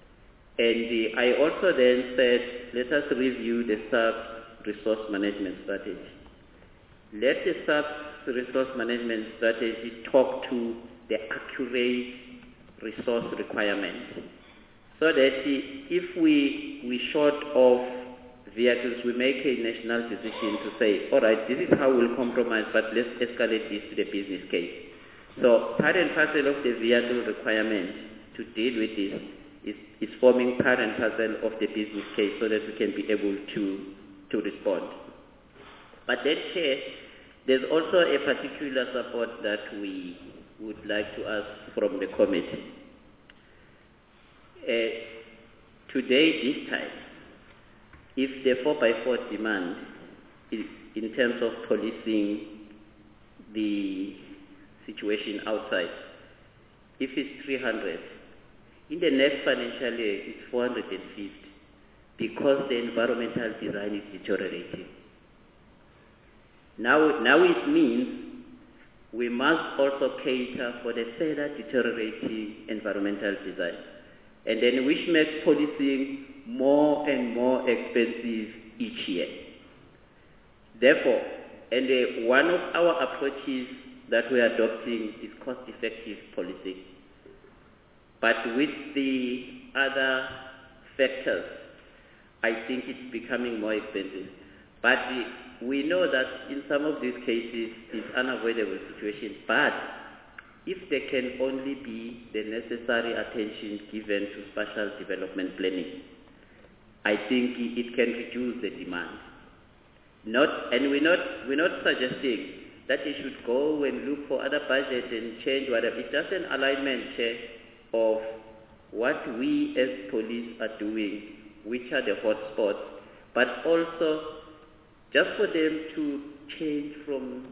And uh, I also then said, let us review the sub-resource management strategy. Let the sub-resource management strategy talk to the accurate resource requirements, so that if we, we short of vehicles, we make a national decision to say, all right, this is how we'll compromise, but let's escalate this to the business case. So part and parcel of the vehicle requirement to deal with this is, is forming part and parcel of the business case so that we can be able to, to respond. But then, Chair, there's also a particular support that we would like to ask from the committee. Uh, today, this time, if the four by four demand is in terms of policing the situation outside, if it's three hundred, in the next financial year it's four hundred fifty because the environmental design is deteriorating. Now, now it means we must also cater for the further deteriorating environmental design, and then which makes policing more and more expensive each year. Therefore, and uh, one of our approaches that we are adopting is cost-effective policing. But with the other factors, I think it's becoming more expensive. But uh, we know that in some of these cases, it's unavoidable situation. But if there can only be the necessary attention given to spatial development planning, I think it can reduce the demand. Not, and we're not, we're not suggesting that they should go and look for other budgets and change whatever. It's just an alignment check of what we as police are doing, which are the hotspots, but also just for them to change from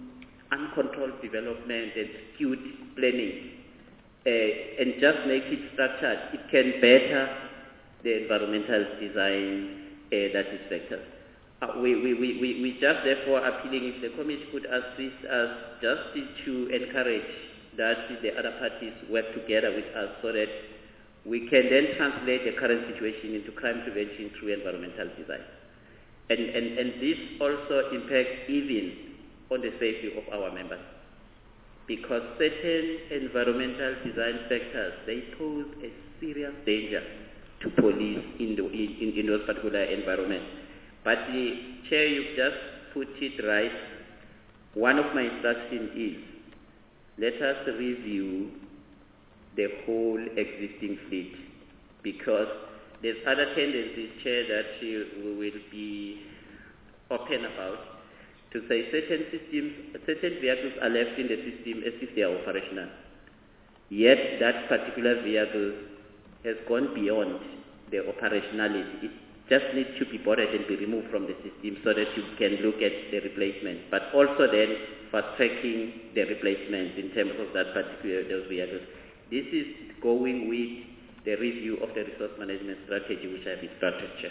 uncontrolled development and skewed planning, uh, and just make it structured, it can better the environmental design uh, that is vectored. Uh, we, we, we, we, we just therefore appealing if the committee could assist us just to encourage that the other parties work together with us so that we can then translate the current situation into crime prevention through environmental design. And, and, and this also impacts even on the safety of our members, because certain environmental design factors, they pose a serious danger to police in, the, in, in those particular environments. But the Chair, you've just put it right. One of my instructions is, let us review the whole existing fleet, because there's other tendencies, Chair, that we will be open about, to say certain systems, certain vehicles are left in the system as if they are operational. Yet that particular vehicle has gone beyond the operationality. It just needs to be boarded and be removed from the system so that you can look at the replacement, but also then fast-tracking the replacement in terms of that particular those vehicles. This is going with the review of the resource management strategy which I have instructed, Chair.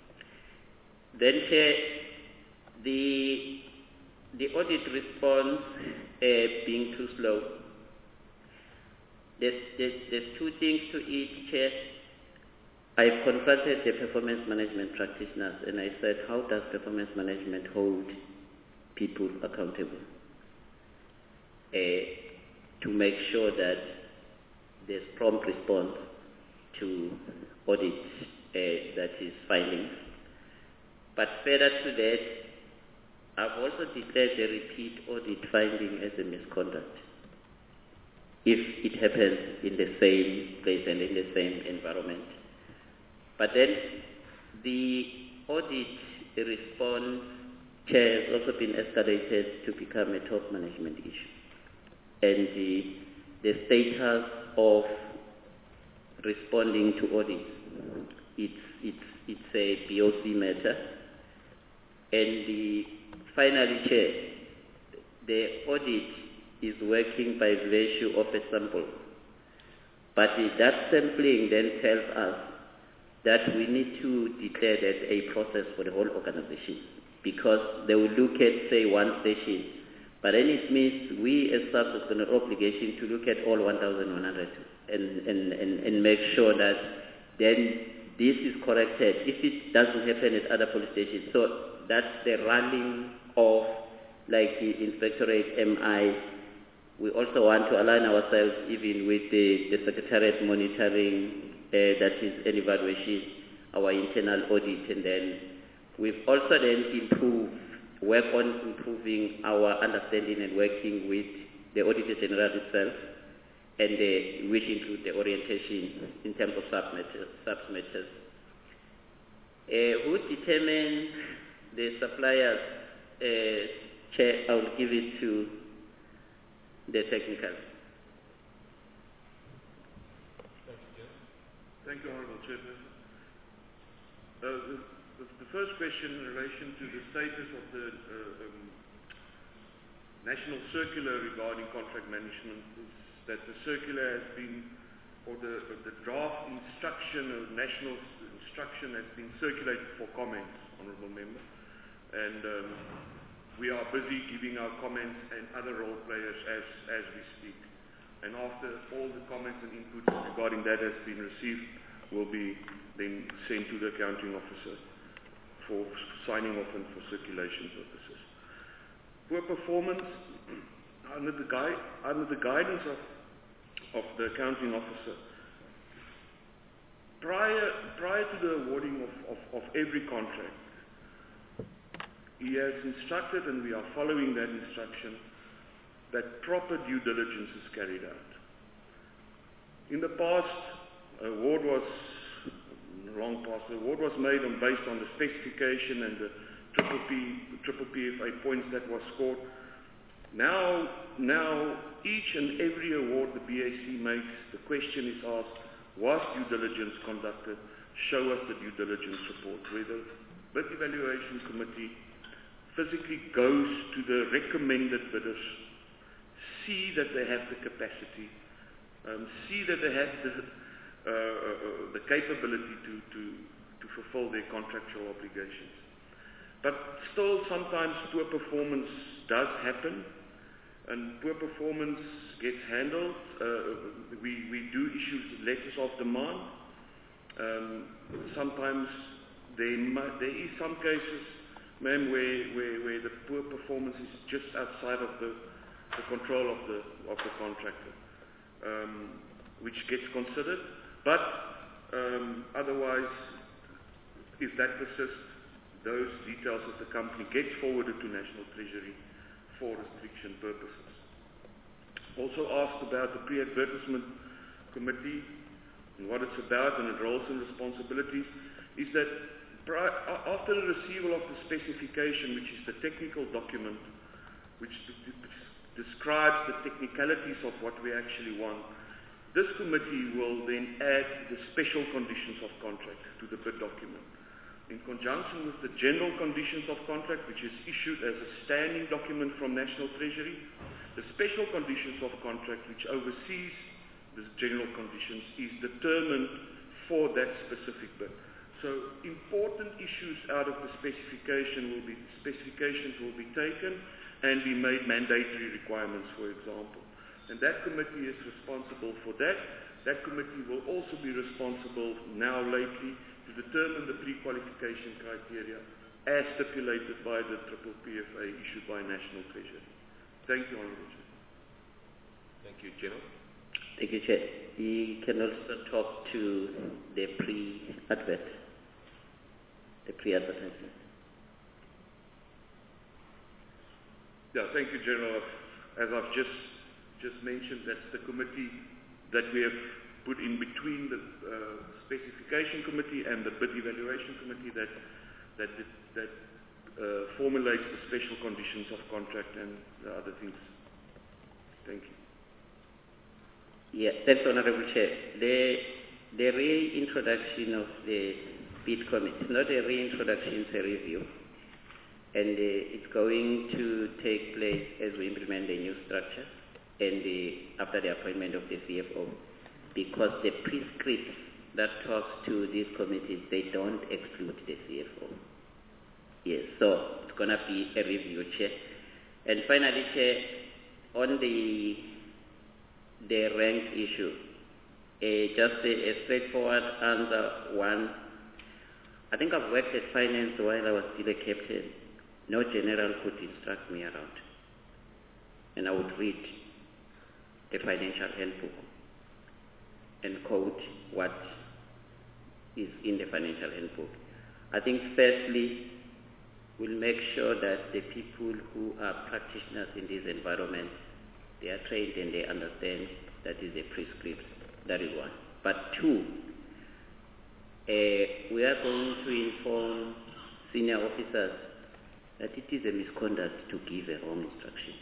Then, Chair, the, the audit response uh, being too slow. There's, there's, there's two things to it, Chair. I've confronted the performance management practitioners and I said, how does performance management hold people accountable uh, to make sure that there's prompt response to audit uh, that is findings. But further to that, I've also declared the repeat audit finding as a misconduct if it happens in the same place and in the same environment. But then the audit response, Chair, has also been escalated to become a top management issue. And the, the status of responding to audits, it's, it's, it's a B O C matter. And the, finally, Chair, the audit is working by virtue of a sample. But that sampling then tells us that we need to declare that a process for the whole organization, because they will look at, say, one station, but then it means we as staff have got an obligation to look at all one thousand one hundred and, and, and, and make sure that then this is corrected if it doesn't happen at other police stations. So that's the running of, like the Inspectorate M I. We also want to align ourselves even with the, the Secretariat monitoring, uh, that is an evaluation, our internal audit, and then we've also then improved, work on improving our understanding and working with the Auditor General itself, and the, which include the orientation in terms of submatters. submatters. Uh, who determine the suppliers? Uh, Chair, I will give it to the technical. Thank you, Honourable Chairperson. Uh, the, the, the first question in relation to the status of the uh, um, national circular regarding contract management is that the circular has been, or the, the draft instruction of national instruction has been circulated for comments, Honourable Member, and um, we are busy giving our comments and other role players as, as we speak. And after all the comments and inputs regarding that has been received, will be then sent to the accounting officer for signing off and for circulation purposes. Poor performance, under the, gui under the guidance of, of the accounting officer, prior, prior to the awarding of, of, of every contract, he has instructed, and we are following that instruction, that proper due diligence is carried out. In the past, award was, wrong past, the award was made on, based on the specification and the triple P, triple P F A points that was scored. Now, now, each and every award the B A C makes, the question is asked, was due diligence conducted? Show us the due diligence report, whether bid evaluation committee, physically goes to the recommended bidders, see that they have the capacity, um, see that they have the, uh, uh, the capability to, to, to fulfill their contractual obligations. But still, sometimes poor performance does happen, and poor performance gets handled. Uh, we, we do issue letters of demand. Um, sometimes there, might, there is some cases, ma'am, where, where, where the poor performance is just outside of the, the control of the, of the contractor, um, which gets considered. But um, otherwise, if that persists, those details of the company gets forwarded to National Treasury for restriction purposes. Also asked about the pre-advertisement committee and what it's about and its roles and responsibilities, is that after the receival of the specification, which is the technical document which describes the technicalities of what we actually want, this committee will then add the special conditions of contract to the bid document. In conjunction with the general conditions of contract, which is issued as a standing document from National Treasury, the special conditions of contract, which oversees the general conditions, is determined for that specific bid. So important issues out of the specification will be, specifications will be taken and be made mandatory requirements, for example. And that committee is responsible for that. That committee will also be responsible now lately to determine the pre-qualification criteria as stipulated by the triple P F A issued by National Treasury. Thank you, Honourable Chair. Thank you, General. Thank you, Chair. You can also talk to the pre-advert, the pre-advertisement. Yeah, thank you, General. As I've just just mentioned, that's the committee that we have put in between the uh, specification committee and the bid evaluation committee that that that uh, formulates the special conditions of contract and the other things. Thank you. Yeah, thanks, Honourable Chair. The the reintroduction of the bid committee is not a reintroduction; it's a review, and uh, it's going to take place as we implement the new structure and uh, after the appointment of the C F O. Because the prescripts that talks to these committees, they don't exclude the C F O. Yes, so it's going to be a review, Chair. And finally, Chair, on the the rank issue, uh, just a, a straightforward answer. One, I think I've worked at finance while I was still a captain. No general could instruct me around. And I would read the financial handbook and quote what is in the financial handbook. I think firstly, we'll make sure that the people who are practitioners in this environment, they are trained and they understand that is a prescript. That is one. But two, uh, we are going to inform senior officers that it is a misconduct to give a wrong instruction.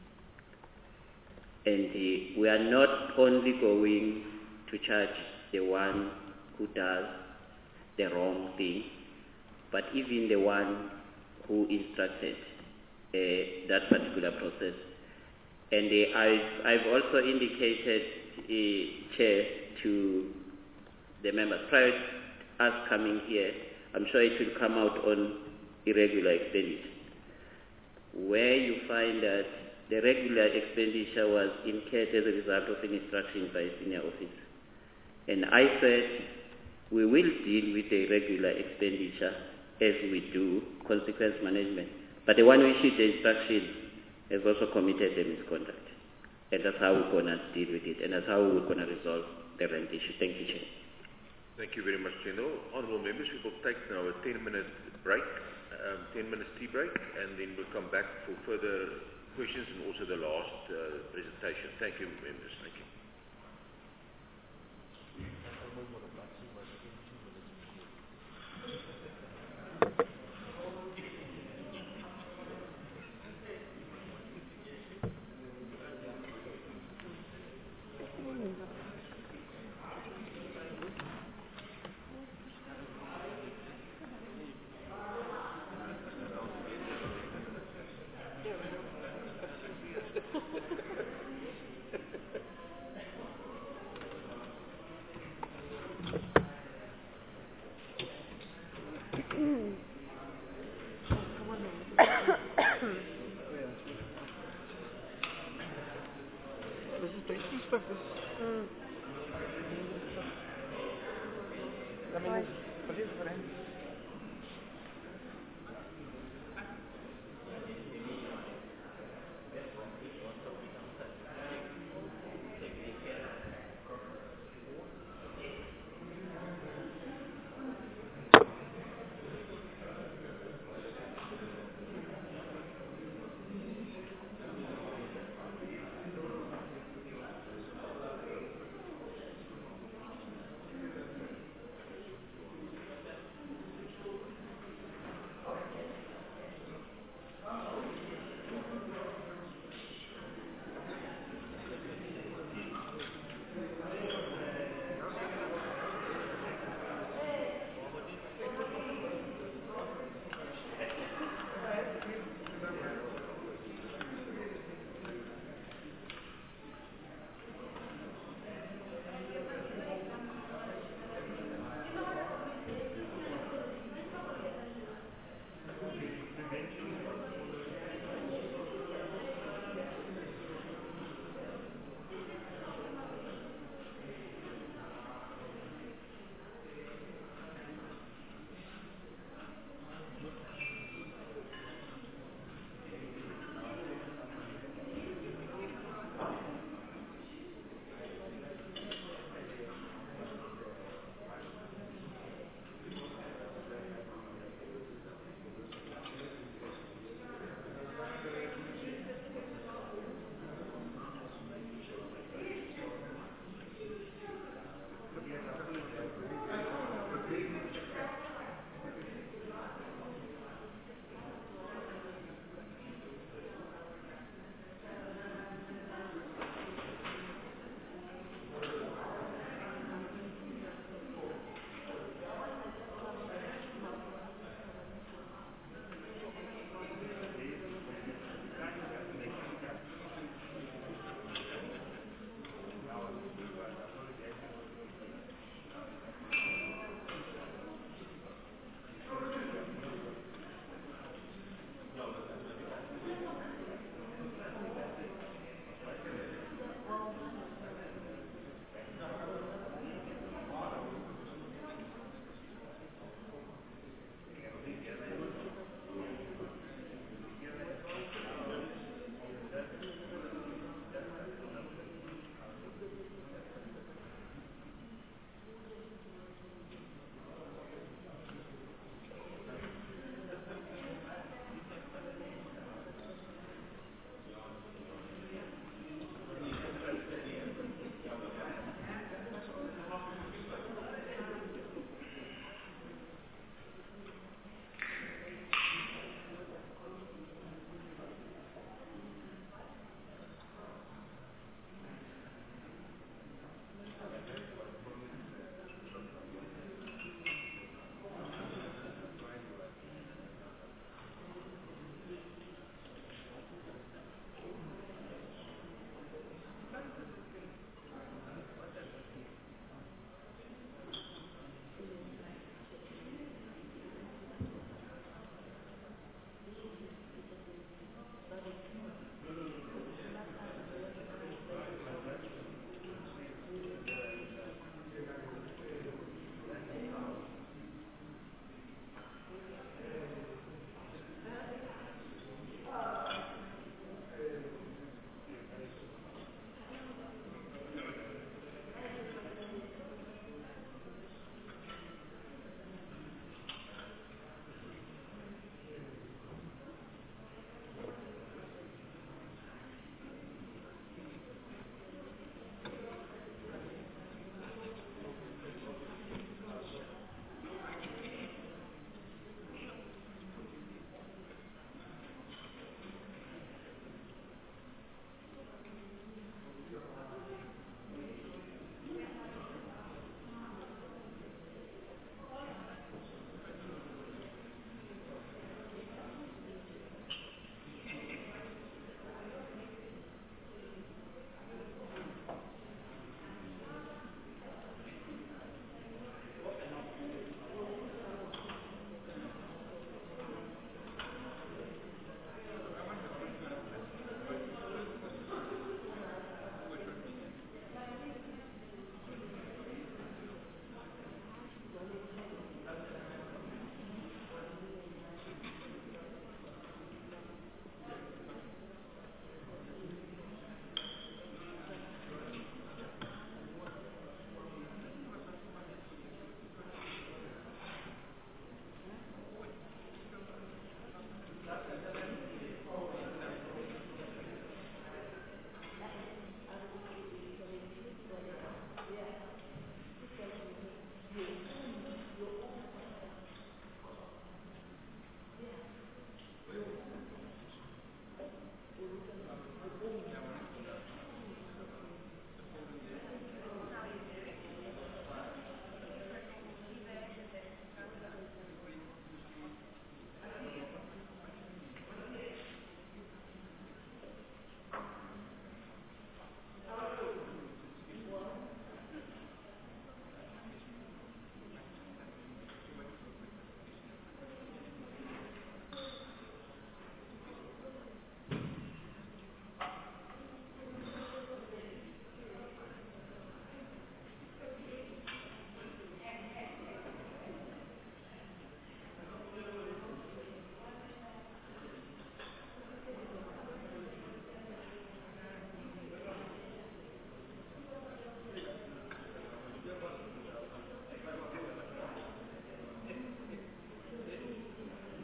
And uh, we are not only going to charge the one who does the wrong thing, but even the one who instructed uh, that particular process. And uh, I've, I've also indicated, uh, Chair, to the members, prior to us coming here, I'm sure it will come out on irregular expenditure, where you find that the regular expenditure was incurred as a result of an instruction by a senior officer. And I said, we will deal with the irregular expenditure as we do consequence management. But the one who issued the instruction has also committed the misconduct. And that's how we're going to deal with it. And that's how we're going to resolve the rent issue. Thank you, Chair. Thank you very much, General. Honourable members, we will take now a ten-minute break, um, ten minutes tea break, and then we'll come back for further questions and also the last uh, presentation. Thank you, members. Thank you. Mm. Right.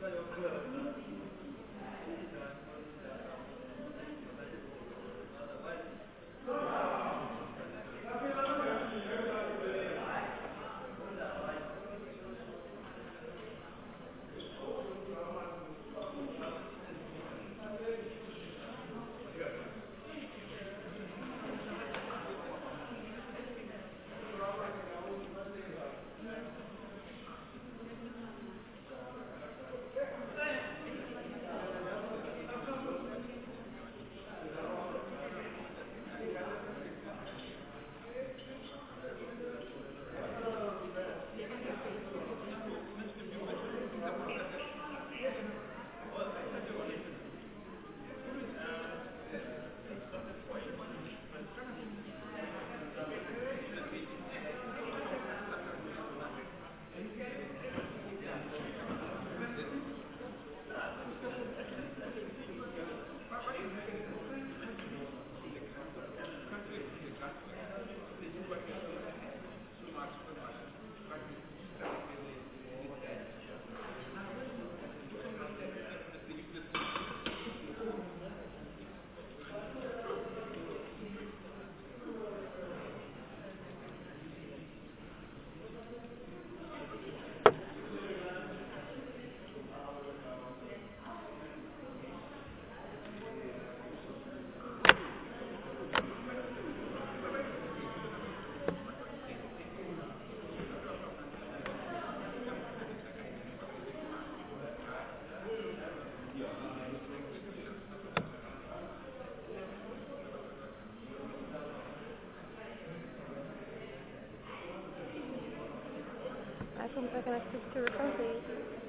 Items are connected to recovery.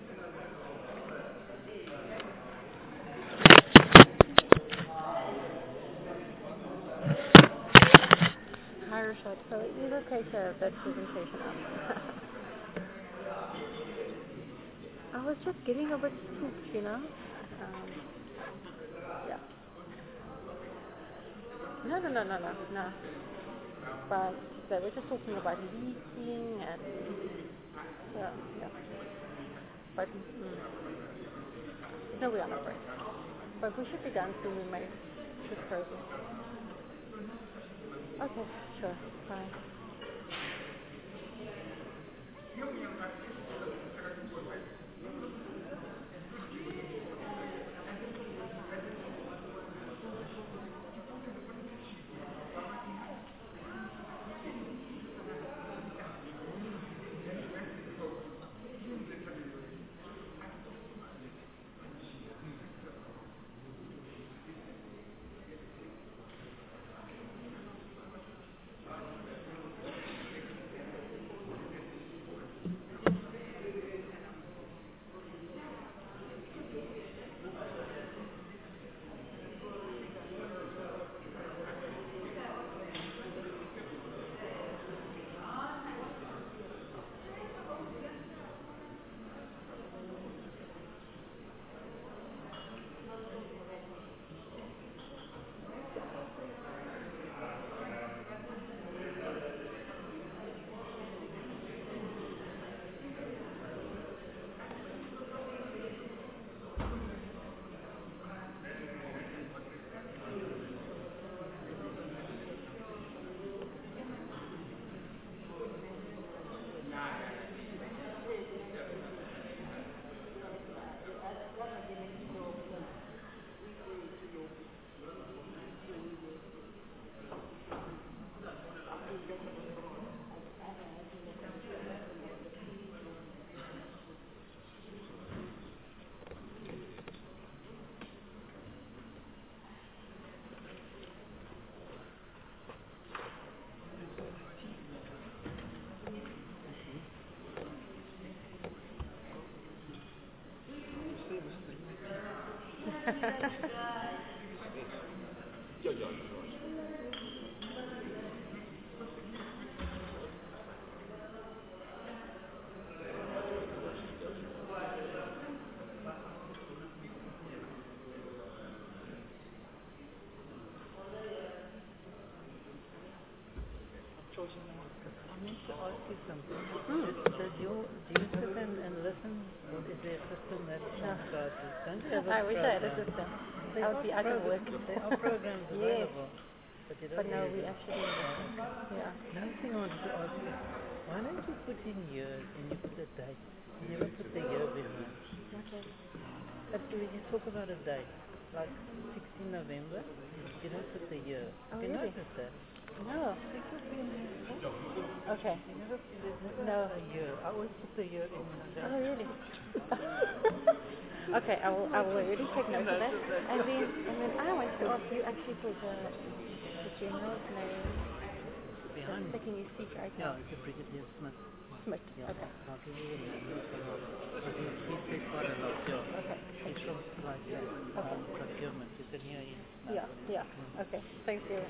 Hi, Rashad. So you locate uh, that presentation up. I was just getting a bit spooked, you know. Um, yeah. No, no, no, no, no, no. But they were just talking about leasing and yeah, yeah. But mm, no, we are not right. But we should be done soon. We may should process. Okay, sure, bye. I meant to ask you something. Hmm. Does, does your, do you sit and, and listen? Is there a system that... No. classes. Don't you have a I wish I had a program? system. There I would are be out of work. programs- There are programs Yes. available. But, you But don't no, use we it. actually, yeah. Another thing I wanted to ask you, why don't you put in years and you put a date? You never put the year behind. Okay. But when you talk about a date, like sixteenth November, you don't put the year. Oh, Have you really? noticed that? No. Okay. You never, there's never No. a year. I always put the year in the date. Oh, really? Okay, I will, I will already take note of that. And then, and then I want to ask you actually for the, the general's name. Behind me. Taking your seat right Yeah, now. it's a Brigadier Smith. Smith. Yeah, Okay. I'll give you a name. But he's, he's been quite a lot, yeah. Okay. He's from like Okay. um, procurement. You can hear him. Yeah, yeah. Okay. Thank you.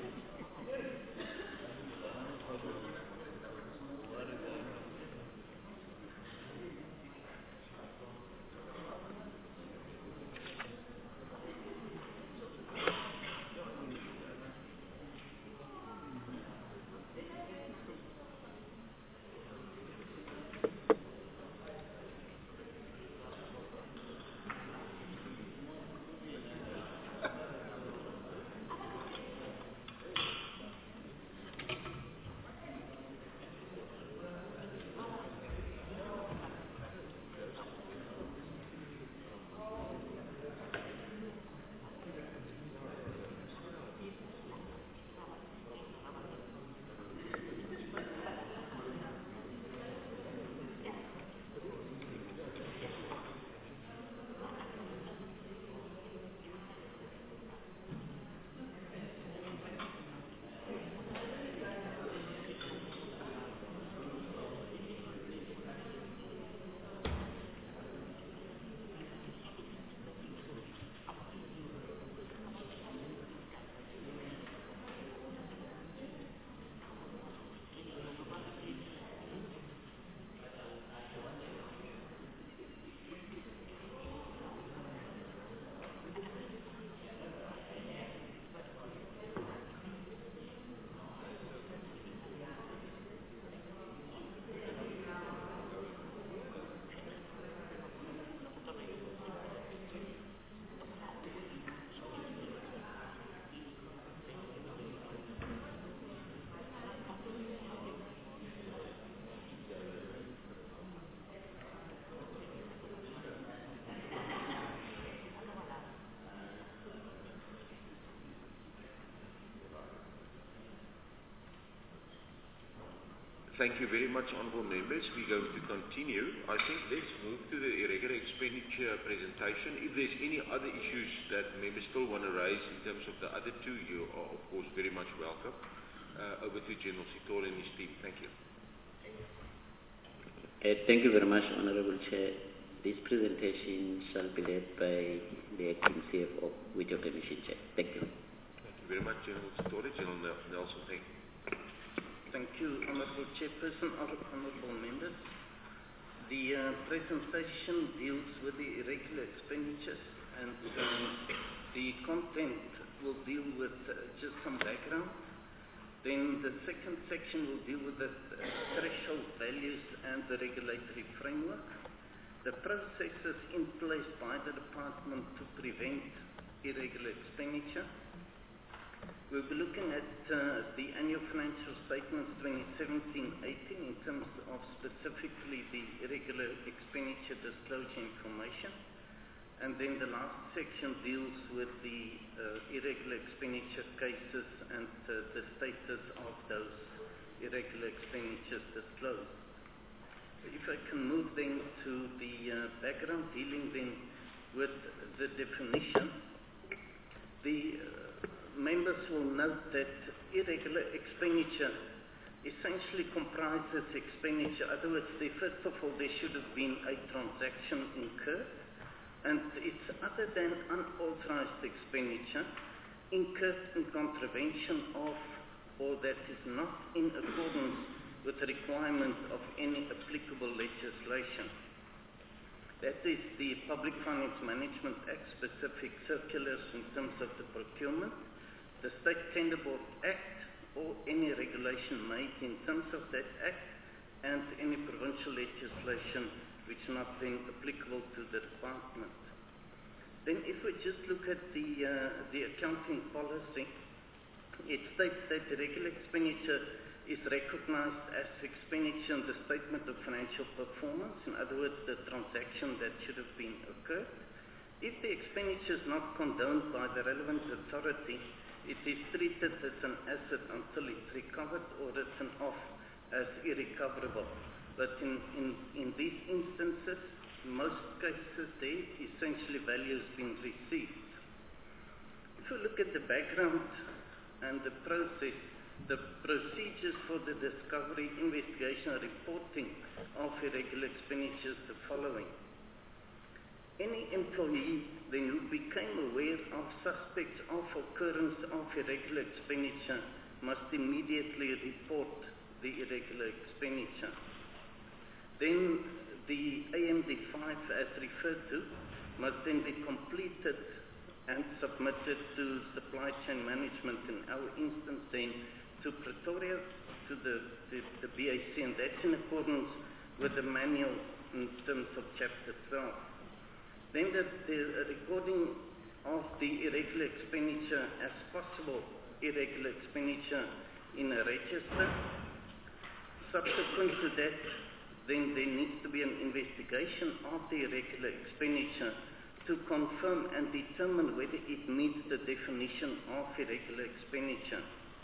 Thank you very much, honourable members. We're going to continue. I think let's move to the irregular expenditure presentation. If there's any other issues that members still want to raise in terms of the other two, you are of course very much welcome. Uh, over to General Sitole and his team. Thank you. Uh, thank you very much, Honourable Chair. This presentation shall be led by the acting C F O, with your permission, Chair. Thank you. Thank you very much, General Sitole. General Nelson, thank you. Thank you, Honourable Chairperson, Honourable Members. The uh, presentation deals with the irregular expenditures, and um, the content will deal with uh, just some background. Then the second section will deal with the uh, threshold values and the regulatory framework, the processes in place by the Department to prevent irregular expenditure. We'll be looking at uh, the annual financial statements twenty seventeen eighteen in terms of specifically the irregular expenditure disclosure information. And then the last section deals with the uh, irregular expenditure cases and uh, the status of those irregular expenditures disclosed. If I can move then to the uh, background dealing then with the definition, the uh, members will note that irregular expenditure essentially comprises expenditure. In other words, they, first of all, there should have been a transaction incurred, and it's other than unauthorized expenditure incurred in contravention of or that is not in accordance with the requirements of any applicable legislation. That is the Public Finance Management Act specific circulars in terms of the procurement, the State Tender Board Act, or any regulation made in terms of that Act, and any provincial legislation which not been applicable to the department. Then if we just look at the, uh, the accounting policy, it states that the regular expenditure is recognized as expenditure in the statement of financial performance, in other words, the transaction that should have been occurred. If the expenditure is not condoned by the relevant authority, it is treated as an asset until it's recovered or written off as irrecoverable. But in, in, in these instances, in most cases there, essentially value has been received. If we look at the background and the process, the procedures for the discovery, investigation, and reporting of irregular expenditures the following. Any employee then who became aware of suspects of occurrence of irregular expenditure must immediately report the irregular expenditure. Then the A M D five, as referred to, must then be completed and submitted to supply chain management, in our instance then to Pretoria, to the, the, the B A C, and that's in accordance with the manual in terms of Chapter twelve. Then the, the recording of the irregular expenditure as possible irregular expenditure in a register. Subsequent to that, then there needs to be an investigation of the irregular expenditure to confirm and determine whether it meets the definition of irregular expenditure.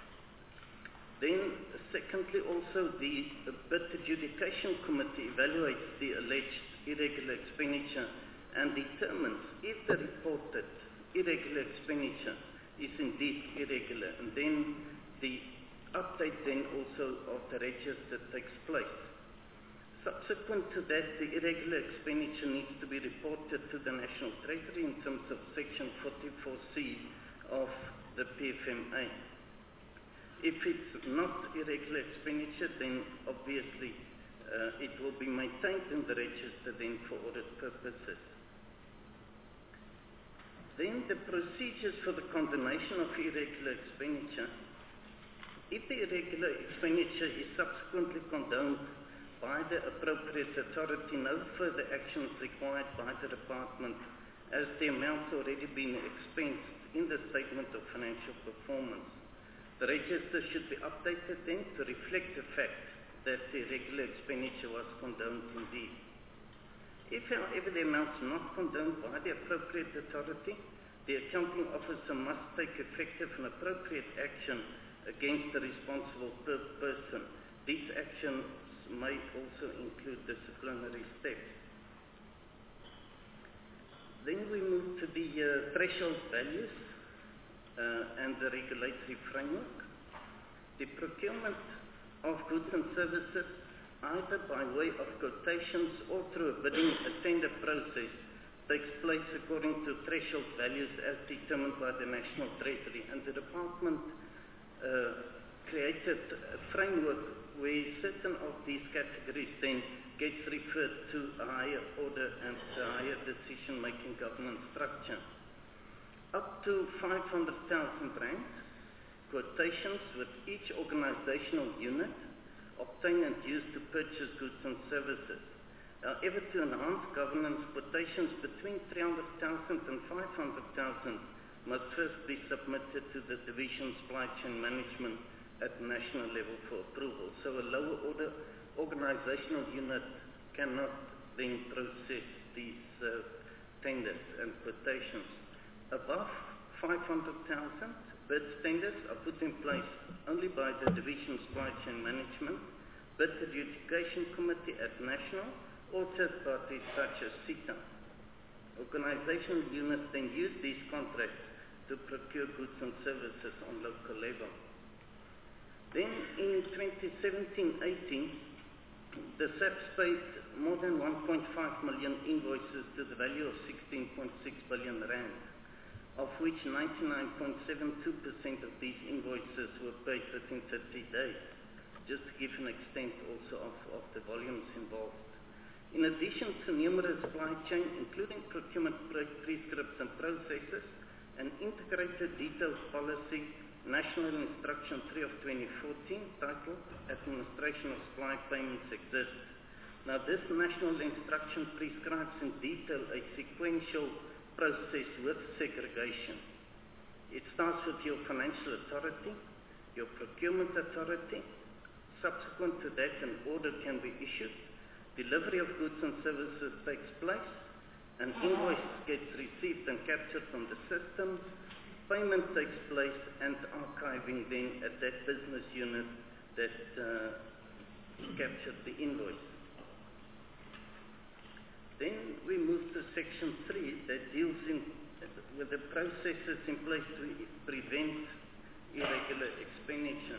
Then, secondly, also the bid adjudication committee evaluates the alleged irregular expenditure and determines if the reported irregular expenditure is indeed irregular, and then the update then also of the register takes place. Subsequent to that, the irregular expenditure needs to be reported to the National Treasury in terms of Section forty-four C of the P F M A. If it's not irregular expenditure, then obviously uh, it will be maintained in the register then for audit purposes. Then the procedures for the condonation of irregular expenditure. If the irregular expenditure is subsequently condoned by the appropriate authority, no further action is required by the department, as the amounts already been expensed in the statement of financial performance. The register should be updated then to reflect the fact that the irregular expenditure was condoned indeed. If, however, the amount is not condoned by the appropriate authority, the accounting officer must take effective and appropriate action against the responsible per person. These actions may also include disciplinary steps. Then we move to the uh, threshold values uh, and the regulatory framework. The procurement of goods and services, either by way of quotations or through a bidding a tender process, takes place according to threshold values as determined by the National Treasury, and the department uh, created a framework where certain of these categories then gets referred to a higher order and a higher decision-making governance structure. Up to five hundred thousand rand, quotations with each organizational unit obtain and use to purchase goods and services. However, to enhance governance, quotations between three hundred thousand and five hundred thousand must first be submitted to the Division Supply Chain Management at national level for approval. So a lower order organizational unit cannot then process these uh, tenders and quotations. Above five hundred thousand, bid tenders are put in place only by the Division Supply Chain Management, Bid Adjudication Committee at national, or third parties such as CITA. Organizational units then use these contracts to procure goods and services on local level. Then in twenty seventeen eighteen, the S A Ps paid more than one point five million invoices to the value of sixteen point six billion rand, of which ninety-nine point seven two percent of these invoices were paid within thirty days, just to give an extent also of, of the volumes involved. In addition to numerous supply chain, including procurement prescripts and processes, an integrated detailed policy, National Instruction three of twenty fourteen, titled Administration of Supply Payments, exists. Now, this National Instruction prescribes in detail a sequential process with segregation. It starts with your financial authority, your procurement authority. Subsequent to that, an order can be issued. Delivery of goods and services takes place. An invoice gets received and captured on the system. Payment takes place and archiving then at that business unit that uh, captured the invoice. Then we move to section three that deals in, with the processes in place to prevent irregular expenditure.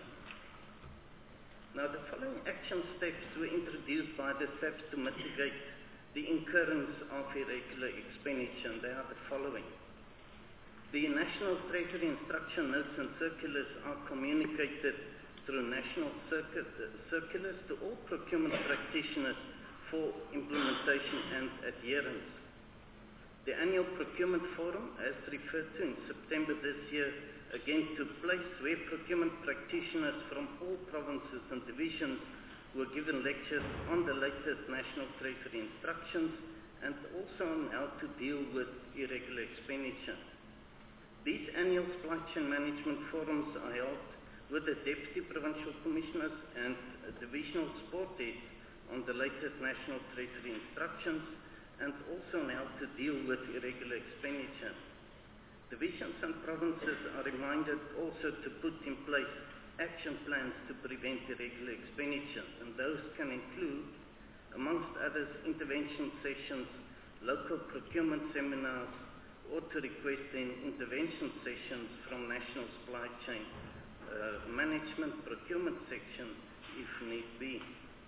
Now the following action steps were introduced by the S A P S to mitigate the incurrence of irregular expenditure, and they are the following. The National Treasury instruction notes and circulars are communicated through national circu- circulars to all procurement practitioners for implementation and adherence. The annual procurement forum, as referred to in September this year, again took place where procurement practitioners from all provinces and divisions were given lectures on the latest National Treasury instructions and also on how to deal with irregular expenditure. These annual supply chain management forums are held with the Deputy Provincial Commissioners and Divisional Support Heads on the latest National Treasury instructions and also on how to deal with irregular expenditure. Divisions and provinces are reminded also to put in place action plans to prevent irregular expenditure, and those can include, amongst others, intervention sessions, local procurement seminars, or to request in intervention sessions from National Supply Chain uh, Management Procurement Section if need be.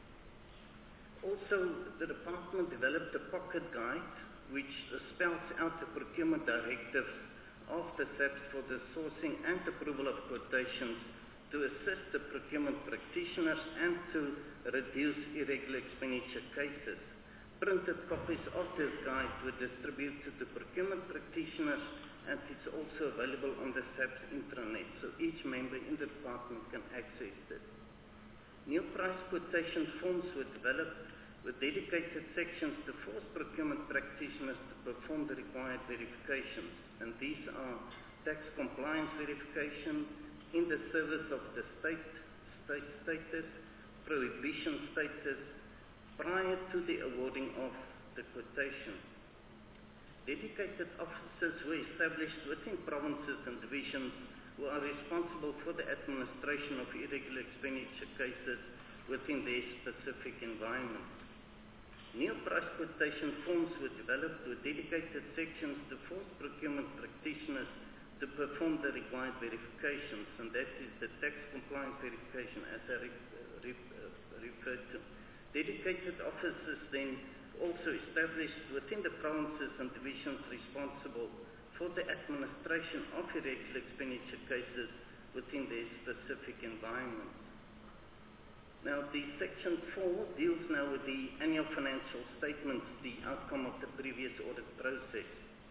Also, the department developed a pocket guide which spells out the procurement directives of the S A P S for the sourcing and approval of quotations to assist the procurement practitioners and to reduce irregular expenditure cases. Printed copies of this guide were distributed to the procurement practitioners and it's also available on the S A P S intranet, so each member in the department can access it. New price quotation forms were developed with dedicated sections to force procurement practitioners to perform the required verifications, and these are tax compliance verification, in the service of the state, state status, prohibition status, prior to the awarding of the quotation. Dedicated officers were established within provinces and divisions who are responsible for the administration of irregular expenditure cases within their specific environment. New price quotation forms were developed with dedicated sections to force procurement practitioners to perform the required verifications, and that is the tax compliance verification as I re re uh, referred to. Dedicated officers then also established within the provinces and divisions responsible for the administration of irregular expenditure cases within their specific environment. Now, the section four deals now with the annual financial statements, the outcome of the previous audit process.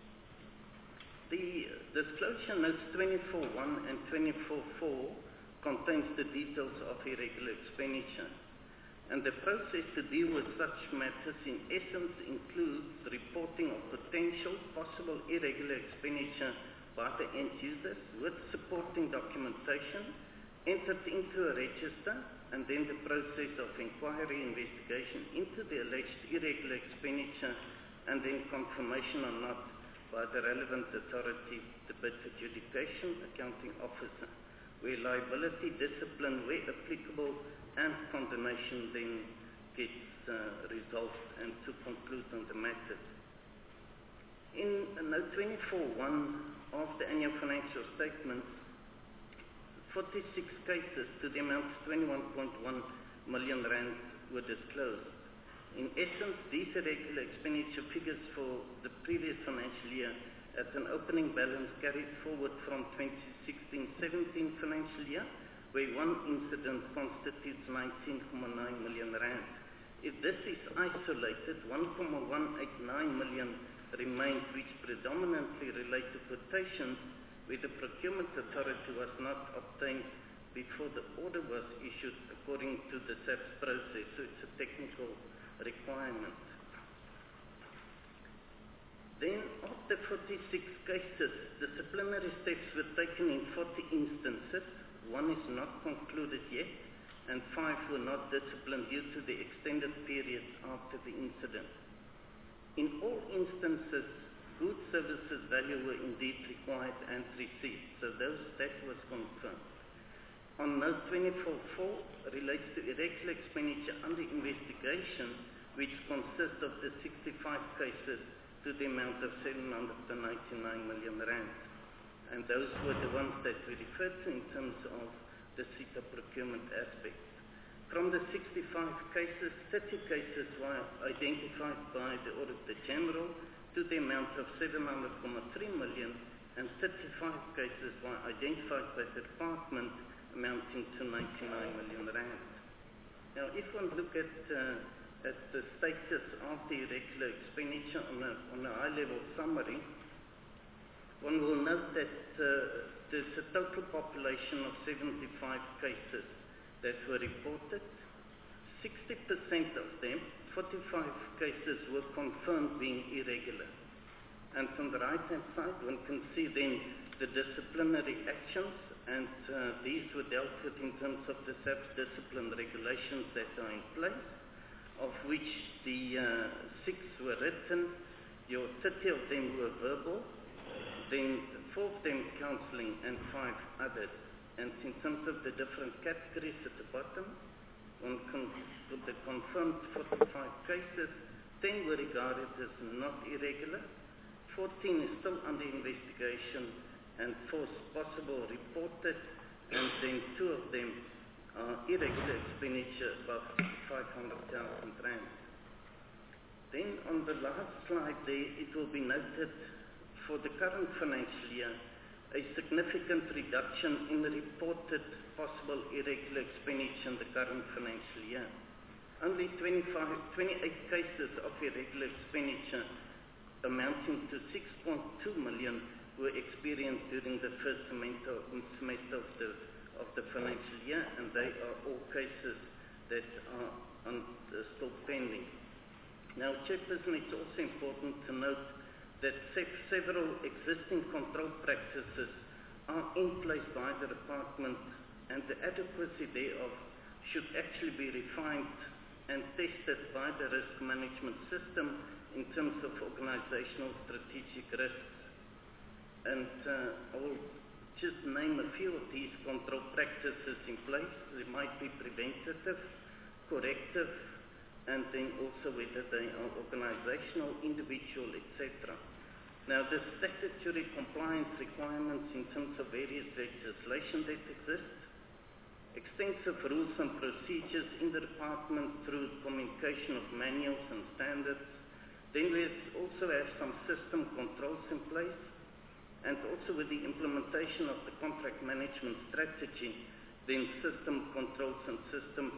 The disclosure notes twenty-four one and twenty-four four contains the details of irregular expenditure. And the process to deal with such matters in essence includes reporting of potential possible irregular expenditure by the end users with supporting documentation, entered into a register, and then the process of inquiry investigation into the alleged irregular expenditure, and then confirmation or not by the relevant authority, the bid adjudication accounting officer, where liability, discipline, where applicable, and condemnation then gets uh, resolved and to conclude on the matter. In uh, note twenty-four one of the annual financial statements, forty-six cases to the amount of twenty-one point one million rand were disclosed. In essence, these irregular expenditure figures for the previous financial year at an opening balance carried forward from twenty sixteen seventeen financial year, where one incident constitutes nineteen point nine million rand. If this is isolated, one point one eight nine million remains, which predominantly relate to quotations where the procurement authority was not obtained before the order was issued according to the S A P S process, so it's a technical requirement. Then of the forty-six cases, disciplinary steps were taken in forty instances. One is not concluded yet, and five were not disciplined due to the extended period after the incident. In all instances, good services value were indeed required and received, so those, that was confirmed. On note twenty-four four relates to irregular expenditure under investigation, which consists of the sixty-five cases to the amount of seven hundred ninety-nine million rand. And those were the ones that we referred to in terms of the SETA procurement aspect. From the sixty-five cases, thirty cases were identified by the Auditor General to the amount of seven hundred point three million, and thirty-five cases were identified by the department amounting to ninety-nine million rand. Now, if one look at, uh, at the status of the irregular expenditure on a, on a high-level summary, one will note that uh, there's a total population of seventy-five cases that were reported. sixty percent of them, forty-five cases, were confirmed being irregular. And on the right-hand side, one can see then the disciplinary actions, and uh, these were dealt with in terms of the S A P discipline regulations that are in place, of which the uh, six were written, your thirty of them were verbal, then four of them counselling, and five others. And in terms of the different categories at the bottom, one can put the confirmed forty-five cases, ten were regarded as not irregular, fourteen is still under investigation, and four possible reported, and then two of them are irregular expenditure above five hundred thousand rand. Then on the last slide there, it will be noted for the current financial year, a significant reduction in the reported possible irregular expenditure in the current financial year. Only twenty-five, twenty-eight cases of irregular expenditure amounting to six point two million were experienced during the first semester of the, of the financial year, and they are all cases that are on, uh, still pending. Now, Chairperson, it's also important to note that several existing control practices are in place by the department, and the adequacy thereof should actually be refined and tested by the risk management system in terms of organizational strategic risks. And uh, I will just name a few of these control practices in place. They might be preventative, corrective, and then also whether they are organizational, individual, et cetera. Now, the statutory compliance requirements in terms of various legislation that exists, extensive rules and procedures in the department through communication of manuals and standards. Then we also have some system controls in place, and also with the implementation of the contract management strategy, then system controls and system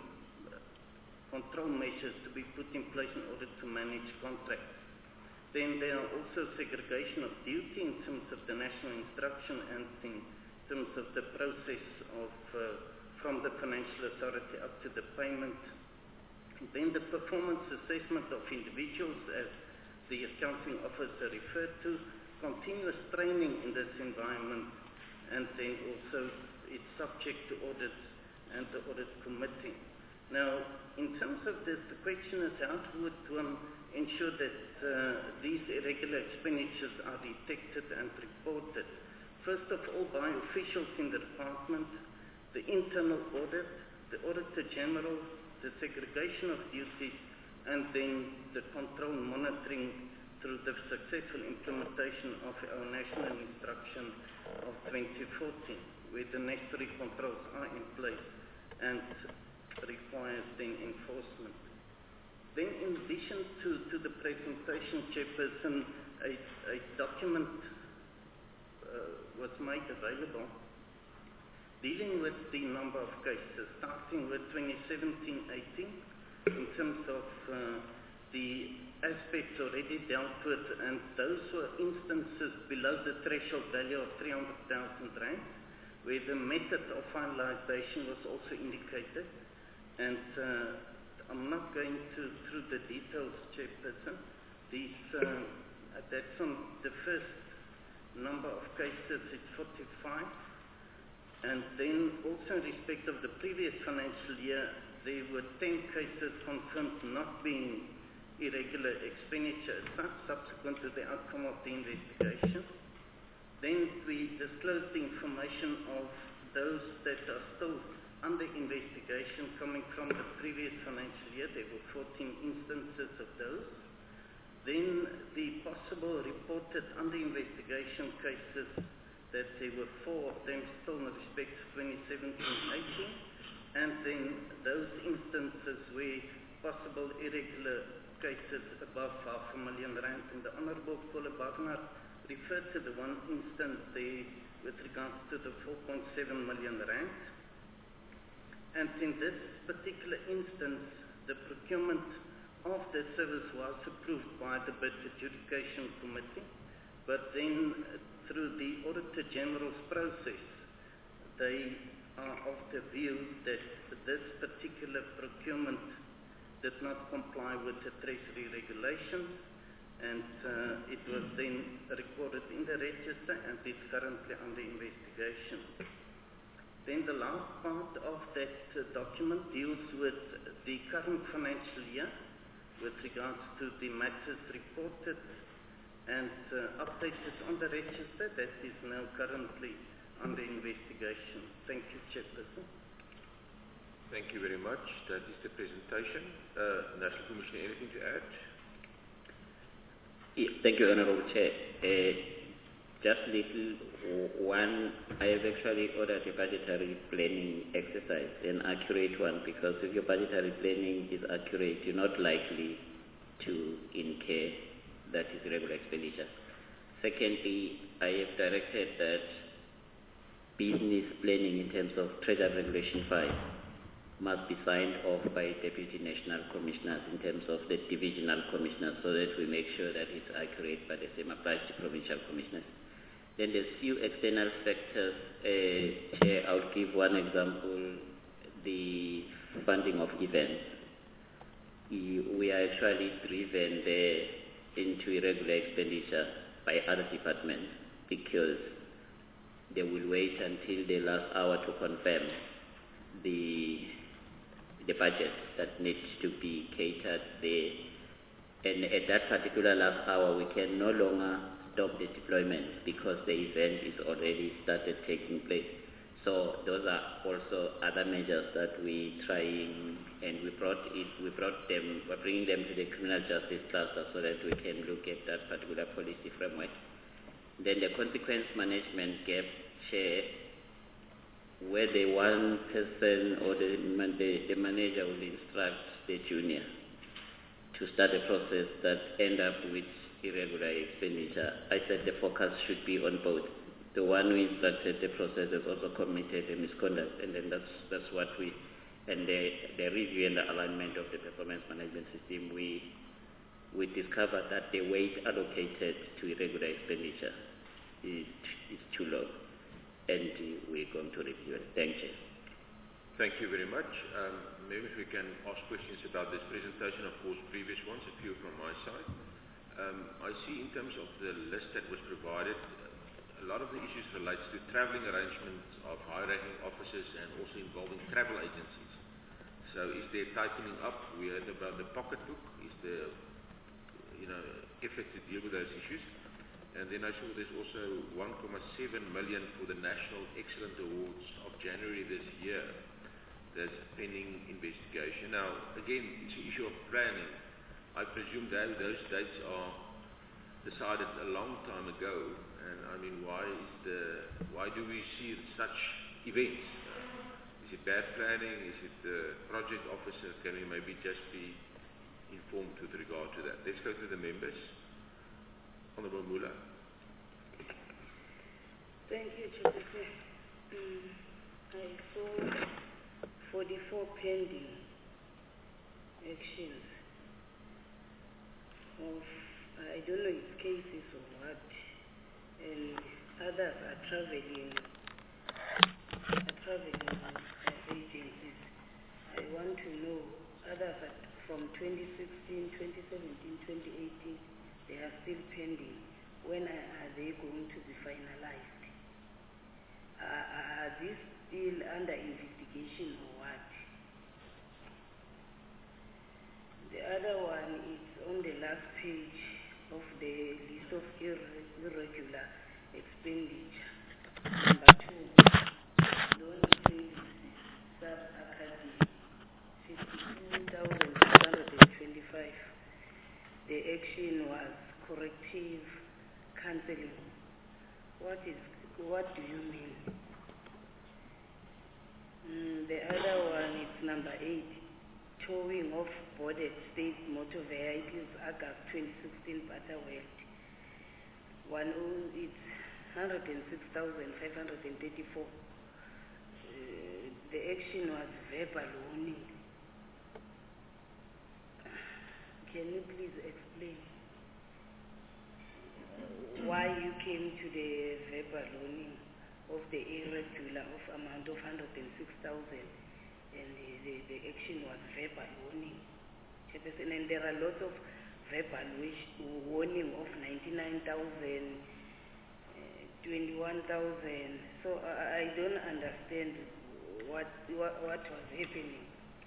control measures to be put in place in order to manage contracts. Then there are also segregation of duty in terms of the national instruction and in terms of the process of uh, from the financial authority up to the payment. Then the performance assessment of individuals, as the accounting officer referred to, continuous training in this environment, and then also it's subject to audits and the audit committee. Now, in terms of this, the question is how would one ensure that uh, these irregular expenditures are detected and reported? First of all, by officials in the department, the internal audit, the Auditor General, the segregation of duties, and then the control monitoring through the successful implementation of our national instruction of twenty fourteen, where the necessary controls are in place and requires then enforcement. Then in addition to, to the presentation, Chairperson, a, a document uh, was made available dealing with the number of cases, starting with twenty seventeen eighteen, in terms of uh, the aspects already dealt with, and those were instances below the threshold value of three hundred thousand rand, where the method of finalization was also indicated. And uh, I'm not going to through the details, Chairperson. These uh, that's on the first number of cases, it's forty-five. And then also in respect of the previous financial year, there were ten cases confirmed not being irregular expenditure subsequent to the outcome of the investigation. Then we disclosed the information of those that are still under investigation coming from the previous financial year. There were fourteen instances of those. Then the possible reported under investigation cases, that there were four of them still in respect of twenty seventeen eighteen, and then those instances where possible irregular cases above half a million rand. And the Honourable Paula Barnard referred to the one instance there with regards to the four point seven million rand. And in this particular instance, the procurement of the service was approved by the Bid Adjudication Committee, but then through the Auditor General's process, they are of the view that this particular procurement did not comply with the Treasury regulations, and uh, it was then recorded in the register and it's currently under investigation. Then the last part of that uh, document deals with the current financial year with regards to the matters reported and uh, updated on the register. That is now currently under investigation. Thank you, Chairperson. Thank you very much. That is the presentation. Uh, National Commissioner, anything to add? Yes, thank you, Honourable Chair. Uh, just little one, I have actually ordered a budgetary planning exercise, an accurate one, because if your budgetary planning is accurate, you're not likely to incur that is regular expenditure. Secondly, I have directed that business planning in terms of Treasury Regulation five must be signed off by Deputy National Commissioners in terms of the Divisional Commissioners, so that we make sure that it's accurate, but the same applies to Provincial Commissioners. Then there's few external factors. Uh, Chair, I'll give one example, the funding of events. We are actually driven there into irregular expenditure by other departments because they will wait until the last hour to confirm the the budget that needs to be catered there. And at that particular last hour, we can no longer stop the deployment because the event is already started taking place. So those are also other measures that we trying, and we brought it, we brought them, we're bringing them to the criminal justice cluster so that we can look at that particular policy framework. Then the consequence management gap, Chair, where the one person or the, the, the manager will instruct the junior to start a process that end up with irregular expenditure. I said the focus should be on both. The one who instructed the process has also committed a misconduct, and then that's that's what we, and the, the review and the alignment of the performance management system, we we discovered that the weight allocated to irregular expenditure is, is too low, and we're going to review it. Thank you. Thank you very much. Um, maybe if we can ask questions about this presentation, of course, previous ones, a few from my side. Um, I see in terms of the list that was provided, a lot of the issues relates to travelling arrangements of high-ranking officers and also involving travel agencies. So is there tightening up? We heard about the pocketbook. Is there, you know, effort to deal with those issues? And then I saw there's also one point seven million for the National Excellence Awards of January this year. There's pending investigation. Now, again, it's an issue of planning. I presume that those dates are decided a long time ago. And I mean, why is the why do we see such events? Uh, is it bad planning? Is it the project officer? Can we maybe just be informed with regard to that? Let's go to the members. Honourable Mula. Thank you, Chairperson. Um, I saw forty-four pending actions of, I don't know if cases or what, and others are traveling, are traveling uh, agencies. I want to know, others are from twenty sixteen, twenty seventeen, twenty eighteen, they are still pending. When are, are they going to be finalized? Uh, are these still under investigation or what? The other one is on the last page of the list of irre irregular expenditure. Number two, loan received sub-academy, fifty-two thousand six hundred twenty-five. The action was corrective counseling. What is, what do you mean? Mm, the other one is number eight, towing of boarded state motor vehicles, August twenty sixteen, Butterworth. One oh, it's one hundred six thousand five hundred thirty-four. Uh, the action was verbal warning. Can you please explain why you came to the verbal warning of the irregular of amount of one hundred six thousand and the, the, the action was verbal warning? And there are lots of verbal warning of ninety-nine thousand, uh, twenty-one thousand. So I, I don't understand what, what, what was happening.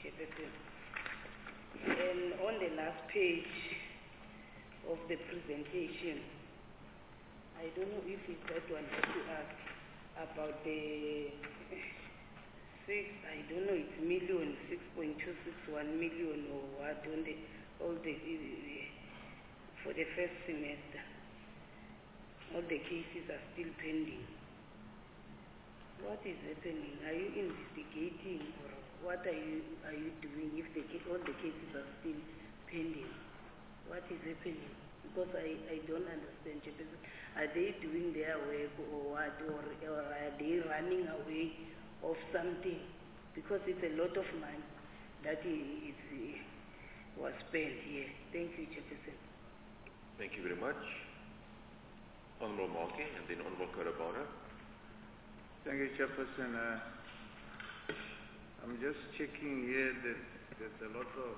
And on the last page of the presentation, I don't know if it's that one that you asked about the six, I don't know, it's million, six point two six one million or what, on the, all the, for the first semester. All the cases are still pending. What is happening? Are you investigating or what are you, are you doing if the, all the cases are still pending? What is happening? Because I, I don't understand. Are they doing their work or what? Or, or are they running away of something? Because it's a lot of money that is, is, was spent here. Thank you, Chairperson. Thank you very much. Honorable Markey and then Honorable Karabana. Thank you, Chairperson. Uh, I'm just checking here that there's a lot of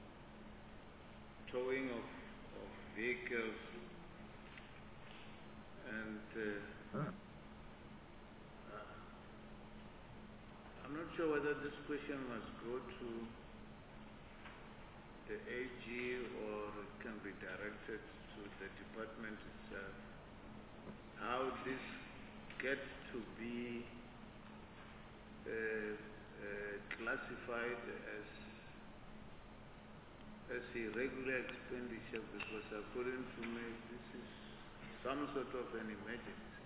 towing of, of vehicles and uh, huh? uh, I'm not sure whether this question must go to the A G or it can be directed to the department itself. How this gets to be uh, Uh, classified as as irregular expenditure, because according to me this is some sort of an emergency.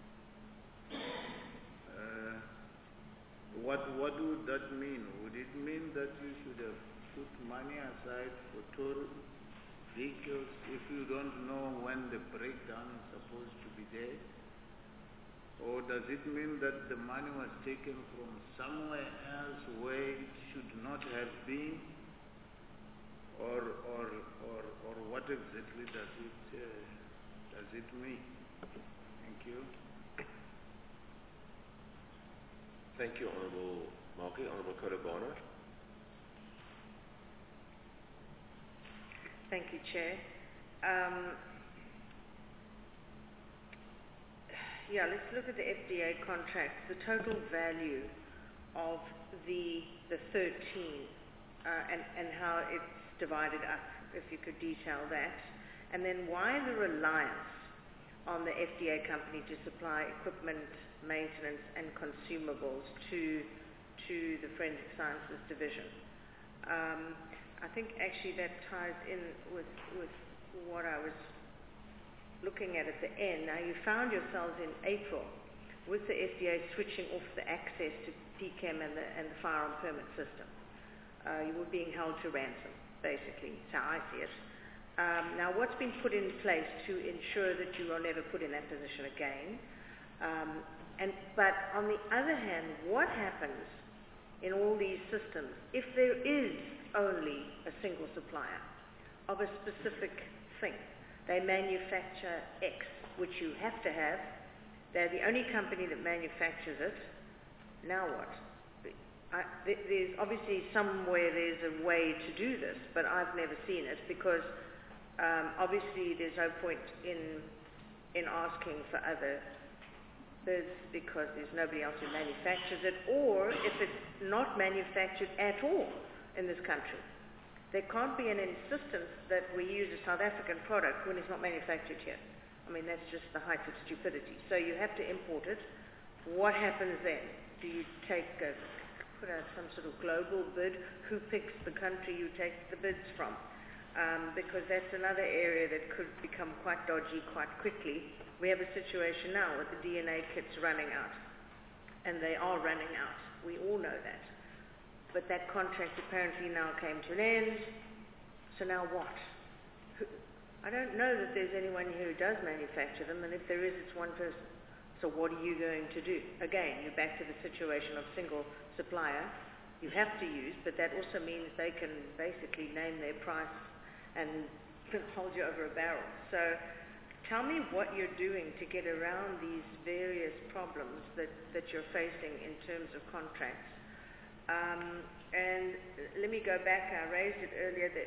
Uh, what what would that mean? Would it mean that you should have put money aside for toll vehicles if you don't know when the breakdown is supposed to be there? Or does it mean that the money was taken from somewhere else where it should not have been? Or, or, or, or what exactly does it, uh, does it mean? Thank you. Thank you, Honorable Markey. Honorable Karabana. Thank you, Chair. Um, Yeah, let's look at the F D A contracts. The total value of the the thirteen uh, and, and how it's divided up, if you could detail that. And then why the reliance on the F D A company to supply equipment, maintenance and consumables to, to the Forensic Sciences Division. Um, I think actually that ties in with, with what I was looking at at the end. Now you found yourselves in April with the F D A switching off the access to P CAM and the, and the firearm permit system. Uh, you were being held to ransom, basically. That's how I see it. Um, now what's been put in place to ensure that you are never put in that position again? Um, and, but on the other hand, what happens in all these systems if there is only a single supplier of a specific thing? They manufacture X, which you have to have. They're the only company that manufactures it. Now what? I, there's obviously somewhere there's a way to do this, but I've never seen it because Um, obviously, there's no point in in asking for other bids because there's nobody else who manufactures it, or if it's not manufactured at all in this country. There can't be an insistence that we use a South African product when it's not manufactured here. I mean, that's just the height of stupidity. So you have to import it. What happens then? Do you take a, put out some sort of global bid? Who picks the country you take the bids from? Um, because that's another area that could become quite dodgy quite quickly. We have a situation now with the D N A kits running out, and they are running out. We all know that. But that contract apparently now came to an end, so now what? Who, I don't know that there's anyone here who does manufacture them, and if there is, it's one person. So what are you going to do? Again, you're back to the situation of single supplier. You have to use, but that also means they can basically name their price and hold you over a barrel. So tell me what you're doing to get around these various problems that, that you're facing in terms of contracts. Um, and let me go back, I raised it earlier, the,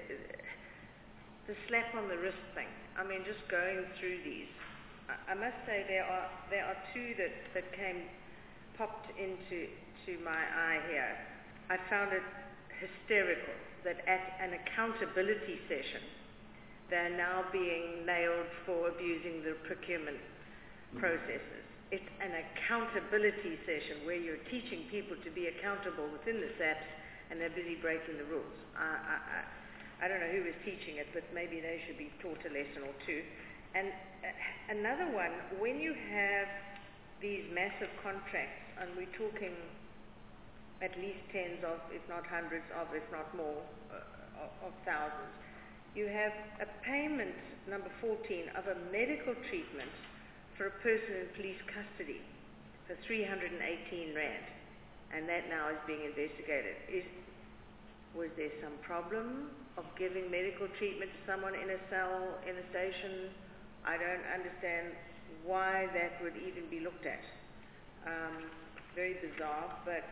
the slap on the wrist thing. I mean, just going through these, I, I must say there are there are two that, that came, popped into to my eye here. I found it hysterical that at an accountability session, they're now being nailed for abusing the procurement processes. It's an accountability session where you're teaching people to be accountable within the S A Ps, and they're busy breaking the rules. I, I, I, I don't know who is teaching it, but maybe they should be taught a lesson or two. And uh, another one, when you have these massive contracts, and we're talking at least tens of, if not hundreds of, if not more, uh, of, of thousands. You have a payment, number fourteen, of a medical treatment for a person in police custody for three hundred eighteen rand, and that now is being investigated. Is, was there some problem of giving medical treatment to someone in a cell, in a station? I don't understand why that would even be looked at. Um, very bizarre, but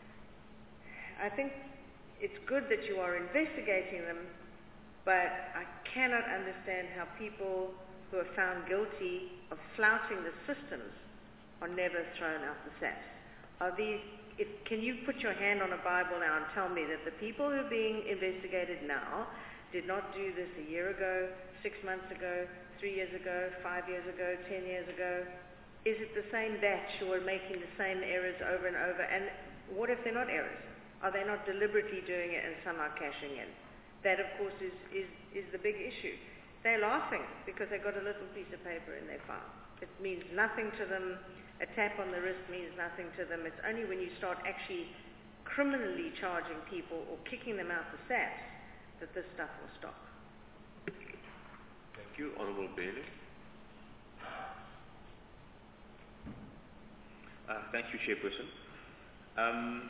I think it's good that you are investigating them, but I cannot understand how people who are found guilty of flouting the systems are never thrown out the S A Ps. Are these, if, can you put your hand on a Bible now and tell me that the people who are being investigated now did not do this a year ago, six months ago, three years ago, five years ago, ten years ago? Is it the same batch who are making the same errors over and over? And what if they're not errors? Are they not deliberately doing it and some are cashing in? That, of course, is, is, is the big issue. They're laughing because they got a little piece of paper in their file. It means nothing to them. A tap on the wrist means nothing to them. It's only when you start actually criminally charging people or kicking them out the S A Ps that this stuff will stop. Thank you. Honourable Bailey. Uh, thank you, Chairperson. Um,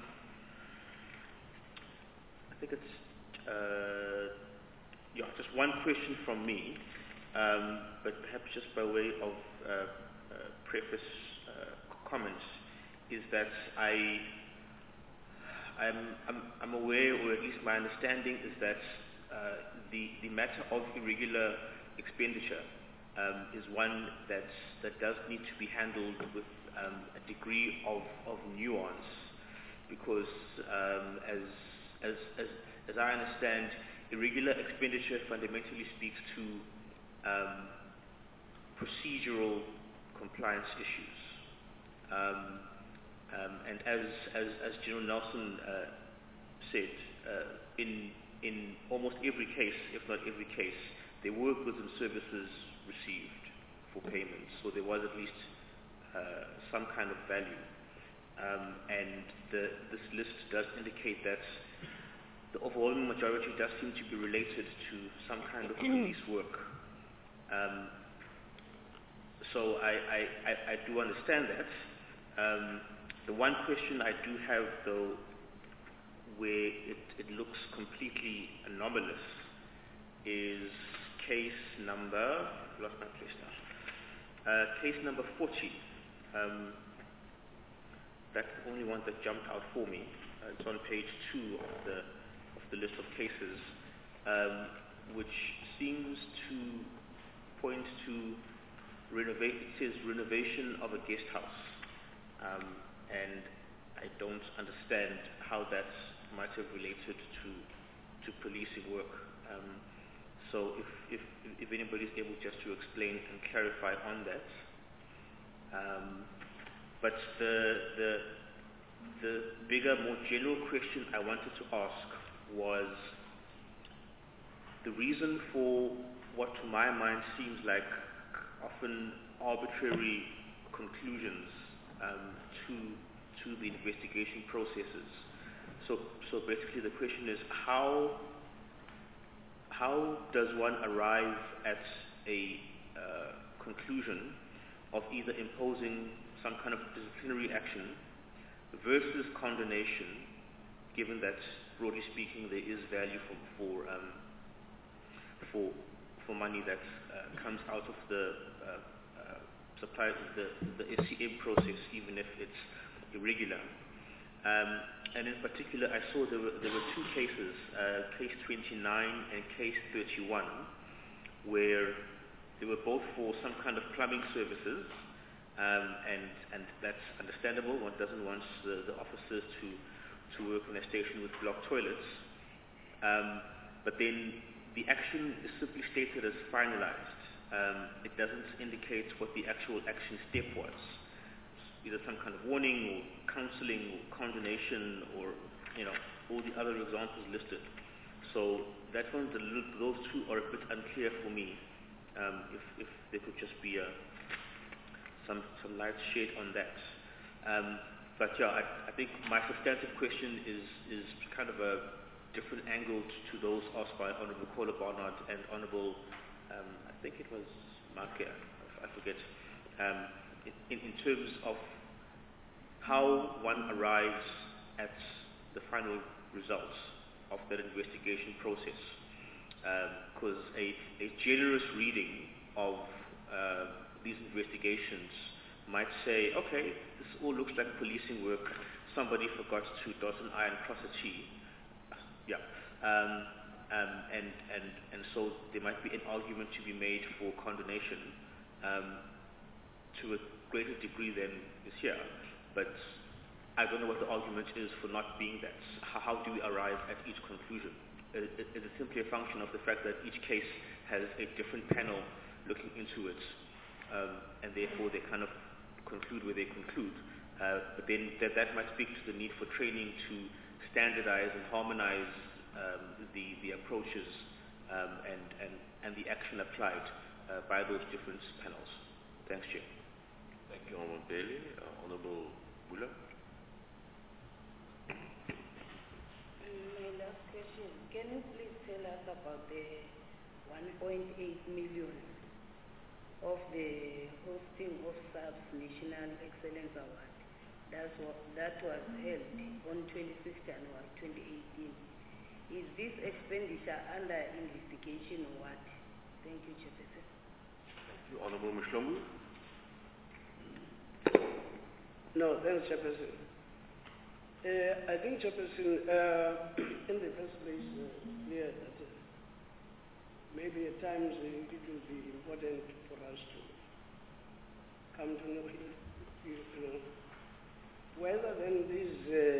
I think it's uh, yeah, just one question from me, um, but perhaps just by way of uh, uh, preface uh, comments, is that I, I'm, I'm, I'm aware, or at least my understanding is that uh, the, the matter of irregular expenditure um, is one that, that does need to be handled with um, a degree of, of nuance, because um, as, as, as, as I understand, irregular expenditure fundamentally speaks to um, procedural compliance issues. Um, um, and as, as, as General Nelson uh, said, uh, in, in almost every case, if not every case, there were goods and services received for payment, so there was at least uh, some kind of value. Um, and the, this list does indicate that the overwhelming majority does seem to be related to some kind of police work. Um, so I, I, I, I do understand that. Um, the one question I do have, though, where it, it looks completely anomalous, is case number, I've lost my place now, uh, case number forty. Um, that's the only one that jumped out for me. Uh, it's on page two of the, of the list of cases, um, which seems to point to renovate. It says renovation of a guest house, um, and I don't understand how that might have related to to policing work. Um, so if, if if anybody is able just to explain and clarify on that. Um, but the the the bigger, more general question I wanted to ask was the reason for what to my mind seems like often arbitrary conclusions um, to to the investigation processes. So so basically the question is how how does one arrive at a uh, conclusion of either imposing some kind of disciplinary action versus condemnation, given that broadly speaking there is value for for um, for for money that uh, comes out of the uh, uh, supply the the S C M process, even if it's irregular. Um, and in particular, I saw there were there were two cases, uh, case twenty-nine and case thirty-one, where they were both for some kind of plumbing services, um, and and that's understandable. One doesn't want the, the officers to to work on a station with blocked toilets, um, but then the action is simply stated as finalized. Um, it doesn't indicate what the actual action step was, either some kind of warning or counseling or condemnation or, you know, all the other examples listed. So that one's a little, those two are a bit unclear for me. Um, if, if there could just be a, some some light shade on that. Um, but yeah, I, I think my substantive question is is kind of a different angle to, to those asked by Honourable Kola Barnard and Honourable, um, I think it was Markia, I forget, um, in, in terms of how one arrives at the final results of that investigation process. Because um, a, a generous reading of uh, these investigations might say, okay, this all looks like policing work, somebody forgot to dot an I and cross a T. Yeah, um, um, and, and, and so there might be an argument to be made for condemnation um, to a greater degree than is here, but I don't know what the argument is for not being that. How, how do we arrive at each conclusion? Is it, it simply a function of the fact that each case has a different panel looking into it, um, and therefore they kind of conclude where they conclude? Uh, but then that, that might speak to the need for training to standardize and harmonize um, the, the approaches um, and, and, and the action applied uh, by those different panels. Thanks, Chair. Thank you, Honourable Bailey. Uh, Honourable Bula. My last question, can you please tell us about the one point eight million of the hosting of S A P S National Excellence Award? That's what, that was held on twenty-sixth of January twenty eighteen. Is this expenditure under investigation or what? Thank you, Chairperson. Thank you, Honourable Mhlongo. No, thanks, Chairperson. Uh, I think, Chairperson, uh, in the first place, uh, clear that uh, maybe at times uh, it will be important for us to come to know, you know, whether then these,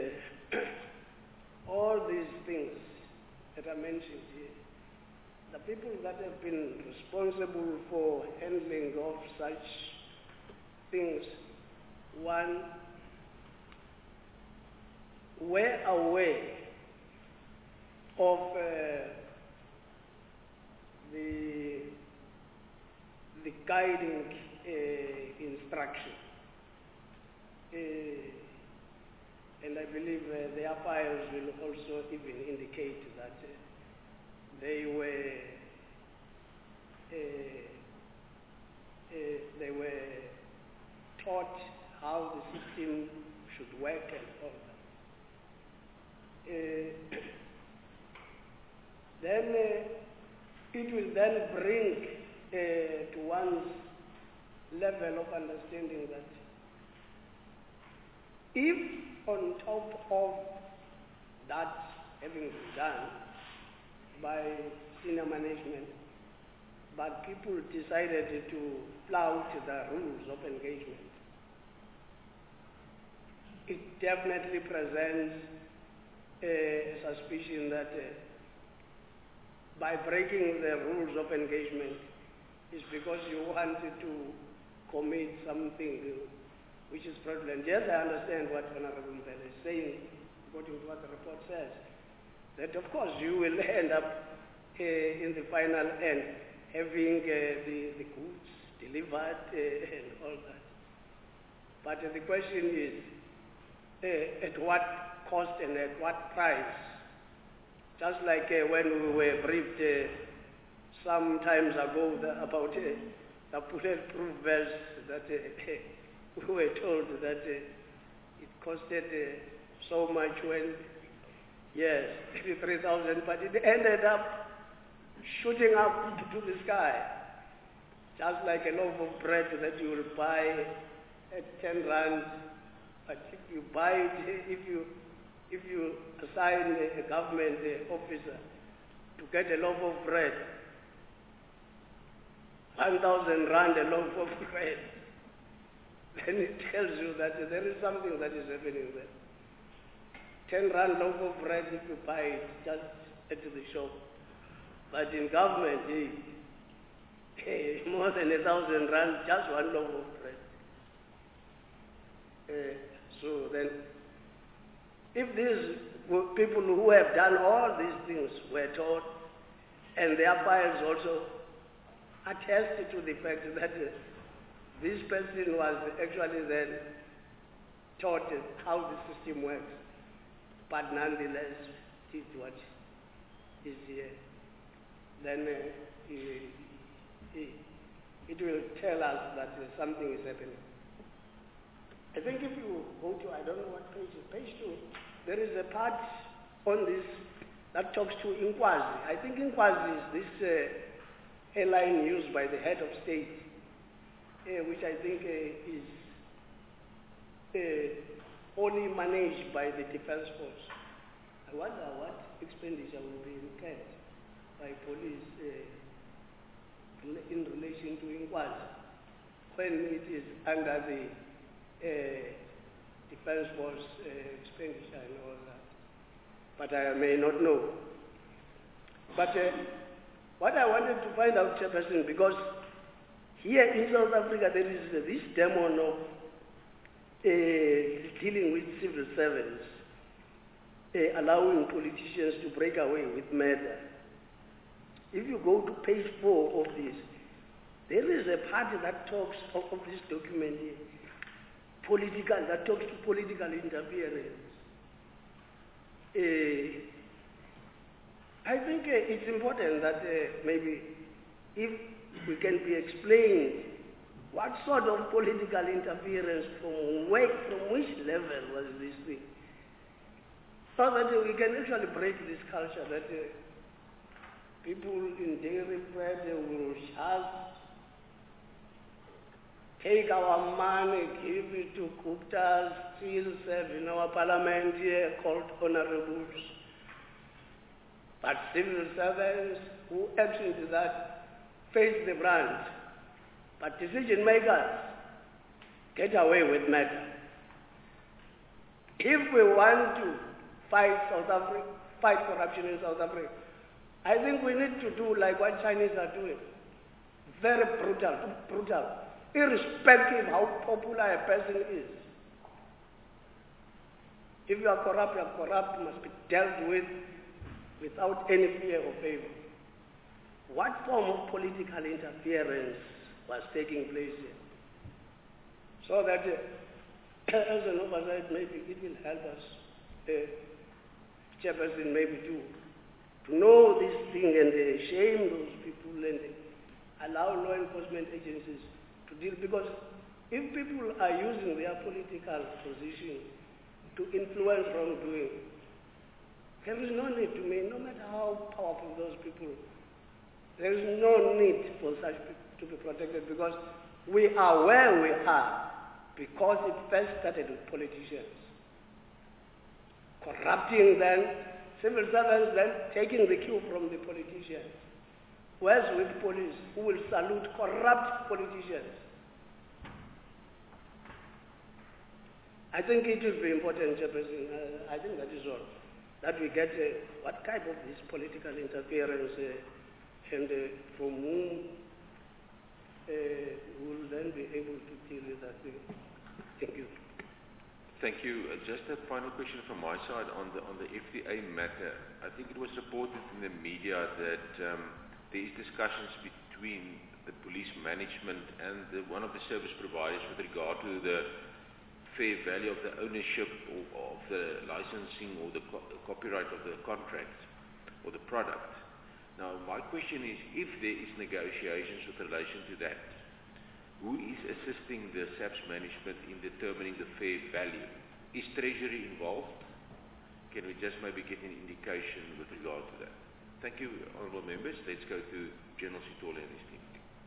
uh, all these things that are mentioned here, the people that have been responsible for handling of such things, one, were aware of uh, the, the guiding uh, instruction. Uh, and I believe uh, their files will also even indicate that uh, they were uh, uh, they were taught how the system should work and all that. Uh, then uh, it will then bring uh, to one's level of understanding that if on top of that having been done by senior management, but people decided to flout the rules of engagement. It definitely presents a suspicion that uh, by breaking the rules of engagement is because you wanted to commit something which is fraudulent. Yes, I understand what Honorable Mbele is saying, according to what the report says, that of course you will end up uh, in the final end having uh, the, the goods delivered uh, and all that. But uh, the question is, uh, at what cost and at what price? Just like uh, when we were briefed uh, some times ago the, about uh, the bulletproof vest that uh, we were told that uh, it costed uh, so much when, yes, thirty-three thousand, but it ended up shooting up to the sky, just like a loaf of bread that you will buy at ten rand, but if you buy it, if you if you assign a government officer to get a loaf of bread, one thousand rand a loaf of bread, then it tells you that there is something that is happening there. ten rand loaf of bread if you buy it just at the shop. But in government, eh, eh, more than a thousand rand, just one loaf of bread. Uh, so then, if these were people who have done all these things were taught, and their files also attest to the fact that uh, this person was actually then taught how the system works, but nonetheless did what is here, then uh, it, it will tell us that uh, something is happening. I think if you go to, I don't know what page, page two, there is a part on this that talks to Inkwazi. I think Inkwazi is this uh, airline used by the head of state, uh, which I think uh, is uh, only managed by the defense force. I wonder what expenditure will be incurred by police uh, in relation to Inkwazi when it is under the Uh, defense force uh, expenditure and all that. But I may not know. But uh, what I wanted to find out, Chairperson, because here in South Africa there is uh, this demon of uh, dealing with civil servants, uh, allowing politicians to break away with murder. If you go to page four of this, there is a part that talks of, of this document here. Political, that talks to political interference. Uh, I think uh, it's important that uh, maybe if we can be explained what sort of political interference from where, from which level was this thing, so that uh, we can actually break this culture that uh, people in dairy bread uh, will just take our money, give it to Guptas, still serve in our parliament here called honorables. But civil servants who absent that face the brunt. But decision makers get away with murder. If we want to fight South Africa, fight corruption in South Africa, I think we need to do like what Chinese are doing. Very brutal, brutal. Irrespective how popular a person is. If you are corrupt, you are corrupt, must be dealt with without any fear or favor. What form of political interference was taking place here? So that, uh, as an oversight, maybe it will help us, uh, Chairperson, maybe to, to know this thing and uh, shame those people and uh, allow law enforcement agencies to deal, because if people are using their political position to influence wrongdoing, there is no need to me, no matter how powerful those people, there is no need for such people to be protected, because we are where we are because it first started with politicians. Corrupting then, civil servants then taking the cue from the politicians. Where's with police who will salute corrupt politicians? I think it will be important, Chairperson, uh, I think that is all, that we get uh, what type of this political interference uh, and uh, from whom uh, will then be able to deal with that thing. Thank you. Thank you. Uh, just a final question from my side on the on the F D A matter. I think it was reported in the media that um, there is discussions between the police management and the, one of the service providers with regard to the fair value of the ownership of, of the licensing or the co copyright of the contract or the product. Now, my question is, if there is negotiations with relation to that, who is assisting the S A P S management in determining the fair value? Is Treasury involved? Can we just maybe get an indication with regard to that? Thank you, honourable members. Let's go to General Sithole and his team.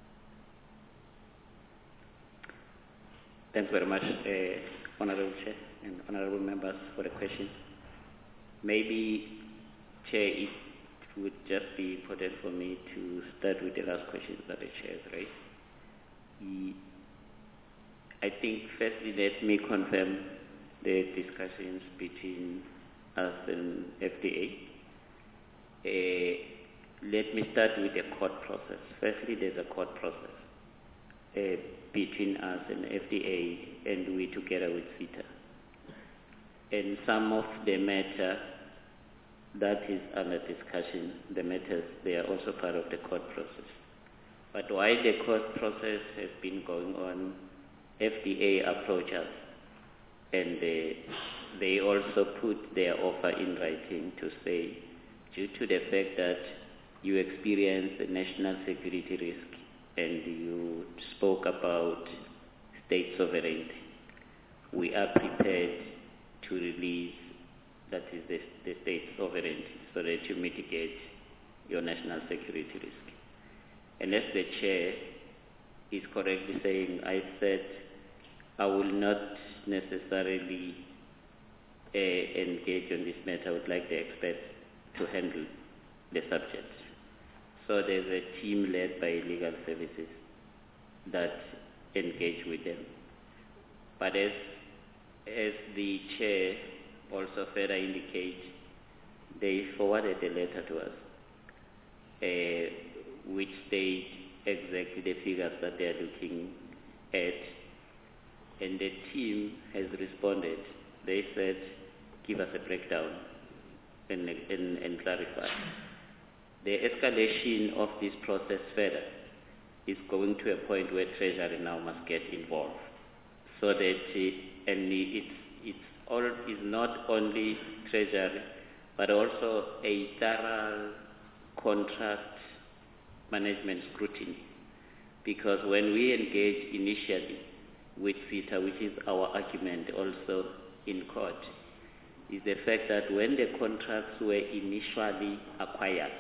Thanks very much, uh, Honourable Chair and Honourable members, for the question. Maybe, Chair, it would just be important for me to start with the last questions that the Chair has raised. He, I think, firstly, let me confirm the discussions between us and F D A. Uh, let me start with the court process. Firstly, there's a court process Uh, between us and F D A and we together with CETA. And some of the matter that is under discussion, the matters, they are also part of the court process. But while the court process has been going on, F D A approached us and they, they also put their offer in writing to say, due to the fact that you experience a national security risk and you spoke about state sovereignty, we are prepared to release, that is the, the state sovereignty, so that you mitigate your national security risk. And as the Chair is correctly saying, I said I will not necessarily uh, engage on this matter. I would like the experts to handle the subject. So there's a team led by legal services that engage with them. But as, as the Chair also further indicates, they forwarded a letter to us uh, which state exactly the figures that they are looking at. And the team has responded. They said, give us a breakdown and, and, and clarify. The escalation of this process further is going to a point where Treasury now must get involved, so that uh, and it's it's all is not only Treasury, but also a thorough contract management scrutiny. Because when we engage initially with CETA, which is our argument also in court, is the fact that when the contracts were initially acquired,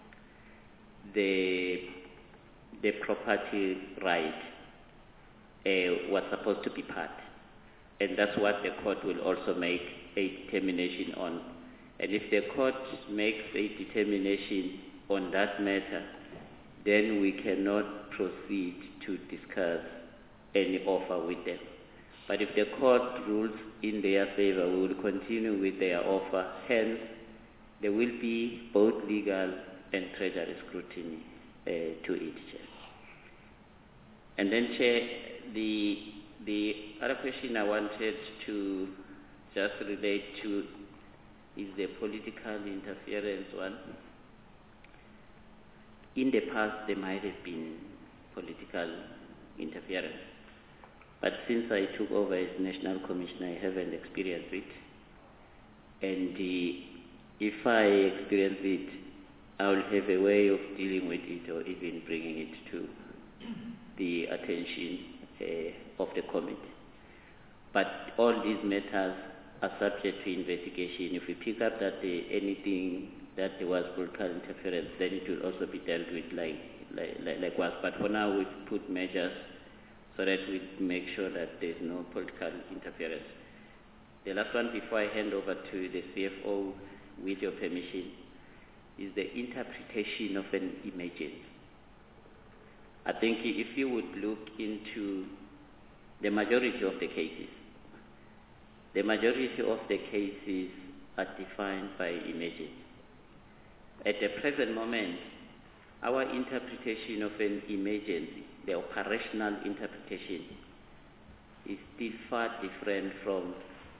the the property right uh, was supposed to be part, and that's what the court will also make a determination on. And if the court makes a determination on that matter, then we cannot proceed to discuss any offer with them. But if the court rules in their favor, we will continue with their offer. Hence, there will be both legal and Treasury scrutiny uh, to it, Chair. And then, Chair, the, the other question I wanted to just relate to is the political interference one. In the past, there might have been political interference. But since I took over as National Commissioner, I haven't experienced it. And uh, if I experience it, I will have a way of dealing with it or even bringing it to the attention uh, of the committee. But all these matters are subject to investigation. If we pick up that uh, anything that there was political interference, then it will also be dealt with like, like, like, like was. But for now, we've put measures so that we make sure that there's no political interference. The last one before I hand over to the C F O, with your permission, is the interpretation of an emergency. I think if you would look into the majority of the cases, the majority of the cases are defined by emergency. At the present moment, our interpretation of an emergency, the operational interpretation, is still far different from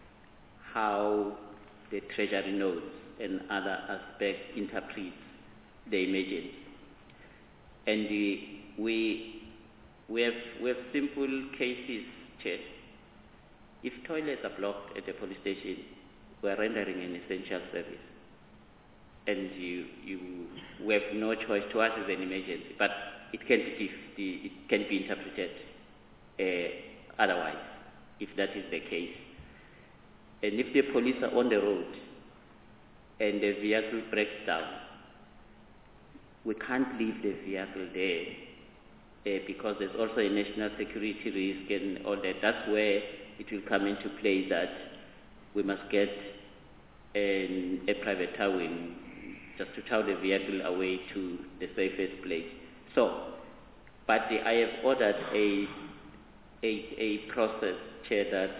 how the Treasury notes and other aspects interpret the emergency. And we, we, we, have, we have simple cases, Chair. If toilets are blocked at the police station, we are rendering an essential service. And you, you we have no choice. To us as an emergency, but it can be, it can be interpreted uh, otherwise, if that is the case. And if the police are on the road and the vehicle breaks down, we can't leave the vehicle there uh, because there's also a national security risk and all that. That's where it will come into play that we must get an, a private towing just to tow the vehicle away to the safest place. So, but the, I have ordered a, a, a process, Chair, that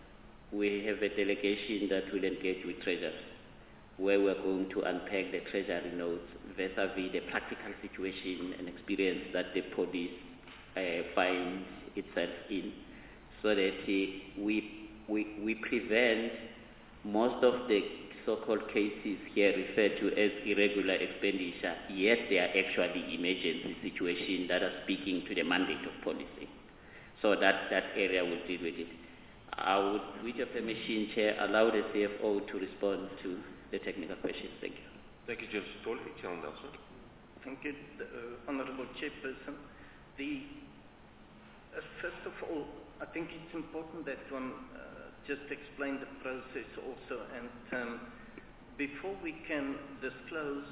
we have a delegation that will engage with Treasury, where we're going to unpack the Treasury notes vis-a-vis the practical situation and experience that the police uh, finds itself in, so that uh, we, we, we prevent most of the so-called cases here referred to as irregular expenditure, yet they are actually emergency situations that are speaking to the mandate of policing. So that, that area will deal with it. I would, with your permission, Chair, allow the C F O to respond to the technical questions. Thank you. Thank you, James Tole. Chair Nelson. Thank you, uh, Honourable Chairperson. The, uh, first of all, I think it's important that one uh, just explain the process also, and um, before we can disclose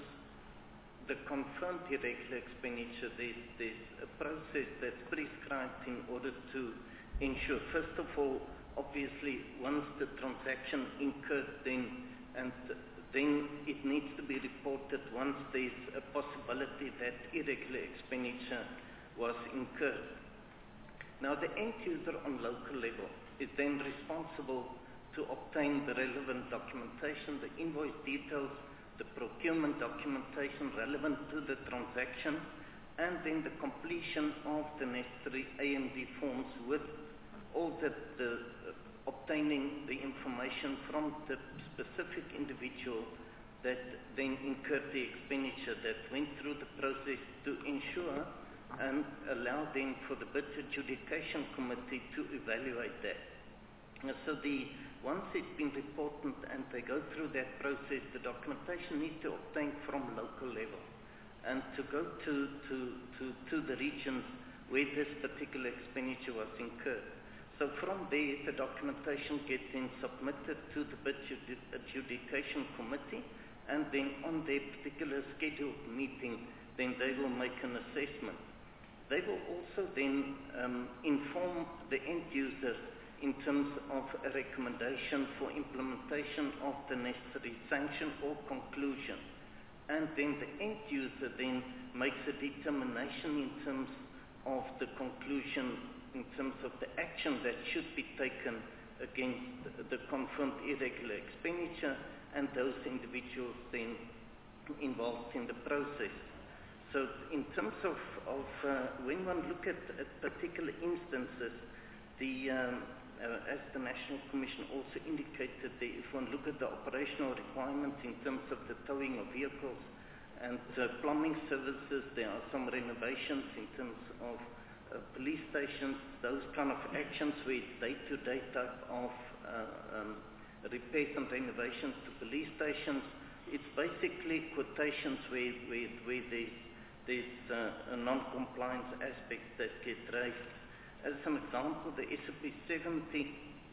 the confirmed irregular expenditure, there's, there's a process that's prescribed in order to ensure, first of all, obviously, once the transaction incurred, then and then it needs to be reported once there's a possibility that irregular expenditure was incurred. Now, the end user on local level is then responsible to obtain the relevant documentation, the invoice details, the procurement documentation relevant to the transaction, and then the completion of the necessary A M D forms with all the, the uh, obtaining the information from the specific individual that then incurred the expenditure, that went through the process to ensure and allow then for the bid adjudication committee to evaluate that. Uh, so the once it's been reported and they go through that process, the documentation needs to obtain from local level and to go to, to, to, to the regions where this particular expenditure was incurred. So from there, the documentation gets then submitted to the bid adjudication committee, and then on their particular scheduled meeting, then they will make an assessment. They will also then um, inform the end users in terms of a recommendation for implementation of the necessary sanction or conclusion. And then the end user then makes a determination in terms of the conclusion, in terms of the action that should be taken against the confirmed irregular expenditure and those individuals then involved in the process. So in terms of, of uh, when one look at, at particular instances, the, um, uh, as the National Commission also indicated, the, if one look at the operational requirements in terms of the towing of vehicles and uh, plumbing services, there are some renovations in terms of uh, police stations, those kind of actions where it's day-to-day type of uh, um, repairs and renovations to police stations. It's basically quotations where, where, where there's, there's uh, a non-compliance aspect that gets raised. As an example, the S A P seventy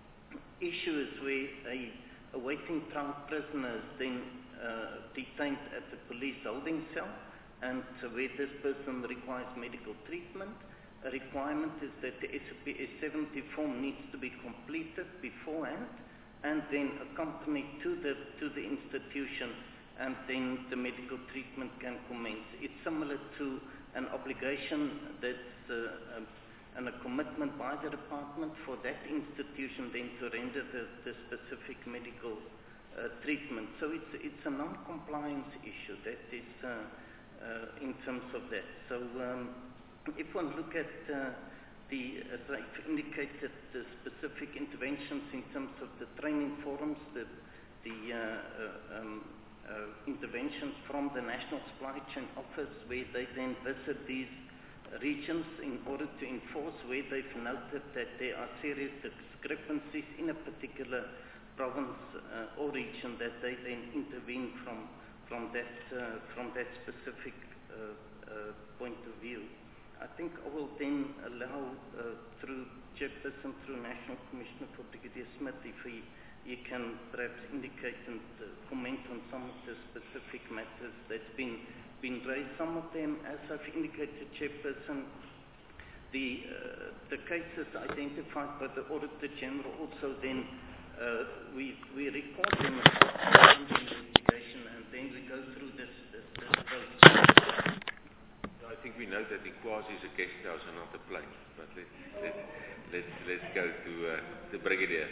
issue is where a, a waiting trial prisoner is then uh, detained at the police holding cell, and uh, where this person requires medical treatment. A requirement is that the S A P seventy form needs to be completed beforehand and then accompanied to the, to the institution, and then the medical treatment can commence. It's similar to an obligation that's uh, um, and a commitment by the department for that institution then to render the, the specific medical uh, treatment. So it's, it's a non-compliance issue that is uh, uh, in terms of that. So um, if one look at uh, the, as I've indicated, the specific interventions in terms of the training forums, the, the uh, uh, um, uh, interventions from the National Supply Chain Office, where they then visit these regions in order to enforce where they've noted that there are serious discrepancies in a particular province uh, or region, that they then intervene from, from, that, uh, from that specific uh, uh, point of view. I think I will then allow, uh, through Chairperson, through National Commissioner for Brigadier Smith, if he, he can perhaps indicate and uh, comment on some of the specific matters that's been been raised. Some of them, as I've indicated, Chairperson, the, uh, the cases identified by the Auditor General also then, uh, we, we record them as part of the investigation, and then we go through this, this, this process. I think we know that Ikwasi is a guest house and not a plane, but let, let, let's, let's go to uh, the Brigadier.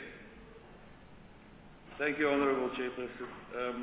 Thank you, Honourable Chairperson. Um,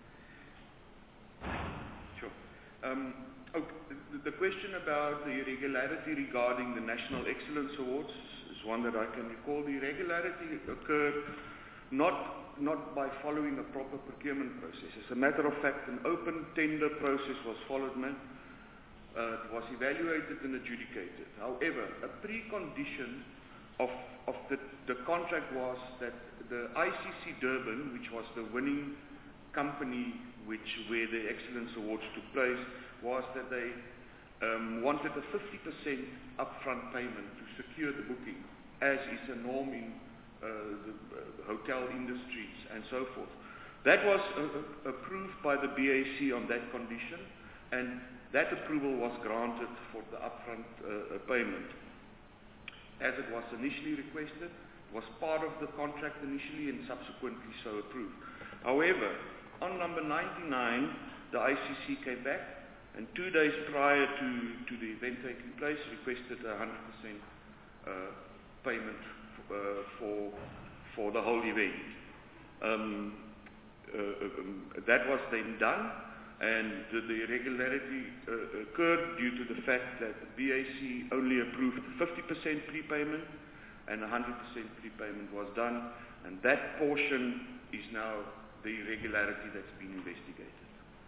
Um, oh, the, the question about the irregularity regarding the National Excellence Awards is one that I can recall. The irregularity occurred not, not by following a proper procurement process. As a matter of fact, an open tender process was followed, man. Uh, it was evaluated and adjudicated. However, a precondition of, of the, the contract was that the I C C Durban, which was the winning company which where the Excellence Awards took place, was that they um, wanted a fifty percent upfront payment to secure the booking, as is a norm in uh, the uh, hotel industries and so forth. That was uh, approved by the B A C on that condition, and that approval was granted for the upfront uh, payment. As it was initially requested, it was part of the contract initially and subsequently so approved. However, on number ninety-nine, the I C C came back, and two days prior to, to the event taking place, requested a one hundred percent uh, payment f- uh, for, for the whole event. Um, uh, um, that was then done, and the, the irregularity uh, occurred due to the fact that the B A C only approved fifty percent prepayment, and one hundred percent prepayment was done, and that portion is now the irregularity that's been investigated.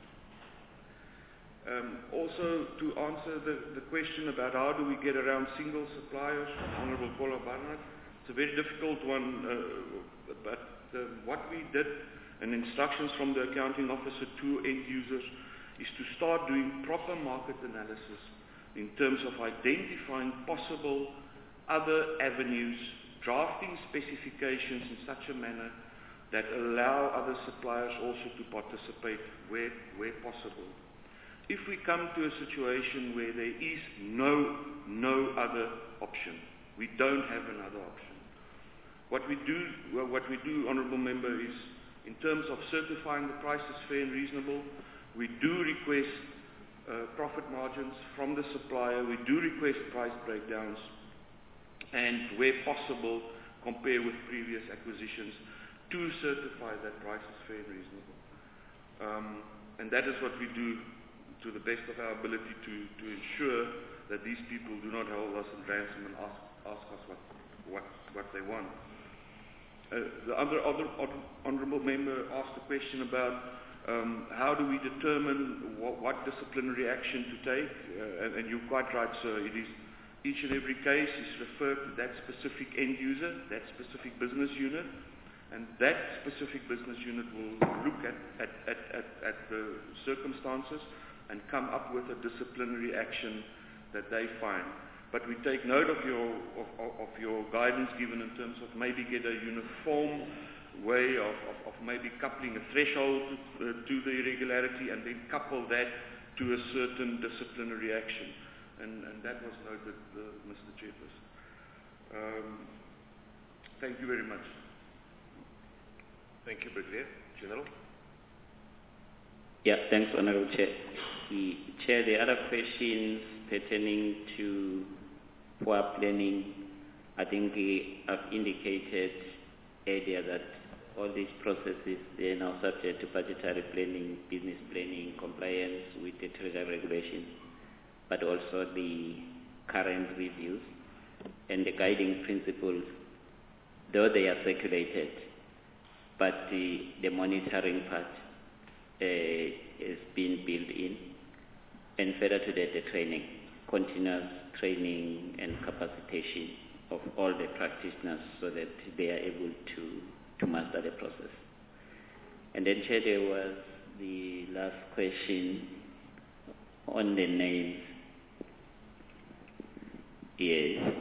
Um, also, to answer the, the question about how do we get around single suppliers, Honourable Paula Barnard, it's a very difficult one, uh, but uh, what we did, and instructions from the accounting officer to end users, is to start doing proper market analysis in terms of identifying possible other avenues, drafting specifications in such a manner that allow other suppliers also to participate where, where possible. If we come to a situation where there is no, no other option, we don't have another option. What we do, well, what we do, Honourable Member, is in terms of certifying the prices fair and reasonable, we do request uh, profit margins from the supplier, we do request price breakdowns, and where possible, compare with previous acquisitions to certify that price is fair and reasonable. Um, and that is what we do to the best of our ability to, to ensure that these people do not hold us in ransom and ask, ask us what, what, what they want. Uh, the other, other honourable member asked a question about um, how do we determine what, what disciplinary action to take, uh, and, and you're quite right, sir. It is each and every case is referred to that specific end user, that specific business unit, and that specific business unit will look at, at, at, at, at the circumstances and come up with a disciplinary action that they find. But we take note of your, of, of your guidance given in terms of maybe get a uniform way of, of, of maybe coupling a threshold uh, to the irregularity and then couple that to a certain disciplinary action. And, and that was noted, uh, Mister Chairperson. Um, thank you very much. Thank you, Brigadier General. Yeah, thanks, Honourable Chair. The Chair, the other questions pertaining to poor planning, I think uh, I've indicated earlier that all these processes, they are now subject to budgetary planning, business planning, compliance with the treasury regulations, but also the current reviews and the guiding principles, though they are circulated, but the, the monitoring part uh, is being built in, and further to that, the training, continuous training and capacitation of all the practitioners so that they are able to, to master the process. And then, Chair, there was the last question on the names. Yes.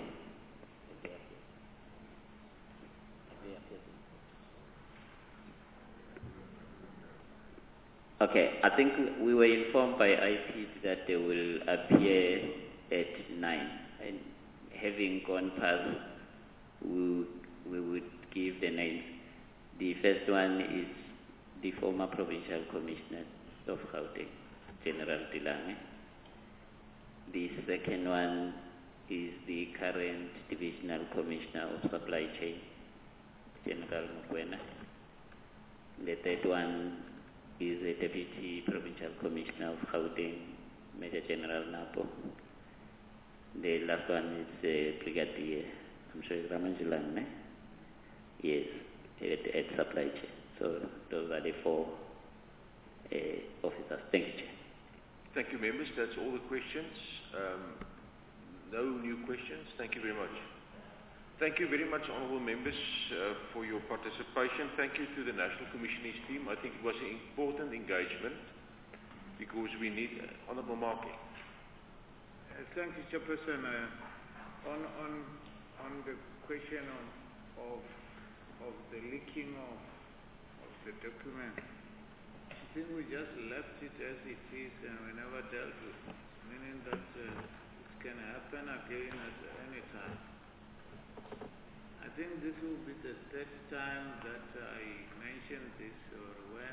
Okay, I think we were informed by I P that they will appear at nine. And having gone past, we, we would give the names. The first one is the former Provincial Commissioner of Gauteng, General Dilange. The second one is the current Divisional Commissioner of Supply Chain, General Mugwena. The third one is the Deputy Provincial Commissioner of Gauteng, Major General Napo. The last one is uh, Brigadier, I'm sure it's Ramanjulan, eh? Yes, at, at Supply Chain. So those are the four uh, officers. Thank you, Chair. Thank you, members. That's all the questions. Um, no new questions. Thank you very much. Thank you very much, honourable members, uh, for your participation. Thank you to the National Commissioners team. I think it was an important engagement because we need uh, honourable marking. Uh, thank you, Chairperson. Uh, on, on, on the question of, of, of the leaking of, of the document, I think we just left it as it is and we never dealt with it, meaning that uh, it can happen again at any time. I think this will be the third time that I mention this, or when,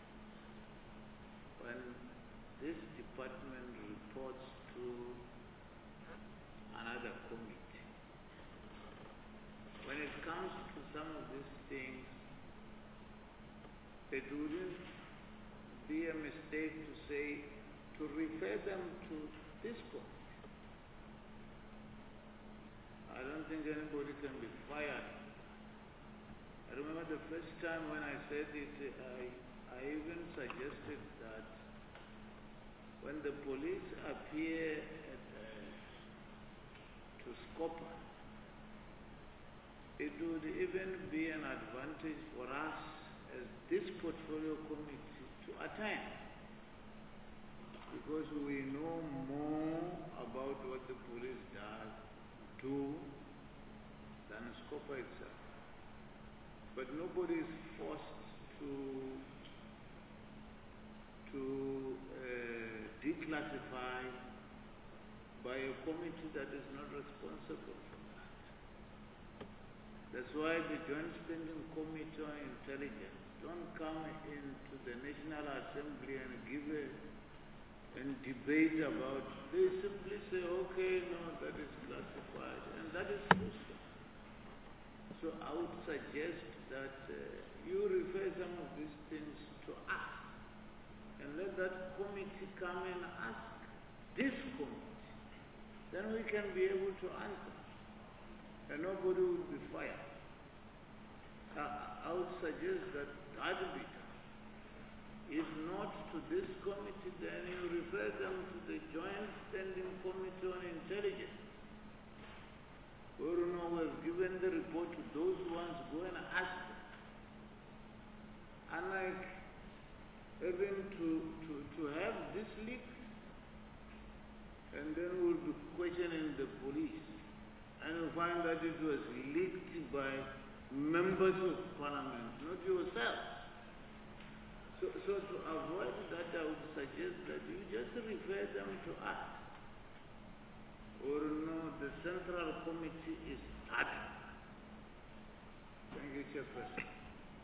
when this department reports to another committee. When it comes to some of these things, it wouldn't be a mistake to say, to refer them to this committee. I don't think anybody can be fired. I remember the first time when I said it, I, I even suggested that when the police appear at, uh, to Scopa, it would even be an advantage for us as this portfolio committee to attend, because we know more about what the police does do than Scopa itself. But nobody is forced to to uh, declassify by a committee that is not responsible for that. That's why the Joint Standing Committee on Intelligence don't come into the National Assembly and give a and debate about, they simply say, okay, no, that is classified, and that is useless. So I would suggest that uh, you refer some of these things to us, and let that committee come and ask this committee. Then we can be able to answer, and nobody will be fired. I, I would suggest that that would be done. If not to this committee, then you refer them to the Joint Standing Committee on Intelligence. Or no, we have given the report to those ones, go and ask them. Unlike even to, to, to have this leak, and then we'll be questioning the police, and we'll find that it was leaked by members of parliament, not yourself. So, so to avoid that, I would suggest that you just refer them to us. Or no, the Central Committee is starting. Thank you, Chairperson.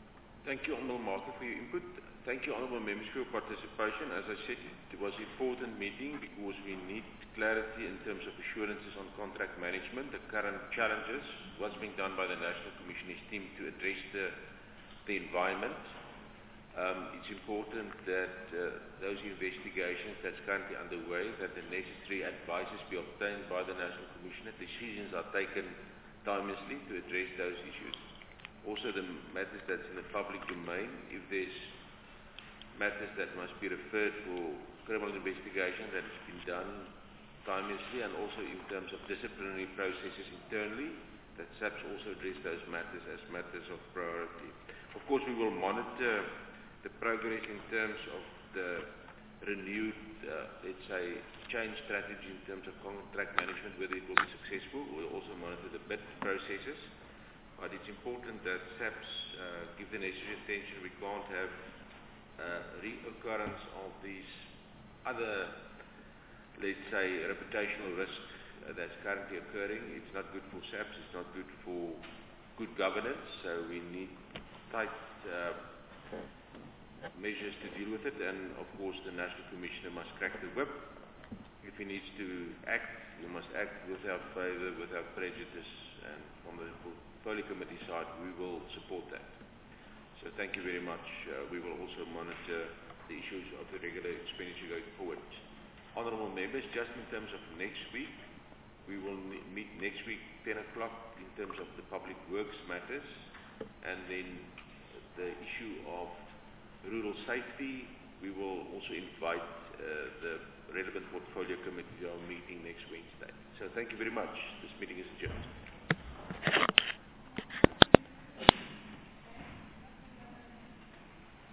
Thank you, Honourable Marker, for your input. Thank you, Honourable Members, for your participation. As I said, it was an important meeting because we need clarity in terms of assurances on contract management, the current challenges, what's being done by the National Commissioner's team to address the, the environment. Um, it's important that uh, those investigations that's currently underway, that the necessary advices be obtained by the National Commissioner, decisions are taken timelessly to address those issues. Also the matters that's in the public domain, if there's matters that must be referred for criminal investigation, that has been done timelessly, and also in terms of disciplinary processes internally, that S A P S also address those matters as matters of priority. Of course, we will monitor the progress in terms of the renewed, uh, let's say, change strategy in terms of contract management, whether it will be successful. We'll also monitor the bid processes. But it's important that S A P S uh, give the necessary attention. We can't have uh, reoccurrence of these other, let's say, reputational risk uh, that's currently occurring. It's not good for S A P S. It's not good for good governance. So we need tight uh, measures to deal with it, and of course the National Commissioner must crack the whip. If he needs to act, he must act without favour, without prejudice, and from the Portfolio Committee side we will support that. So thank you very much. Uh, we will also monitor the issues of the regular expenditure going forward. Honourable Members, just in terms of next week, we will meet next week ten o'clock in terms of the public works matters, and then the issue of rural safety, we will also invite uh, the relevant Portfolio Committee to our meeting next Wednesday. So thank you very much. This meeting is adjourned.